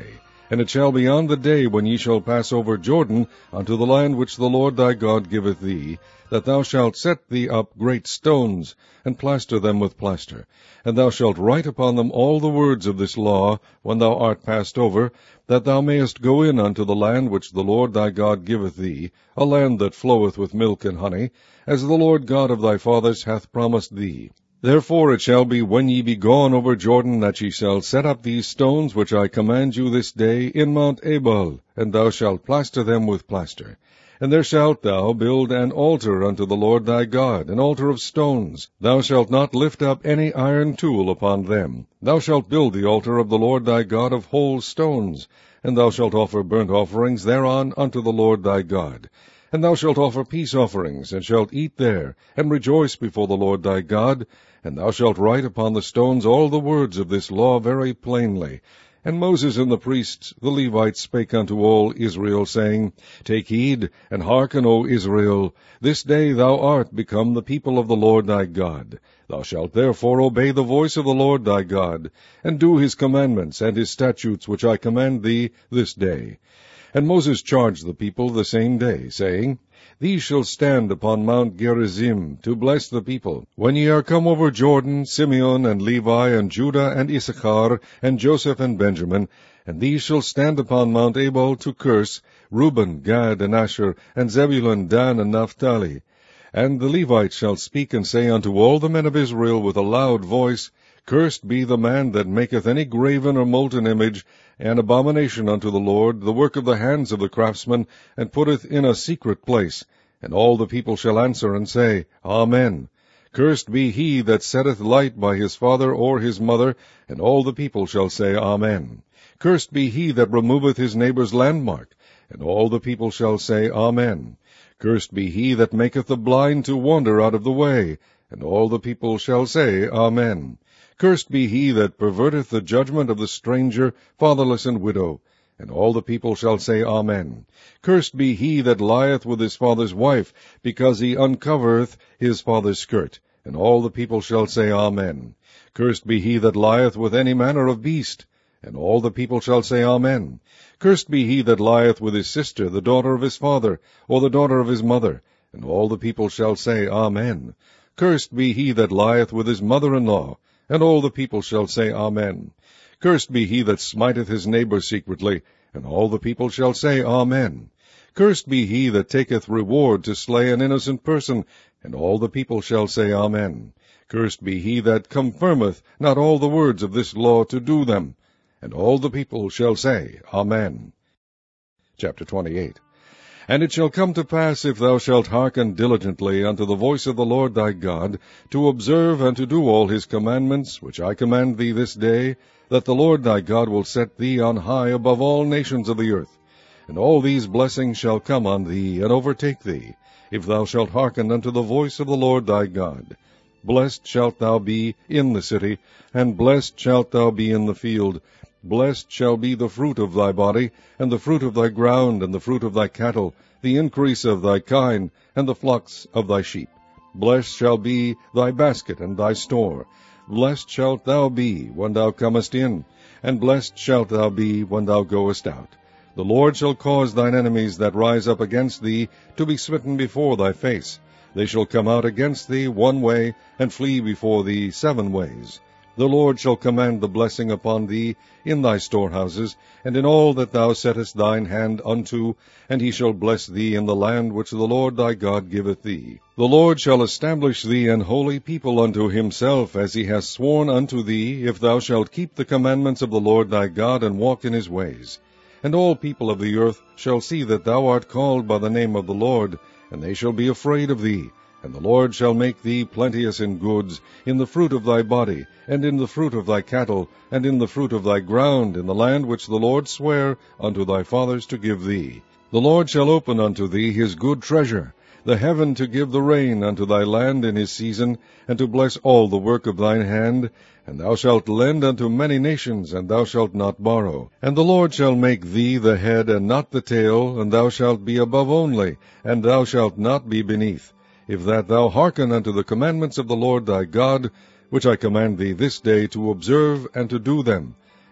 And it shall be on the day when ye shall pass over Jordan unto the land which the Lord thy God giveth thee, that thou shalt set thee up great stones, and plaster them with plaster. And thou shalt write upon them all the words of this law, when thou art passed over, that thou mayest go in unto the land which the Lord thy God giveth thee, a land that floweth with milk and honey, as the Lord God of thy fathers hath promised thee. Therefore it shall be, when ye be gone over Jordan, that ye shall set up these stones which I command you this day in Mount Ebal, and thou shalt plaster them with plaster. And there shalt thou build an altar unto the Lord thy God, an altar of stones. Thou shalt not lift up any iron tool upon them. Thou shalt build the altar of the Lord thy God of whole stones, and thou shalt offer burnt offerings thereon unto the Lord thy God. And thou shalt offer peace offerings, and shalt eat there, and rejoice before the Lord thy God. And thou shalt write upon the stones all the words of this law very plainly. And Moses and the priests, the Levites, spake unto all Israel, saying, Take heed, and hearken, O Israel. This day thou art become the people of the Lord thy God. Thou shalt therefore obey the voice of the Lord thy God, and do his commandments and his statutes which I command thee this day. And Moses charged the people the same day, saying, These shall stand upon Mount Gerizim, to bless the people. When ye are come over Jordan, Simeon and Levi and Judah and Issachar and Joseph and Benjamin, and these shall stand upon Mount Ebal to curse, Reuben, Gad, and Asher, and Zebulun, Dan, and Naphtali. And the Levites shall speak and say unto all the men of Israel with a loud voice, Cursed be the man that maketh any graven or molten image, an abomination unto the Lord, the work of the hands of the craftsman, and putteth in a secret place. And all the people shall answer and say, Amen. Cursed be he that setteth light by his father or his mother, and all the people shall say, Amen. Cursed be he that removeth his neighbour's landmark, and all the people shall say, Amen. Cursed be he that maketh the blind to wander out of the way, and all the people shall say, Amen. Cursed be he that perverteth the judgment of the stranger, fatherless, and widow. And all the people shall say, Amen. Cursed be he that lieth with his father's wife, because he uncovereth his father's skirt. And all the people shall say, Amen. Cursed be he that lieth with any manner of beast. And all the people shall say, Amen. Cursed be he that lieth with his sister, the daughter of his father, or the daughter of his mother. And all the people shall say, Amen. Cursed be he that lieth with his mother-in-law. And all the people shall say, Amen. Cursed be he that smiteth his neighbor secretly, and all the people shall say, Amen. Cursed be he that taketh reward to slay an innocent person, and all the people shall say, Amen. Cursed be he that confirmeth not all the words of this law to do them, and all the people shall say, Amen. Chapter 28. And it shall come to pass, if thou shalt hearken diligently unto the voice of the Lord thy God, to observe and to do all his commandments, which I command thee this day, that the Lord thy God will set thee on high above all nations of the earth. And all these blessings shall come on thee, and overtake thee, if thou shalt hearken unto the voice of the Lord thy God. Blessed shalt thou be in the city, and blessed shalt thou be in the field. Blessed shall be the fruit of thy body, and the fruit of thy ground, and the fruit of thy cattle, the increase of thy kine, and the flocks of thy sheep. Blessed shall be thy basket and thy store. Blessed shalt thou be when thou comest in, and blessed shalt thou be when thou goest out. The Lord shall cause thine enemies that rise up against thee to be smitten before thy face. They shall come out against thee one way, and flee before thee 7 ways. The Lord shall command the blessing upon thee in thy storehouses, and in all that thou settest thine hand unto, and he shall bless thee in the land which the Lord thy God giveth thee. The Lord shall establish thee an holy people unto himself, as he hath sworn unto thee, if thou shalt keep the commandments of the Lord thy God, and walk in his ways. And all people of the earth shall see that thou art called by the name of the Lord, and they shall be afraid of thee. And the Lord shall make thee plenteous in goods, in the fruit of thy body, and in the fruit of thy cattle, and in the fruit of thy ground, in the land which the Lord sware unto thy fathers to give thee. The Lord shall open unto thee his good treasure, the heaven to give the rain unto thy land in his season, and to bless all the work of thine hand. And thou shalt lend unto many nations, and thou shalt not borrow. And the Lord shall make thee the head and not the tail, and thou shalt be above only, and thou shalt not be beneath, if that thou hearken unto the commandments of the Lord thy God, which I command thee this day to observe and to do them.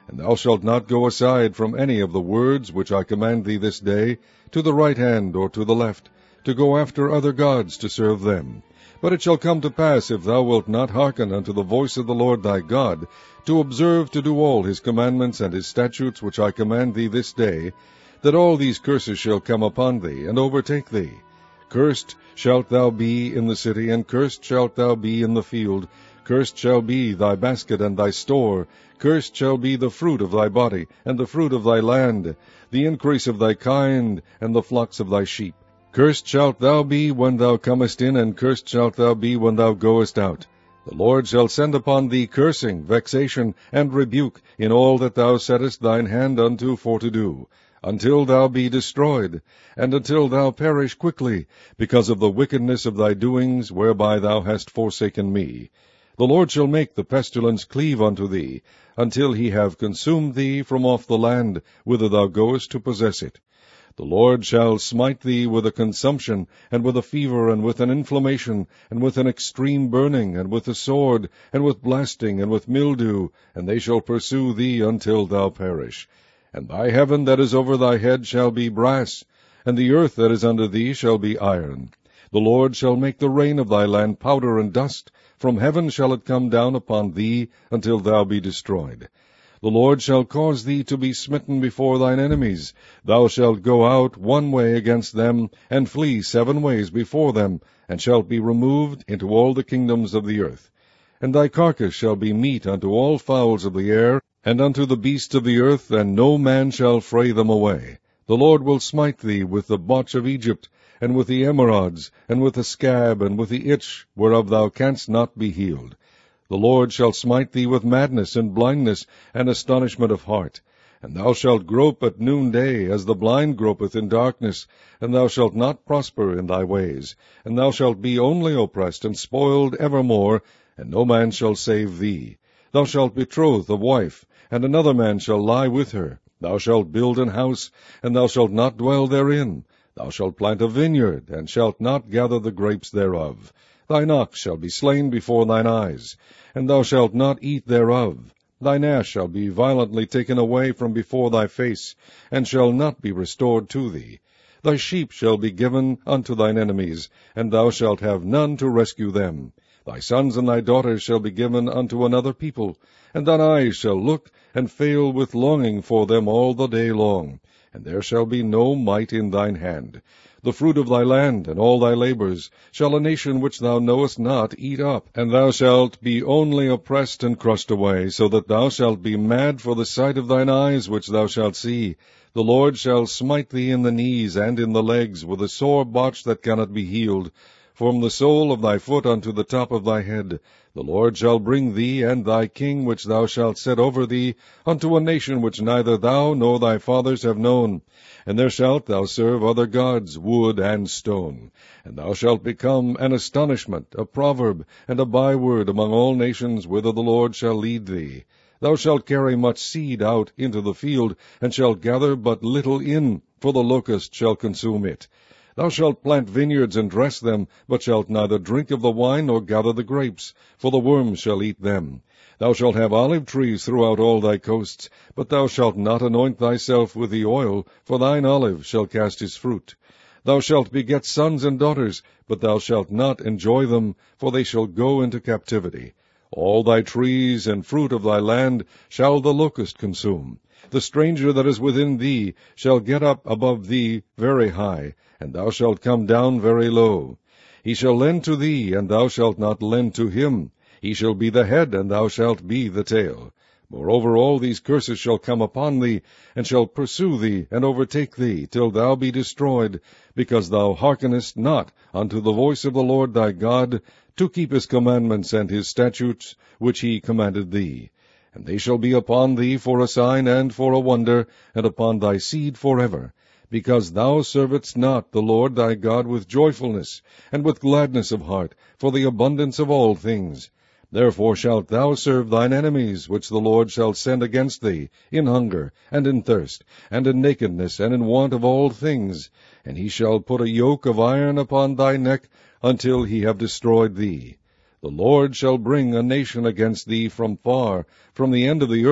And thou shalt not go aside from any of the words which I command thee this day, to the right hand or to the left, to go after other gods to serve them. But it shall come to pass, if thou wilt not hearken unto the voice of the Lord thy God, to observe to do all his commandments and his statutes which I command thee this day, that all these curses shall come upon thee, and overtake thee. Cursed shalt thou be in the city, and cursed shalt thou be in the field. Cursed shall be thy basket and thy store. Cursed shall be the fruit of thy body, and the fruit of thy land, the increase of thy kind, and the flocks of thy sheep. Cursed shalt thou be when thou comest in, and cursed shalt thou be when thou goest out. The Lord shall send upon thee cursing, vexation, and rebuke in all that thou settest thine hand unto for to do, until thou be destroyed, and until thou perish quickly, because of the wickedness of thy doings, whereby thou hast forsaken me. The Lord shall make the pestilence cleave unto thee, until he have consumed thee from off the land, whither thou goest to possess it. The Lord shall smite thee with a consumption, and with a fever, and with an inflammation, and with an extreme burning, and with a sword, and with blasting, and with mildew, and they shall pursue thee until thou perish. And thy heaven that is over thy head shall be brass, and the earth that is under thee shall be iron. The Lord shall make the rain of thy land powder and dust. From heaven shall it come down upon thee, until thou be destroyed. The Lord shall cause thee to be smitten before thine enemies. Thou shalt go out one way against them, and flee 7 ways before them, and shalt be removed into all the kingdoms of the earth. And thy carcass shall be meat unto all fowls of the air, and unto the beasts of the earth, and no man shall fray them away. The Lord will smite thee with the botch of Egypt, and with the emerods, and with the scab, and with the itch, whereof thou canst not be healed. The Lord shall smite thee with madness, and blindness, and astonishment of heart. And thou shalt grope at noonday, as the blind gropeth in darkness, and thou shalt not prosper in thy ways. And thou shalt be only oppressed and spoiled evermore, and no man shall save thee. Thou shalt betroth a wife, and another man shall lie with her. Thou shalt build an house, and thou shalt not dwell therein. Thou shalt plant a vineyard, and shalt not gather the grapes thereof. Thine ox shall be slain before thine eyes, and thou shalt not eat thereof. Thine ass shall be violently taken away from before thy face, and shall not be restored to thee. Thy sheep shall be given unto thine enemies, and thou shalt have none to rescue them. Thy sons and thy daughters shall be given unto another people, and thine eyes shall look and fail with longing for them all the day long. And there shall be no might in thine hand. The fruit of thy land, and all thy labors, shall a nation which thou knowest not eat up, and thou shalt be only oppressed and crushed away, so that thou shalt be mad for the sight of thine eyes which thou shalt see. The Lord shall smite thee in the knees and in the legs with a sore botch that cannot be healed, from the sole of thy foot unto the top of thy head. The Lord shall bring thee and thy king which thou shalt set over thee unto a nation which neither thou nor thy fathers have known. And there shalt thou serve other gods, wood and stone. And thou shalt become an astonishment, a proverb, and a byword among all nations whither the Lord shall lead thee. Thou shalt carry much seed out into the field, and shalt gather but little in, for the locust shall consume it. Thou shalt plant vineyards and dress them, but shalt neither drink of the wine nor gather the grapes, for the worms shall eat them. Thou shalt have olive trees throughout all thy coasts, but thou shalt not anoint thyself with the oil, for thine olive shall cast his fruit. Thou shalt beget sons and daughters, but thou shalt not enjoy them, for they shall go into captivity. All thy trees and fruit of thy land shall the locust consume. The stranger that is within thee shall get up above thee very high, and thou shalt come down very low. He shall lend to thee, and thou shalt not lend to him. He shall be the head, and thou shalt be the tail. Moreover, all these curses shall come upon thee, and shall pursue thee, and overtake thee, till thou be destroyed, because thou hearkenest not unto the voice of the Lord thy God, to keep his commandments and his statutes, which he commanded thee. And they shall be upon thee for a sign and for a wonder, and upon thy seed forever, because thou servedst not the Lord thy God with joyfulness, and with gladness of heart, for the abundance of all things. Therefore shalt thou serve thine enemies, which the Lord shall send against thee, in hunger, and in thirst, and in nakedness, and in want of all things. And he shall put a yoke of iron upon thy neck, until he have destroyed thee. The Lord shall bring a nation against thee from far, from the end of the earth,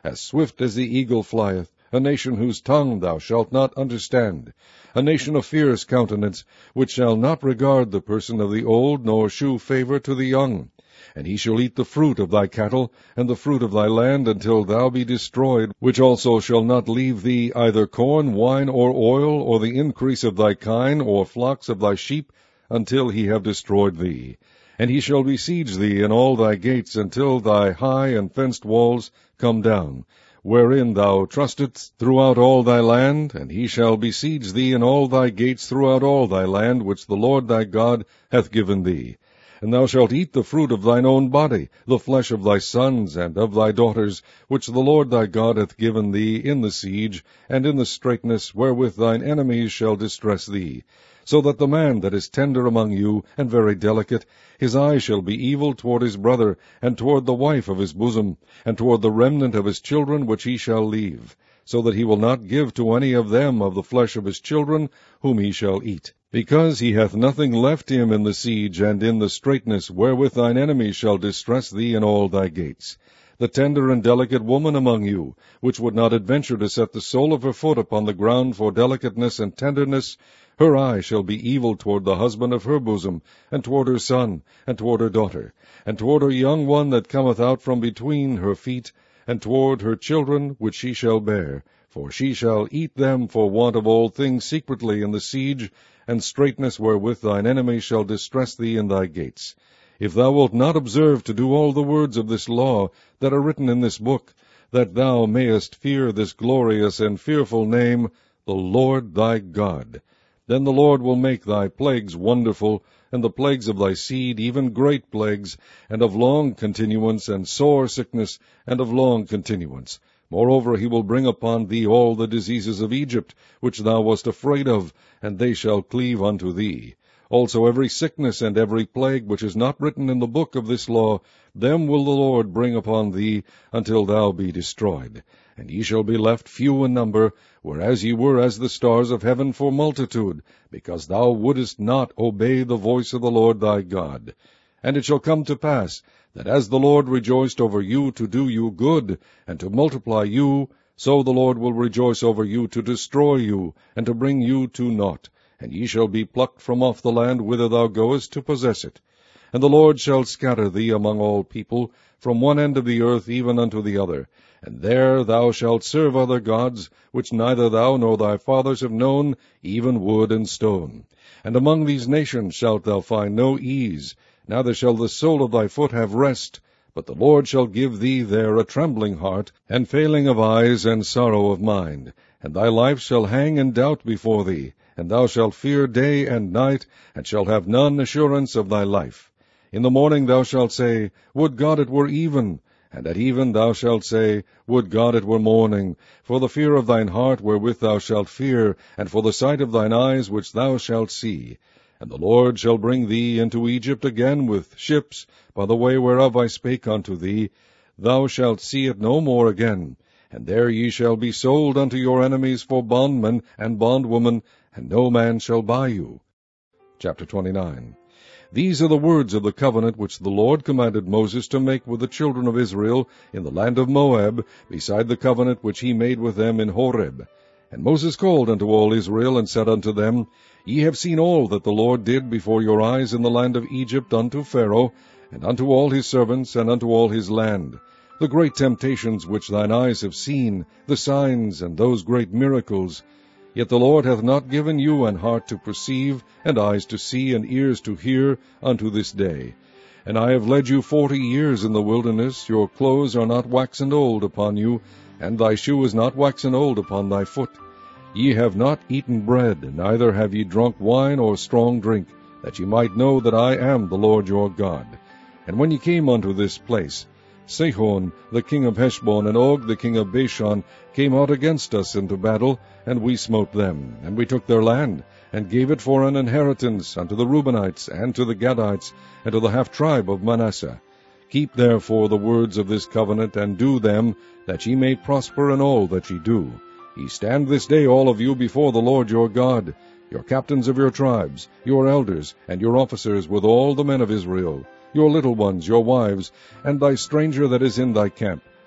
as swift as the eagle flieth, a nation whose tongue thou shalt not understand, a nation of fierce countenance, which shall not regard the person of the old, nor shew favour to the young. And he shall eat the fruit of thy cattle, and the fruit of thy land, until thou be destroyed, which also shall not leave thee either corn, wine, or oil, or the increase of thy kine, or flocks of thy sheep, until he have destroyed thee. And he shall besiege thee in all thy gates, until thy high and fenced walls come down, wherein thou trustedst throughout all thy land, and he shall besiege thee in all thy gates throughout all thy land, which the Lord thy God hath given thee. And thou shalt eat the fruit of thine own body, the flesh of thy sons and of thy daughters, which the Lord thy God hath given thee in the siege, and in the straitness wherewith thine enemies shall distress thee. So that the man that is tender among you, and very delicate, his eye shall be evil toward his brother, and toward the wife of his bosom, and toward the remnant of his children which he shall leave, so that he will not give to any of them of the flesh of his children, whom he shall eat. Because he hath nothing left him in the siege and in the straitness, wherewith thine enemies shall distress thee in all thy gates. The tender and delicate woman among you, which would not adventure to set the sole of her foot upon the ground for delicateness and tenderness, her eye shall be evil toward the husband of her bosom, and toward her son, and toward her daughter, and toward her young one that cometh out from between her feet, and toward her children which she shall bear. For she shall eat them for want of all things secretly in the siege, and straitness wherewith thine enemies shall distress thee in thy gates. If thou wilt not observe to do all the words of this law that are written in this book, that thou mayest fear this glorious and fearful name, the Lord thy God, then the Lord will make thy plagues wonderful, and the plagues of thy seed even great plagues, and of long continuance, and sore sickness, and of long continuance. Moreover, he will bring upon thee all the diseases of Egypt, which thou wast afraid of, and they shall cleave unto thee. Also every sickness and every plague which is not written in the book of this law, them will the Lord bring upon thee, until thou be destroyed. And ye shall be left few in number, whereas ye were as the stars of heaven for multitude, because thou wouldest not obey the voice of the Lord thy God. And it shall come to pass, that as the Lord rejoiced over you to do you good, and to multiply you, so the Lord will rejoice over you to destroy you, and to bring you to naught. And ye shall be plucked from off the land whither thou goest to possess it. And the Lord shall scatter thee among all people, from one end of the earth even unto the other. And there thou shalt serve other gods, which neither thou nor thy fathers have known, even wood and stone. And among these nations shalt thou find no ease, neither shall the sole of thy foot have rest, but the Lord shall give thee there a trembling heart, and failing of eyes, and sorrow of mind. And thy life shall hang in doubt before thee, and thou shalt fear day and night, and shalt have none assurance of thy life. In the morning thou shalt say, Would God it were even! And at even thou shalt say, Would God it were morning! For the fear of thine heart wherewith thou shalt fear, and for the sight of thine eyes which thou shalt see. And the Lord shall bring thee into Egypt again with ships, by the way whereof I spake unto thee. Thou shalt see it no more again. And there ye shall be sold unto your enemies for bondmen and bondwomen, and no man shall buy you. Chapter 29. These are the words of the covenant which the Lord commanded Moses to make with the children of Israel in the land of Moab, beside the covenant which he made with them in Horeb. And Moses called unto all Israel, and said unto them, Ye have seen all that the Lord did before your eyes in the land of Egypt unto Pharaoh, and unto all his servants, and unto all his land, the great temptations which thine eyes have seen, the signs, and those great miracles. Yet the Lord hath not given you an heart to perceive, and eyes to see, and ears to hear, unto this day. And I have led you 40 years in the wilderness. Your clothes are not waxen old upon you, and thy shoe is not waxen old upon thy foot. Ye have not eaten bread, neither have ye drunk wine or strong drink, that ye might know that I am the Lord your God. And when ye came unto this place, Sihon the king of Heshbon, and Og the king of Bashan, came out against us into battle, and we smote them. And we took their land, and gave it for an inheritance unto the Reubenites, and to the Gadites, and to the half-tribe of Manasseh. Keep therefore the words of this covenant, and do them, that ye may prosper in all that ye do. Ye stand this day all of you before the Lord your God, your captains of your tribes, your elders, and your officers with all the men of Israel, your little ones, your wives, and thy stranger that is in thy camp,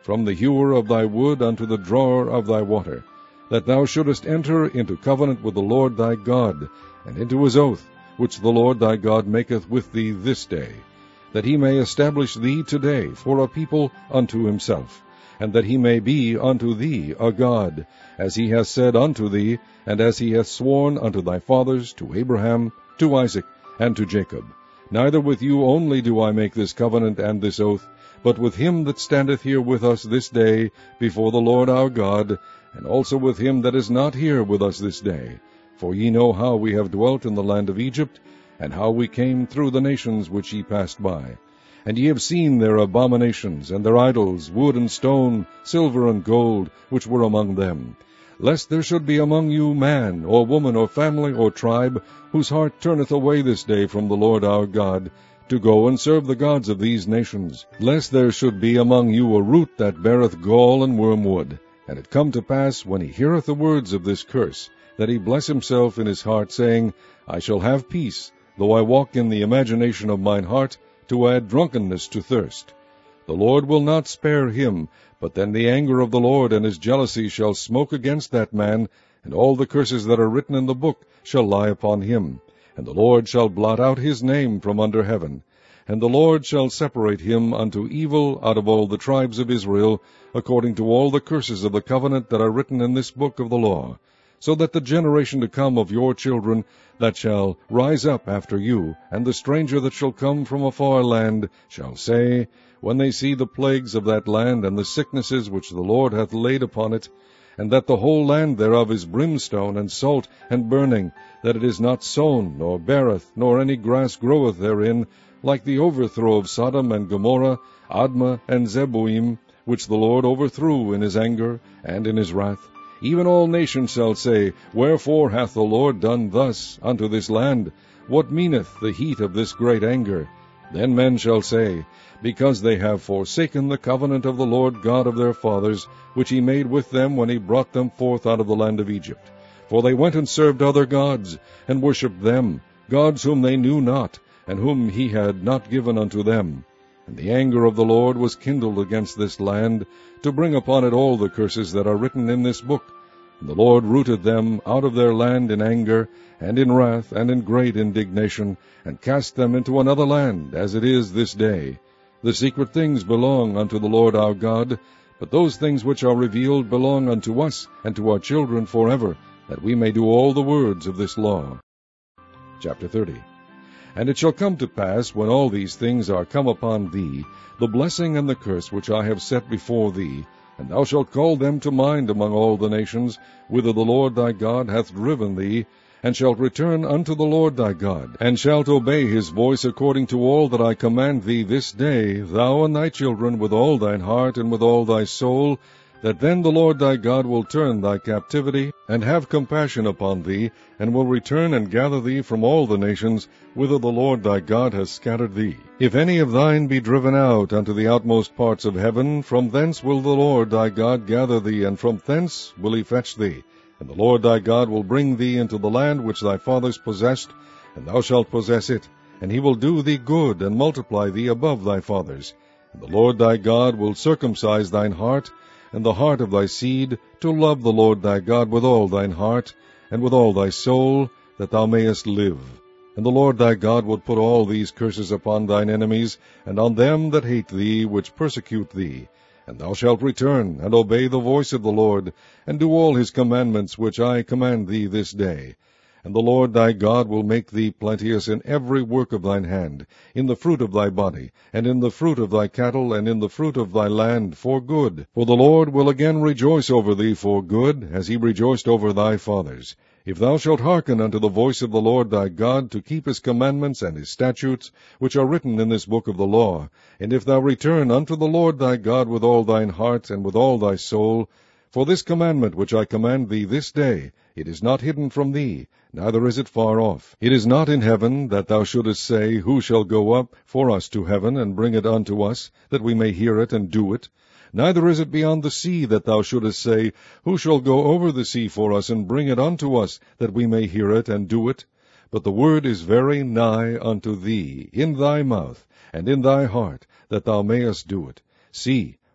from the hewer of thy wood unto the drawer of thy water, that thou shouldest enter into covenant with the Lord thy God, and into his oath, which the Lord thy God maketh with thee this day, that he may establish thee today for a people unto himself, and that he may be unto thee a God, as he hath said unto thee, and as he hath sworn unto thy fathers, to Abraham, to Isaac, and to Jacob. Neither with you only do I make this covenant and this oath, but with him that standeth here with us this day before the Lord our God, and also with him that is not here with us this day. For ye know how we have dwelt in the land of Egypt, and how we came through the nations which ye passed by. And ye have seen their abominations, and their idols, wood and stone, silver and gold, which were among them. Lest there should be among you man, or woman, or family, or tribe, whose heart turneth away this day from the Lord our God, to go and serve the gods of these nations. Lest there should be among you a root that beareth gall and wormwood. And it come to pass, when he heareth the words of this curse, that he bless himself in his heart, saying, I shall have peace, though I walk in the imagination of mine heart, to add drunkenness to thirst. The Lord will not spare him, but then the anger of the Lord and his jealousy shall smoke against that man, and all the curses that are written in the book shall lie upon him. And the Lord shall blot out his name from under heaven. And the Lord shall separate him unto evil out of all the tribes of Israel, according to all the curses of the covenant that are written in this book of the law, so that the generation to come of your children that shall rise up after you, and the stranger that shall come from a far land, shall say, when they see the plagues of that land, and the sicknesses which the Lord hath laid upon it, and that the whole land thereof is brimstone, and salt, and burning, that it is not sown, nor beareth, nor any grass groweth therein, like the overthrow of Sodom and Gomorrah, Admah and Zeboim, which the Lord overthrew in his anger and in his wrath. Even all nations shall say, Wherefore hath the Lord done thus unto this land? What meaneth the heat of this great anger? Then men shall say, Because they have forsaken the covenant of the Lord God of their fathers, which he made with them when he brought them forth out of the land of Egypt. For they went and served other gods, and worshipped them, gods whom they knew not, and whom he had not given unto them. And the anger of the Lord was kindled against this land, to bring upon it all the curses that are written in this book. And the Lord rooted them out of their land in anger, and in wrath, and in great indignation, and cast them into another land, as it is this day. The secret things belong unto the Lord our God, but those things which are revealed belong unto us and to our children forever, that we may do all the words of this law. Chapter 30. And it shall come to pass, when all these things are come upon thee, the blessing and the curse which I have set before thee, and thou shalt call them to mind among all the nations, whither the Lord thy God hath driven thee, and shalt return unto the Lord thy God, and shalt obey his voice according to all that I command thee this day, thou and thy children, with all thine heart and with all thy soul, that then the Lord thy God will turn thy captivity, and have compassion upon thee, and will return and gather thee from all the nations, whither the Lord thy God hath scattered thee. If any of thine be driven out unto the outmost parts of heaven, from thence will the Lord thy God gather thee, and from thence will he fetch thee. And the Lord thy God will bring thee into the land which thy fathers possessed, and thou shalt possess it, and he will do thee good, and multiply thee above thy fathers. And the Lord thy God will circumcise thine heart, and the heart of thy seed, to love the Lord thy God with all thine heart, and with all thy soul, that thou mayest live. And the Lord thy God will put all these curses upon thine enemies, and on them that hate thee, which persecute thee. And thou shalt return, and obey the voice of the Lord, and do all his commandments which I command thee this day. And the Lord thy God will make thee plenteous in every work of thine hand, in the fruit of thy body, and in the fruit of thy cattle, and in the fruit of thy land, for good. For the Lord will again rejoice over thee for good, as he rejoiced over thy fathers. If thou shalt hearken unto the voice of the Lord thy God, to keep his commandments and his statutes, which are written in this book of the law, and if thou return unto the Lord thy God with all thine heart and with all thy soul, for this commandment which I command thee this day, it is not hidden from thee, neither is it far off. It is not in heaven, that thou shouldest say, Who shall go up for us to heaven, and bring it unto us, that we may hear it and do it? Neither is it beyond the sea, that thou shouldest say, Who shall go over the sea for us, and bring it unto us, that we may hear it and do it? But the word is very nigh unto thee, in thy mouth, and in thy heart, that thou mayest do it. See,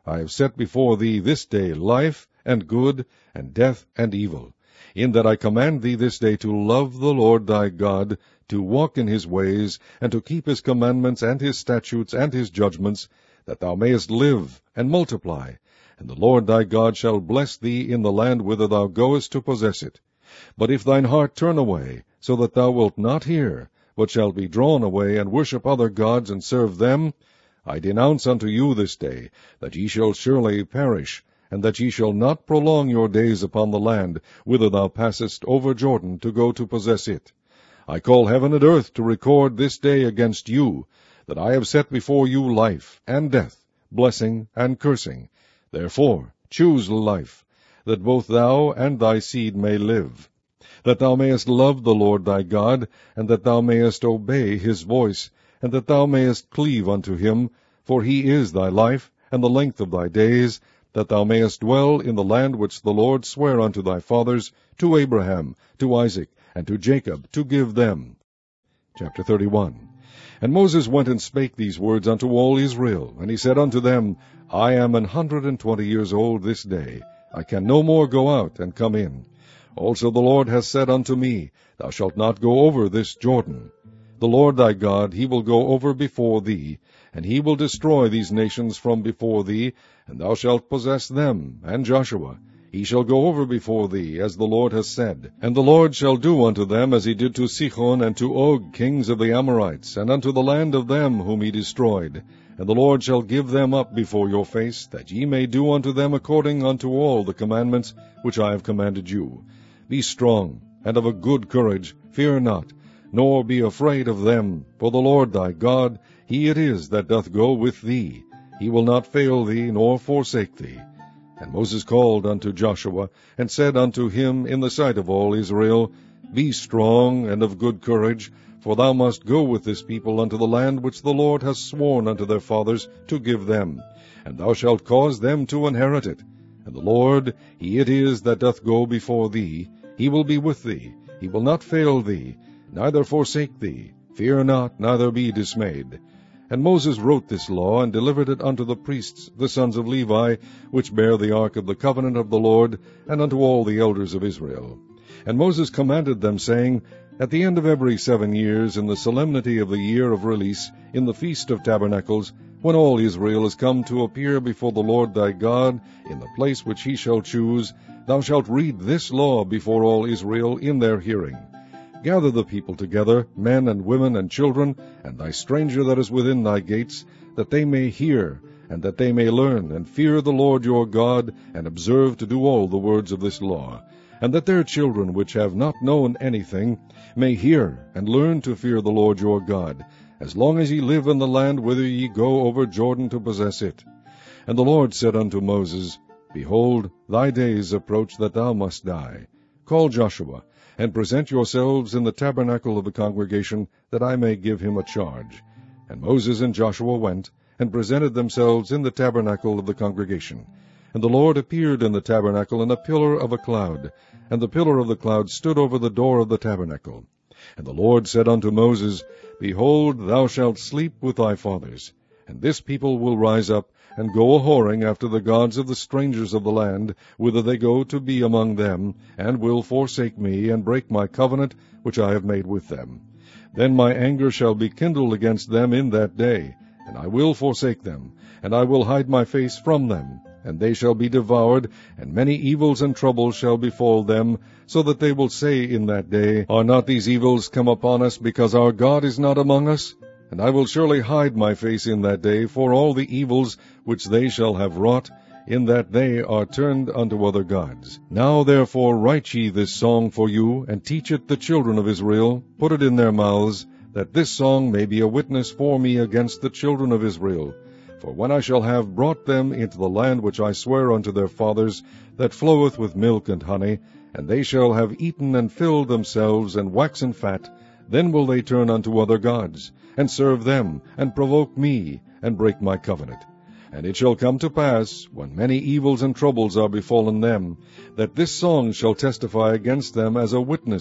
I have set before thee this day life and good, and death and evil, in that I command thee this day to love the Lord thy God, to walk in his ways, and to keep his commandments and his statutes and his judgments, that thou mayest live and multiply, and the Lord thy God shall bless thee in the land whither thou goest to possess it. But if thine heart turn away, so that thou wilt not hear, but shalt be drawn away, and worship other gods, and serve them, I denounce unto you this day, that ye shall surely perish, and that ye shall not prolong your days upon the land, whither thou passest over Jordan to go to possess it. I call heaven and earth to record this day against you, that I have set before you life and death, blessing and cursing. Therefore choose life, that both thou and thy seed may live, that thou mayest love the Lord thy God, and that thou mayest obey his voice, and that thou mayest cleave unto him, for he is thy life, and the length of thy days, that thou mayest dwell in the land which the Lord sware unto thy fathers, to Abraham, to Isaac, and to Jacob, to give them. Chapter 31. And Moses went and spake these words unto all Israel, and he said unto them, I am 120 years old this day. I can no more go out and come in. Also the Lord hath said unto me, Thou shalt not go over this Jordan. The Lord thy God, he will go over before thee, and he will destroy these nations from before thee, and thou shalt possess them, and Joshua. He shall go over before thee, as the Lord hath said. And the Lord shall do unto them as he did to Sihon and to Og, kings of the Amorites, and unto the land of them whom he destroyed. And the Lord shall give them up before your face, that ye may do unto them according unto all the commandments which I have commanded you. Be strong, and of a good courage, fear not, nor be afraid of them, for the Lord thy God, he it is that doth go with thee. He will not fail thee, nor forsake thee. And Moses called unto Joshua, and said unto him in the sight of all Israel, Be strong and of good courage, for thou must go with this people unto the land which the Lord hath sworn unto their fathers to give them, and thou shalt cause them to inherit it. And the Lord, he it is that doth go before thee. He will be with thee, he will not fail thee, neither forsake thee. Fear not, neither be dismayed. And Moses wrote this law, and delivered it unto the priests, the sons of Levi, which bear the ark of the covenant of the Lord, and unto all the elders of Israel. And Moses commanded them, saying, At the end of every 7 years, in the solemnity of the year of release, in the feast of tabernacles, when all Israel is come to appear before the Lord thy God, in the place which he shall choose, thou shalt read this law before all Israel in their hearing. Gather the people together, men and women and children, and thy stranger that is within thy gates, that they may hear, and that they may learn, and fear the Lord your God, and observe to do all the words of this law, and that their children which have not known anything may hear, and learn to fear the Lord your God, as long as ye live in the land whither ye go over Jordan to possess it. And the Lord said unto Moses, Behold, thy days approach that thou must die. Call Joshua, and present yourselves in the tabernacle of the congregation, that I may give him a charge. And Moses and Joshua went, and presented themselves in the tabernacle of the congregation. And the Lord appeared in the tabernacle in a pillar of a cloud, and the pillar of the cloud stood over the door of the tabernacle. And the Lord said unto Moses, Behold, thou shalt sleep with thy fathers, and this people will rise up, and go a-whoring after the gods of the strangers of the land, whither they go to be among them, and will forsake me, and break my covenant which I have made with them. Then my anger shall be kindled against them in that day, and I will forsake them, and I will hide my face from them, and they shall be devoured, and many evils and troubles shall befall them, so that they will say in that day, Are not these evils come upon us, because our God is not among us? And I will surely hide my face in that day for all the evils which they shall have wrought, in that they are turned unto other gods. Now therefore write ye this song for you, and teach it the children of Israel, put it in their mouths, that this song may be a witness for me against the children of Israel. For when I shall have brought them into the land which I swear unto their fathers, that floweth with milk and honey, and they shall have eaten and filled themselves, and waxen fat, then will they turn unto other gods, and serve them, and provoke me, and break my covenant. And it shall come to pass, when many evils and troubles are befallen them, that this song shall testify against them as a witness,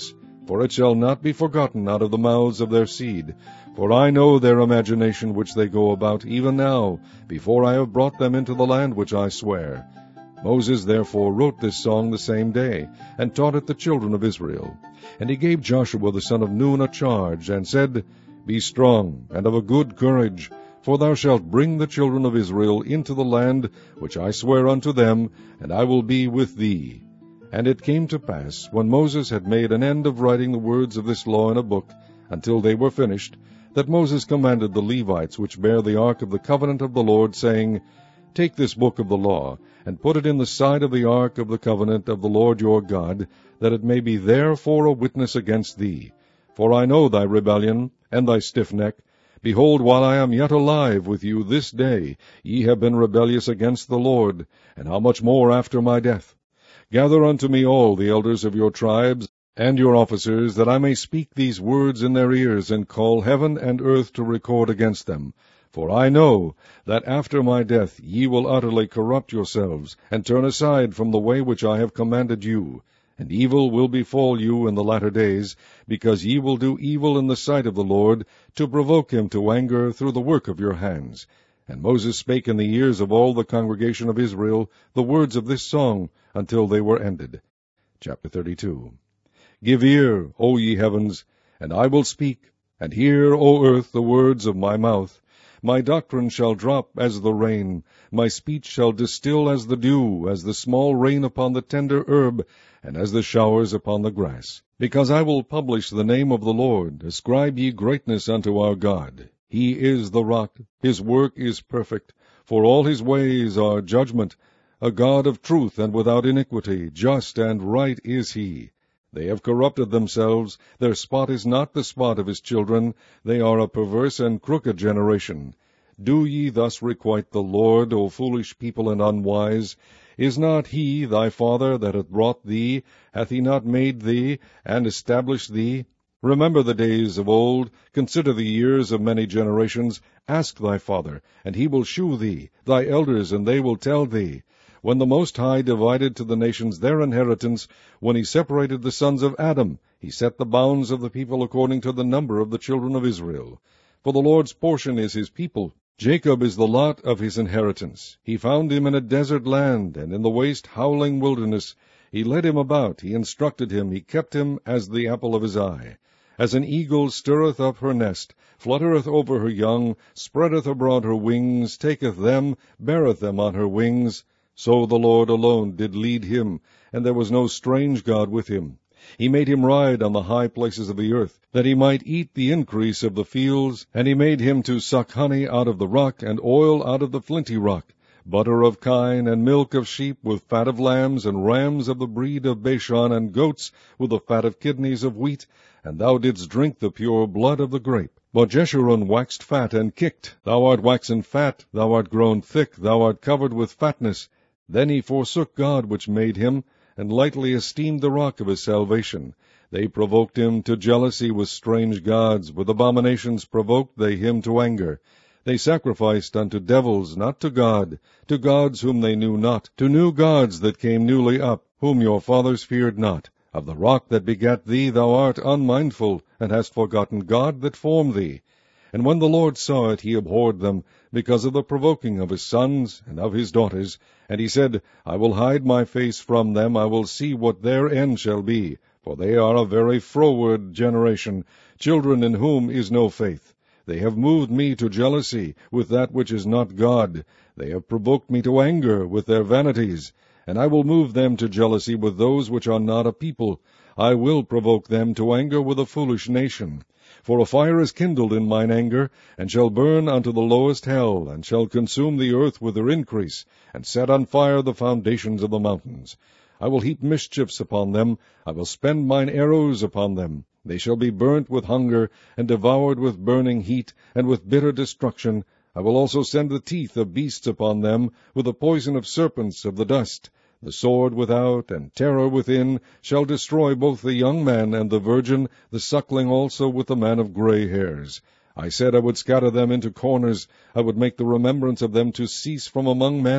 for it shall not be forgotten out of the mouths of their seed. For I know their imagination which they go about, even now, before I have brought them into the land which I swear. Moses therefore wrote this song the same day, and taught it the children of Israel. And he gave Joshua the son of Nun a charge, and said, Be strong, and of a good courage, for thou shalt bring the children of Israel into the land which I swear unto them, and I will be with thee. And it came to pass, when Moses had made an end of writing the words of this law in a book, until they were finished, that Moses commanded the Levites which bear the ark of the covenant of the Lord, saying, Take this book of the law, and put it in the side of the ark of the covenant of the Lord your God, that it may be there for a witness against thee. For I know thy rebellion, and thy stiff neck. Behold, while I am yet alive with you this day, ye have been rebellious against the Lord, and how much more after my death? Gather unto me all the elders of your tribes, and your officers, that I may speak these words in their ears, and call heaven and earth to record against them. For I know that after my death ye will utterly corrupt yourselves, and turn aside from the way which I have commanded you. And evil will befall you in the latter days, because ye will do evil in the sight of the Lord, to provoke him to anger through the work of your hands. And Moses spake in the ears of all the congregation of Israel the words of this song, until they were ended. Chapter 32. Give ear, O ye heavens, and I will speak, and hear, O earth, the words of my mouth. My doctrine shall drop as the rain, my speech shall distill as the dew, as the small rain upon the tender herb, and as the showers upon the grass. Because I will publish the name of the Lord, ascribe ye greatness unto our God. He is the rock, his work is perfect, for all his ways are judgment. A God of truth and without iniquity, just and right is he. They have corrupted themselves, their spot is not the spot of his children, they are a perverse and crooked generation. Do ye thus requite the Lord, O foolish people and unwise? Is not he thy father that hath brought thee? Hath he not made thee, and established thee? Remember the days of old, consider the years of many generations. Ask thy father, and he will shew thee, thy elders, and they will tell thee. When the Most High divided to the nations their inheritance, when he separated the sons of Adam, he set the bounds of the people according to the number of the children of Israel. For the Lord's portion is his people. Jacob is the lot of his inheritance. He found him in a desert land, and in the waste howling wilderness. He led him about, he instructed him, he kept him as the apple of his eye. As an eagle stirreth up her nest, fluttereth over her young, spreadeth abroad her wings, taketh them, beareth them on her wings, so the Lord alone did lead him, and there was no strange God with him. He made him ride on the high places of the earth, that he might eat the increase of the fields, and he made him to suck honey out of the rock, and oil out of the flinty rock, butter of kine, and milk of sheep, with fat of lambs, and rams of the breed of Bashan, and goats, with the fat of kidneys of wheat, and thou didst drink the pure blood of the grape. But Jeshurun waxed fat, and kicked. Thou art waxen fat, thou art grown thick, thou art covered with fatness. Then he forsook God which made him, and lightly esteemed the rock of his salvation. They provoked him to jealousy with strange gods, with abominations provoked they him to anger. They sacrificed unto devils, not to God, to gods whom they knew not, to new gods that came newly up, whom your fathers feared not. Of the rock that begat thee thou art unmindful, and hast forgotten God that formed thee. And when the Lord saw it, he abhorred them, because of the provoking of his sons and of his daughters. And he said, I will hide my face from them, I will see what their end shall be. For they are a very froward generation, children in whom is no faith. They have moved me to jealousy with that which is not God. They have provoked me to anger with their vanities. And I will move them to jealousy with those which are not a people. I will provoke them to anger with a foolish nation. For a fire is kindled in mine anger, and shall burn unto the lowest hell, and shall consume the earth with her increase, and set on fire the foundations of the mountains. I will heap mischiefs upon them, I will spend mine arrows upon them. They shall be burnt with hunger, and devoured with burning heat, and with bitter destruction. I will also send the teeth of beasts upon them, with the poison of serpents of the dust. The sword without, and terror within, shall destroy both the young man and the virgin, the suckling also with the man of gray hairs. I said I would scatter them into corners, I would make the remembrance of them to cease from among men.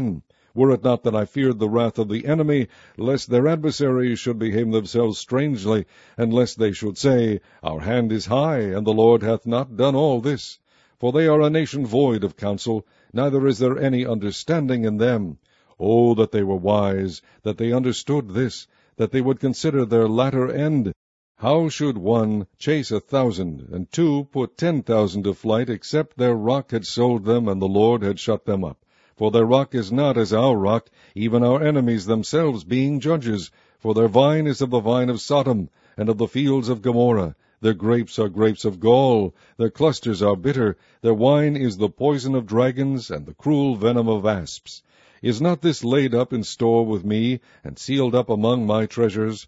Were it not that I feared the wrath of the enemy, lest their adversaries should behave themselves strangely, and lest they should say, Our hand is high, and the Lord hath not done all this. For they are a nation void of counsel, neither is there any understanding in them. Oh, that they were wise, that they understood this, that they would consider their latter end. How should one chase 1,000, and two put 10,000 to flight, except their rock had sold them, and the Lord had shut them up? For their rock is not as our rock, even our enemies themselves being judges. For their vine is of the vine of Sodom, and of the fields of Gomorrah. Their grapes are grapes of gall, their clusters are bitter, their wine is the poison of dragons, and the cruel venom of asps. Is not this laid up in store with me, and sealed up among my treasures?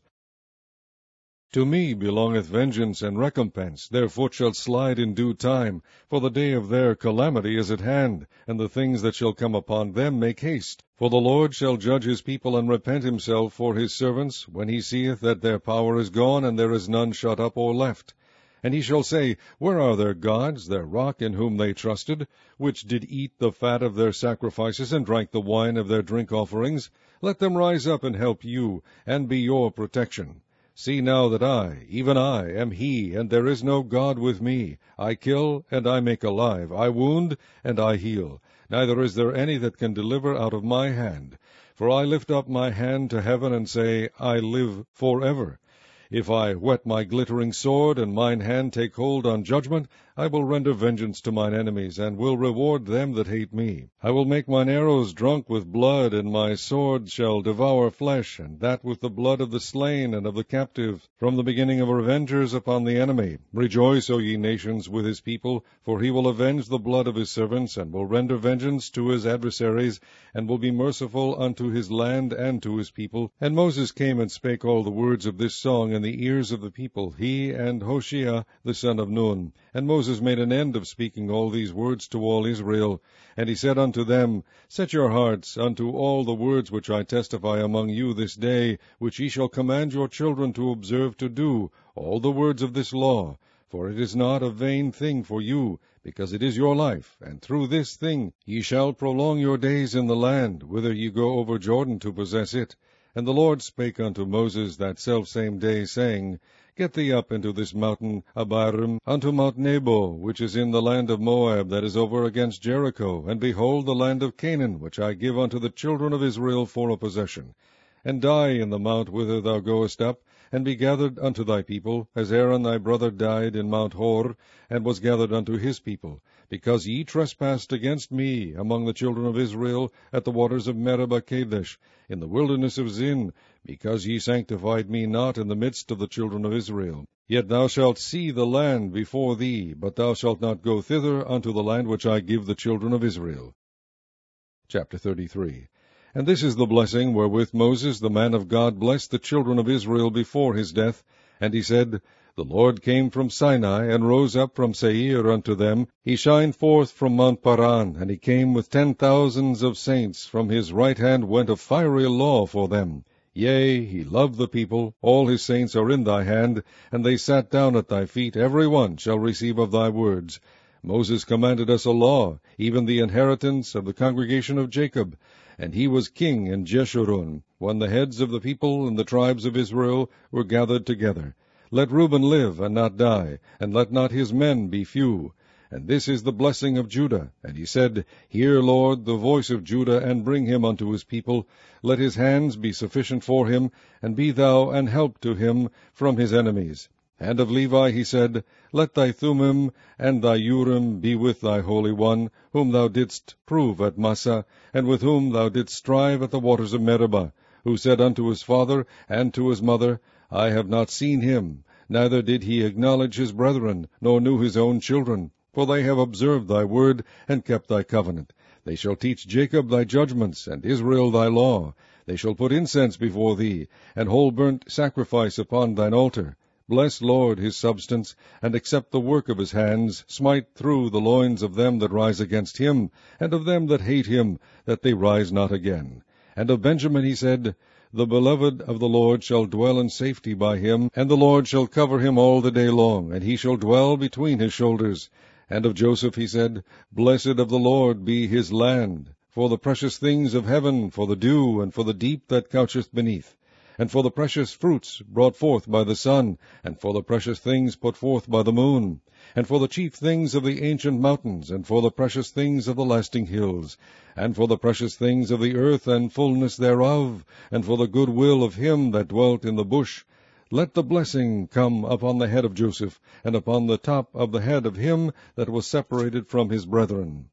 To me belongeth vengeance and recompense, their foot shall slide in due time, for the day of their calamity is at hand, and the things that shall come upon them make haste. For the Lord shall judge his people, and repent himself for his servants, when he seeth that their power is gone, and there is none shut up or left. And he shall say, Where are their gods, their rock in whom they trusted, which did eat the fat of their sacrifices, and drank the wine of their drink offerings? Let them rise up and help you, and be your protection. See now that I, even I, am he, and there is no God with me. I kill, and I make alive. I wound, and I heal. Neither is there any that can deliver out of my hand. For I lift up my hand to heaven, and say, I live forever. If I whet my glittering sword, and mine hand take hold on judgment, I will render vengeance to mine enemies, and will reward them that hate me. I will make mine arrows drunk with blood, and my sword shall devour flesh, and that with the blood of the slain and of the captive, from the beginning of revengers upon the enemy. Rejoice, O ye nations, with his people, for he will avenge the blood of his servants, and will render vengeance to his adversaries, and will be merciful unto his land and to his people. And Moses came and spake all the words of this song in the ears of the people, he and Hoshea the son of Nun. And Moses made an end of speaking all these words to all Israel. And he said unto them, Set your hearts unto all the words which I testify among you this day, which ye shall command your children to observe to do, all the words of this law. For it is not a vain thing for you, because it is your life, and through this thing ye shall prolong your days in the land, whither ye go over Jordan to possess it. And the Lord spake unto Moses that selfsame day, saying, Get thee up into this mountain Abarim, unto Mount Nebo, which is in the land of Moab, that is over against Jericho, and behold the land of Canaan, which I give unto the children of Israel for a possession. And die in the mount whither thou goest up, and be gathered unto thy people, as Aaron thy brother died in Mount Hor, and was gathered unto his people, because ye trespassed against me among the children of Israel at the waters of Meribah Kadesh, in the wilderness of Zin, because ye sanctified me not in the midst of the children of Israel. Yet thou shalt see the land before thee, but thou shalt not go thither unto the land which I give the children of Israel. Chapter 33. And this is the blessing wherewith Moses the man of God blessed the children of Israel before his death. And he said, The Lord came from Sinai, and rose up from Seir unto them. He shined forth from Mount Paran, and he came with 10,000s of saints. From his right hand went a fiery law for them. Yea, he loved the people. All his saints are in thy hand, and they sat down at thy feet. Every one shall receive of thy words. Moses commanded us a law, even the inheritance of the congregation of Jacob. And he was king in Jeshurun, when the heads of the people and the tribes of Israel were gathered together. Let Reuben live and not die, and let not his men be few. And this is the blessing of Judah. And he said, Hear, Lord, the voice of Judah, and bring him unto his people. Let his hands be sufficient for him, and be thou an help to him from his enemies. And of Levi he said, Let thy Thummim and thy Urim be with thy Holy One, whom thou didst prove at Massah, and with whom thou didst strive at the waters of Meribah, who said unto his father and to his mother, I have not seen him, neither did he acknowledge his brethren, nor knew his own children. For they have observed thy word, and kept thy covenant. They shall teach Jacob thy judgments, and Israel thy law. They shall put incense before thee, and whole burnt sacrifice upon thine altar. Bless, Lord, his substance, and accept the work of his hands. Smite through the loins of them that rise against him, and of them that hate him, that they rise not again. And of Benjamin he said, The beloved of the Lord shall dwell in safety by him, and the Lord shall cover him all the day long, and he shall dwell between his shoulders. And of Joseph he said, Blessed of the Lord be his land, for the precious things of heaven, for the dew, and for the deep that coucheth beneath, and for the precious fruits brought forth by the sun, and for the precious things put forth by the moon, and for the chief things of the ancient mountains, and for the precious things of the lasting hills, and for the precious things of the earth and fullness thereof, and for the good will of him that dwelt in the bush. Let the blessing come upon the head of Joseph, and upon the top of the head of him that was separated from his brethren.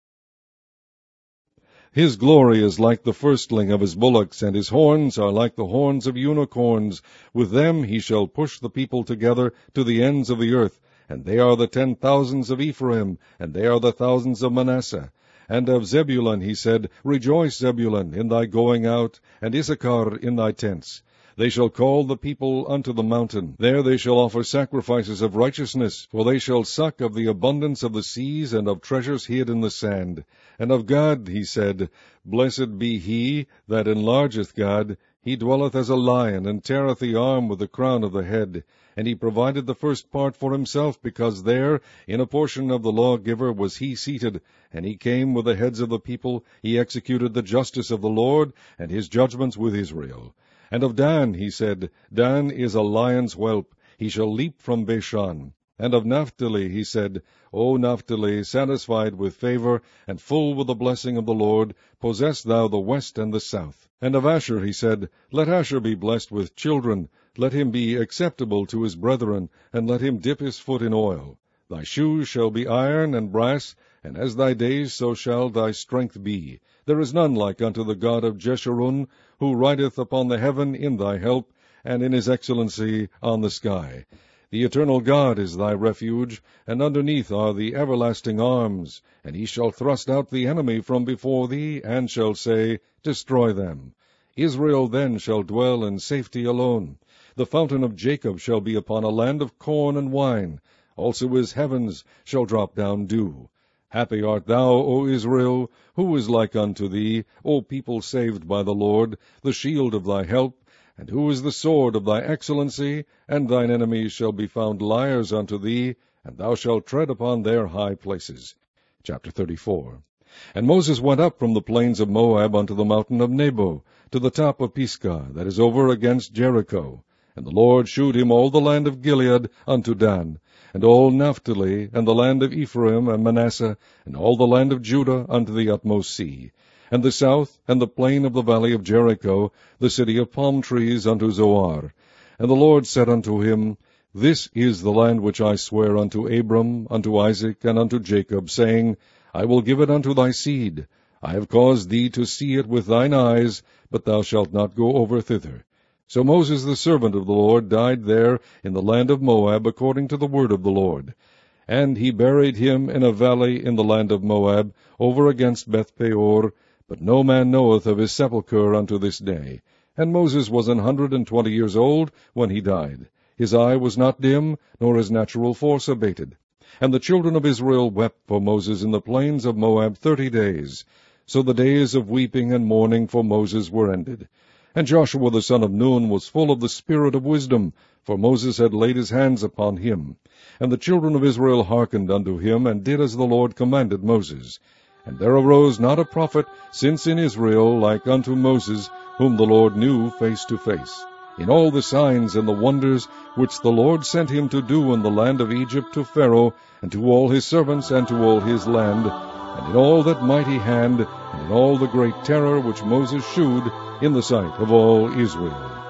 His glory is like the firstling of his bullocks, and his horns are like the horns of unicorns. With them he shall push the people together to the ends of the earth. And they are the 10,000s of Ephraim, and they are the thousands of Manasseh. And of Zebulun he said, Rejoice, Zebulun, in thy going out, and Issachar in thy tents. They shall call the people unto the mountain. There they shall offer sacrifices of righteousness, for they shall suck of the abundance of the seas, and of treasures hid in the sand. And of God he said, Blessed be he that enlargeth God. He dwelleth as a lion, and teareth the arm with the crown of the head. And he provided the first part for himself, because there, in a portion of the lawgiver, was he seated. And he came with the heads of the people. He executed the justice of the Lord, and his judgments with Israel. And of Dan he said, Dan is a lion's whelp, he shall leap from Bashan. And of Naphtali he said, O Naphtali, satisfied with favor, and full with the blessing of the Lord, possess thou the west and the south. And of Asher he said, Let Asher be blessed with children, let him be acceptable to his brethren, and let him dip his foot in oil. Thy shoes shall be iron and brass, and as thy days so shall thy strength be. There is none like unto the God of Jeshurun, who rideth upon the heaven in thy help, and in his excellency on the sky. The eternal God is thy refuge, and underneath are the everlasting arms. And he shall thrust out the enemy from before thee, and shall say, Destroy them. Israel then shall dwell in safety alone. The fountain of Jacob shall be upon a land of corn and wine. Also his heavens shall drop down dew. Happy art thou, O Israel! Who is like unto thee, O people saved by the Lord, the shield of thy help? And who is the sword of thy excellency? And thine enemies shall be found liars unto thee, and thou shalt tread upon their high places. Chapter 34. And Moses went up from the plains of Moab unto the mountain of Nebo, to the top of Pisgah, that is over against Jericho. And the Lord shewed him all the land of Gilead unto Dan, and all Naphtali, and the land of Ephraim and Manasseh, and all the land of Judah unto the utmost sea, and the south, and the plain of the valley of Jericho, the city of palm trees unto Zoar. And the Lord said unto him, This is the land which I swear unto Abram, unto Isaac, and unto Jacob, saying, I will give it unto thy seed. I have caused thee to see it with thine eyes, but thou shalt not go over thither. So Moses the servant of the Lord died there in the land of Moab, according to the word of the Lord. And he buried him in a valley in the land of Moab, over against Beth-peor, but no man knoweth of his sepulchre unto this day. And Moses was 120 years old when he died. His eye was not dim, nor his natural force abated. And the children of Israel wept for Moses in the plains of Moab 30 days. So the days of weeping and mourning for Moses were ended. And Joshua the son of Nun was full of the spirit of wisdom, for Moses had laid his hands upon him. And the children of Israel hearkened unto him, and did as the Lord commanded Moses. And there arose not a prophet since in Israel like unto Moses, whom the Lord knew face to face, in all the signs and the wonders which the Lord sent him to do in the land of Egypt to Pharaoh, and to all his servants, and to all his land, and in all that mighty hand, and in all the great terror which Moses shewed in the sight of all Israel.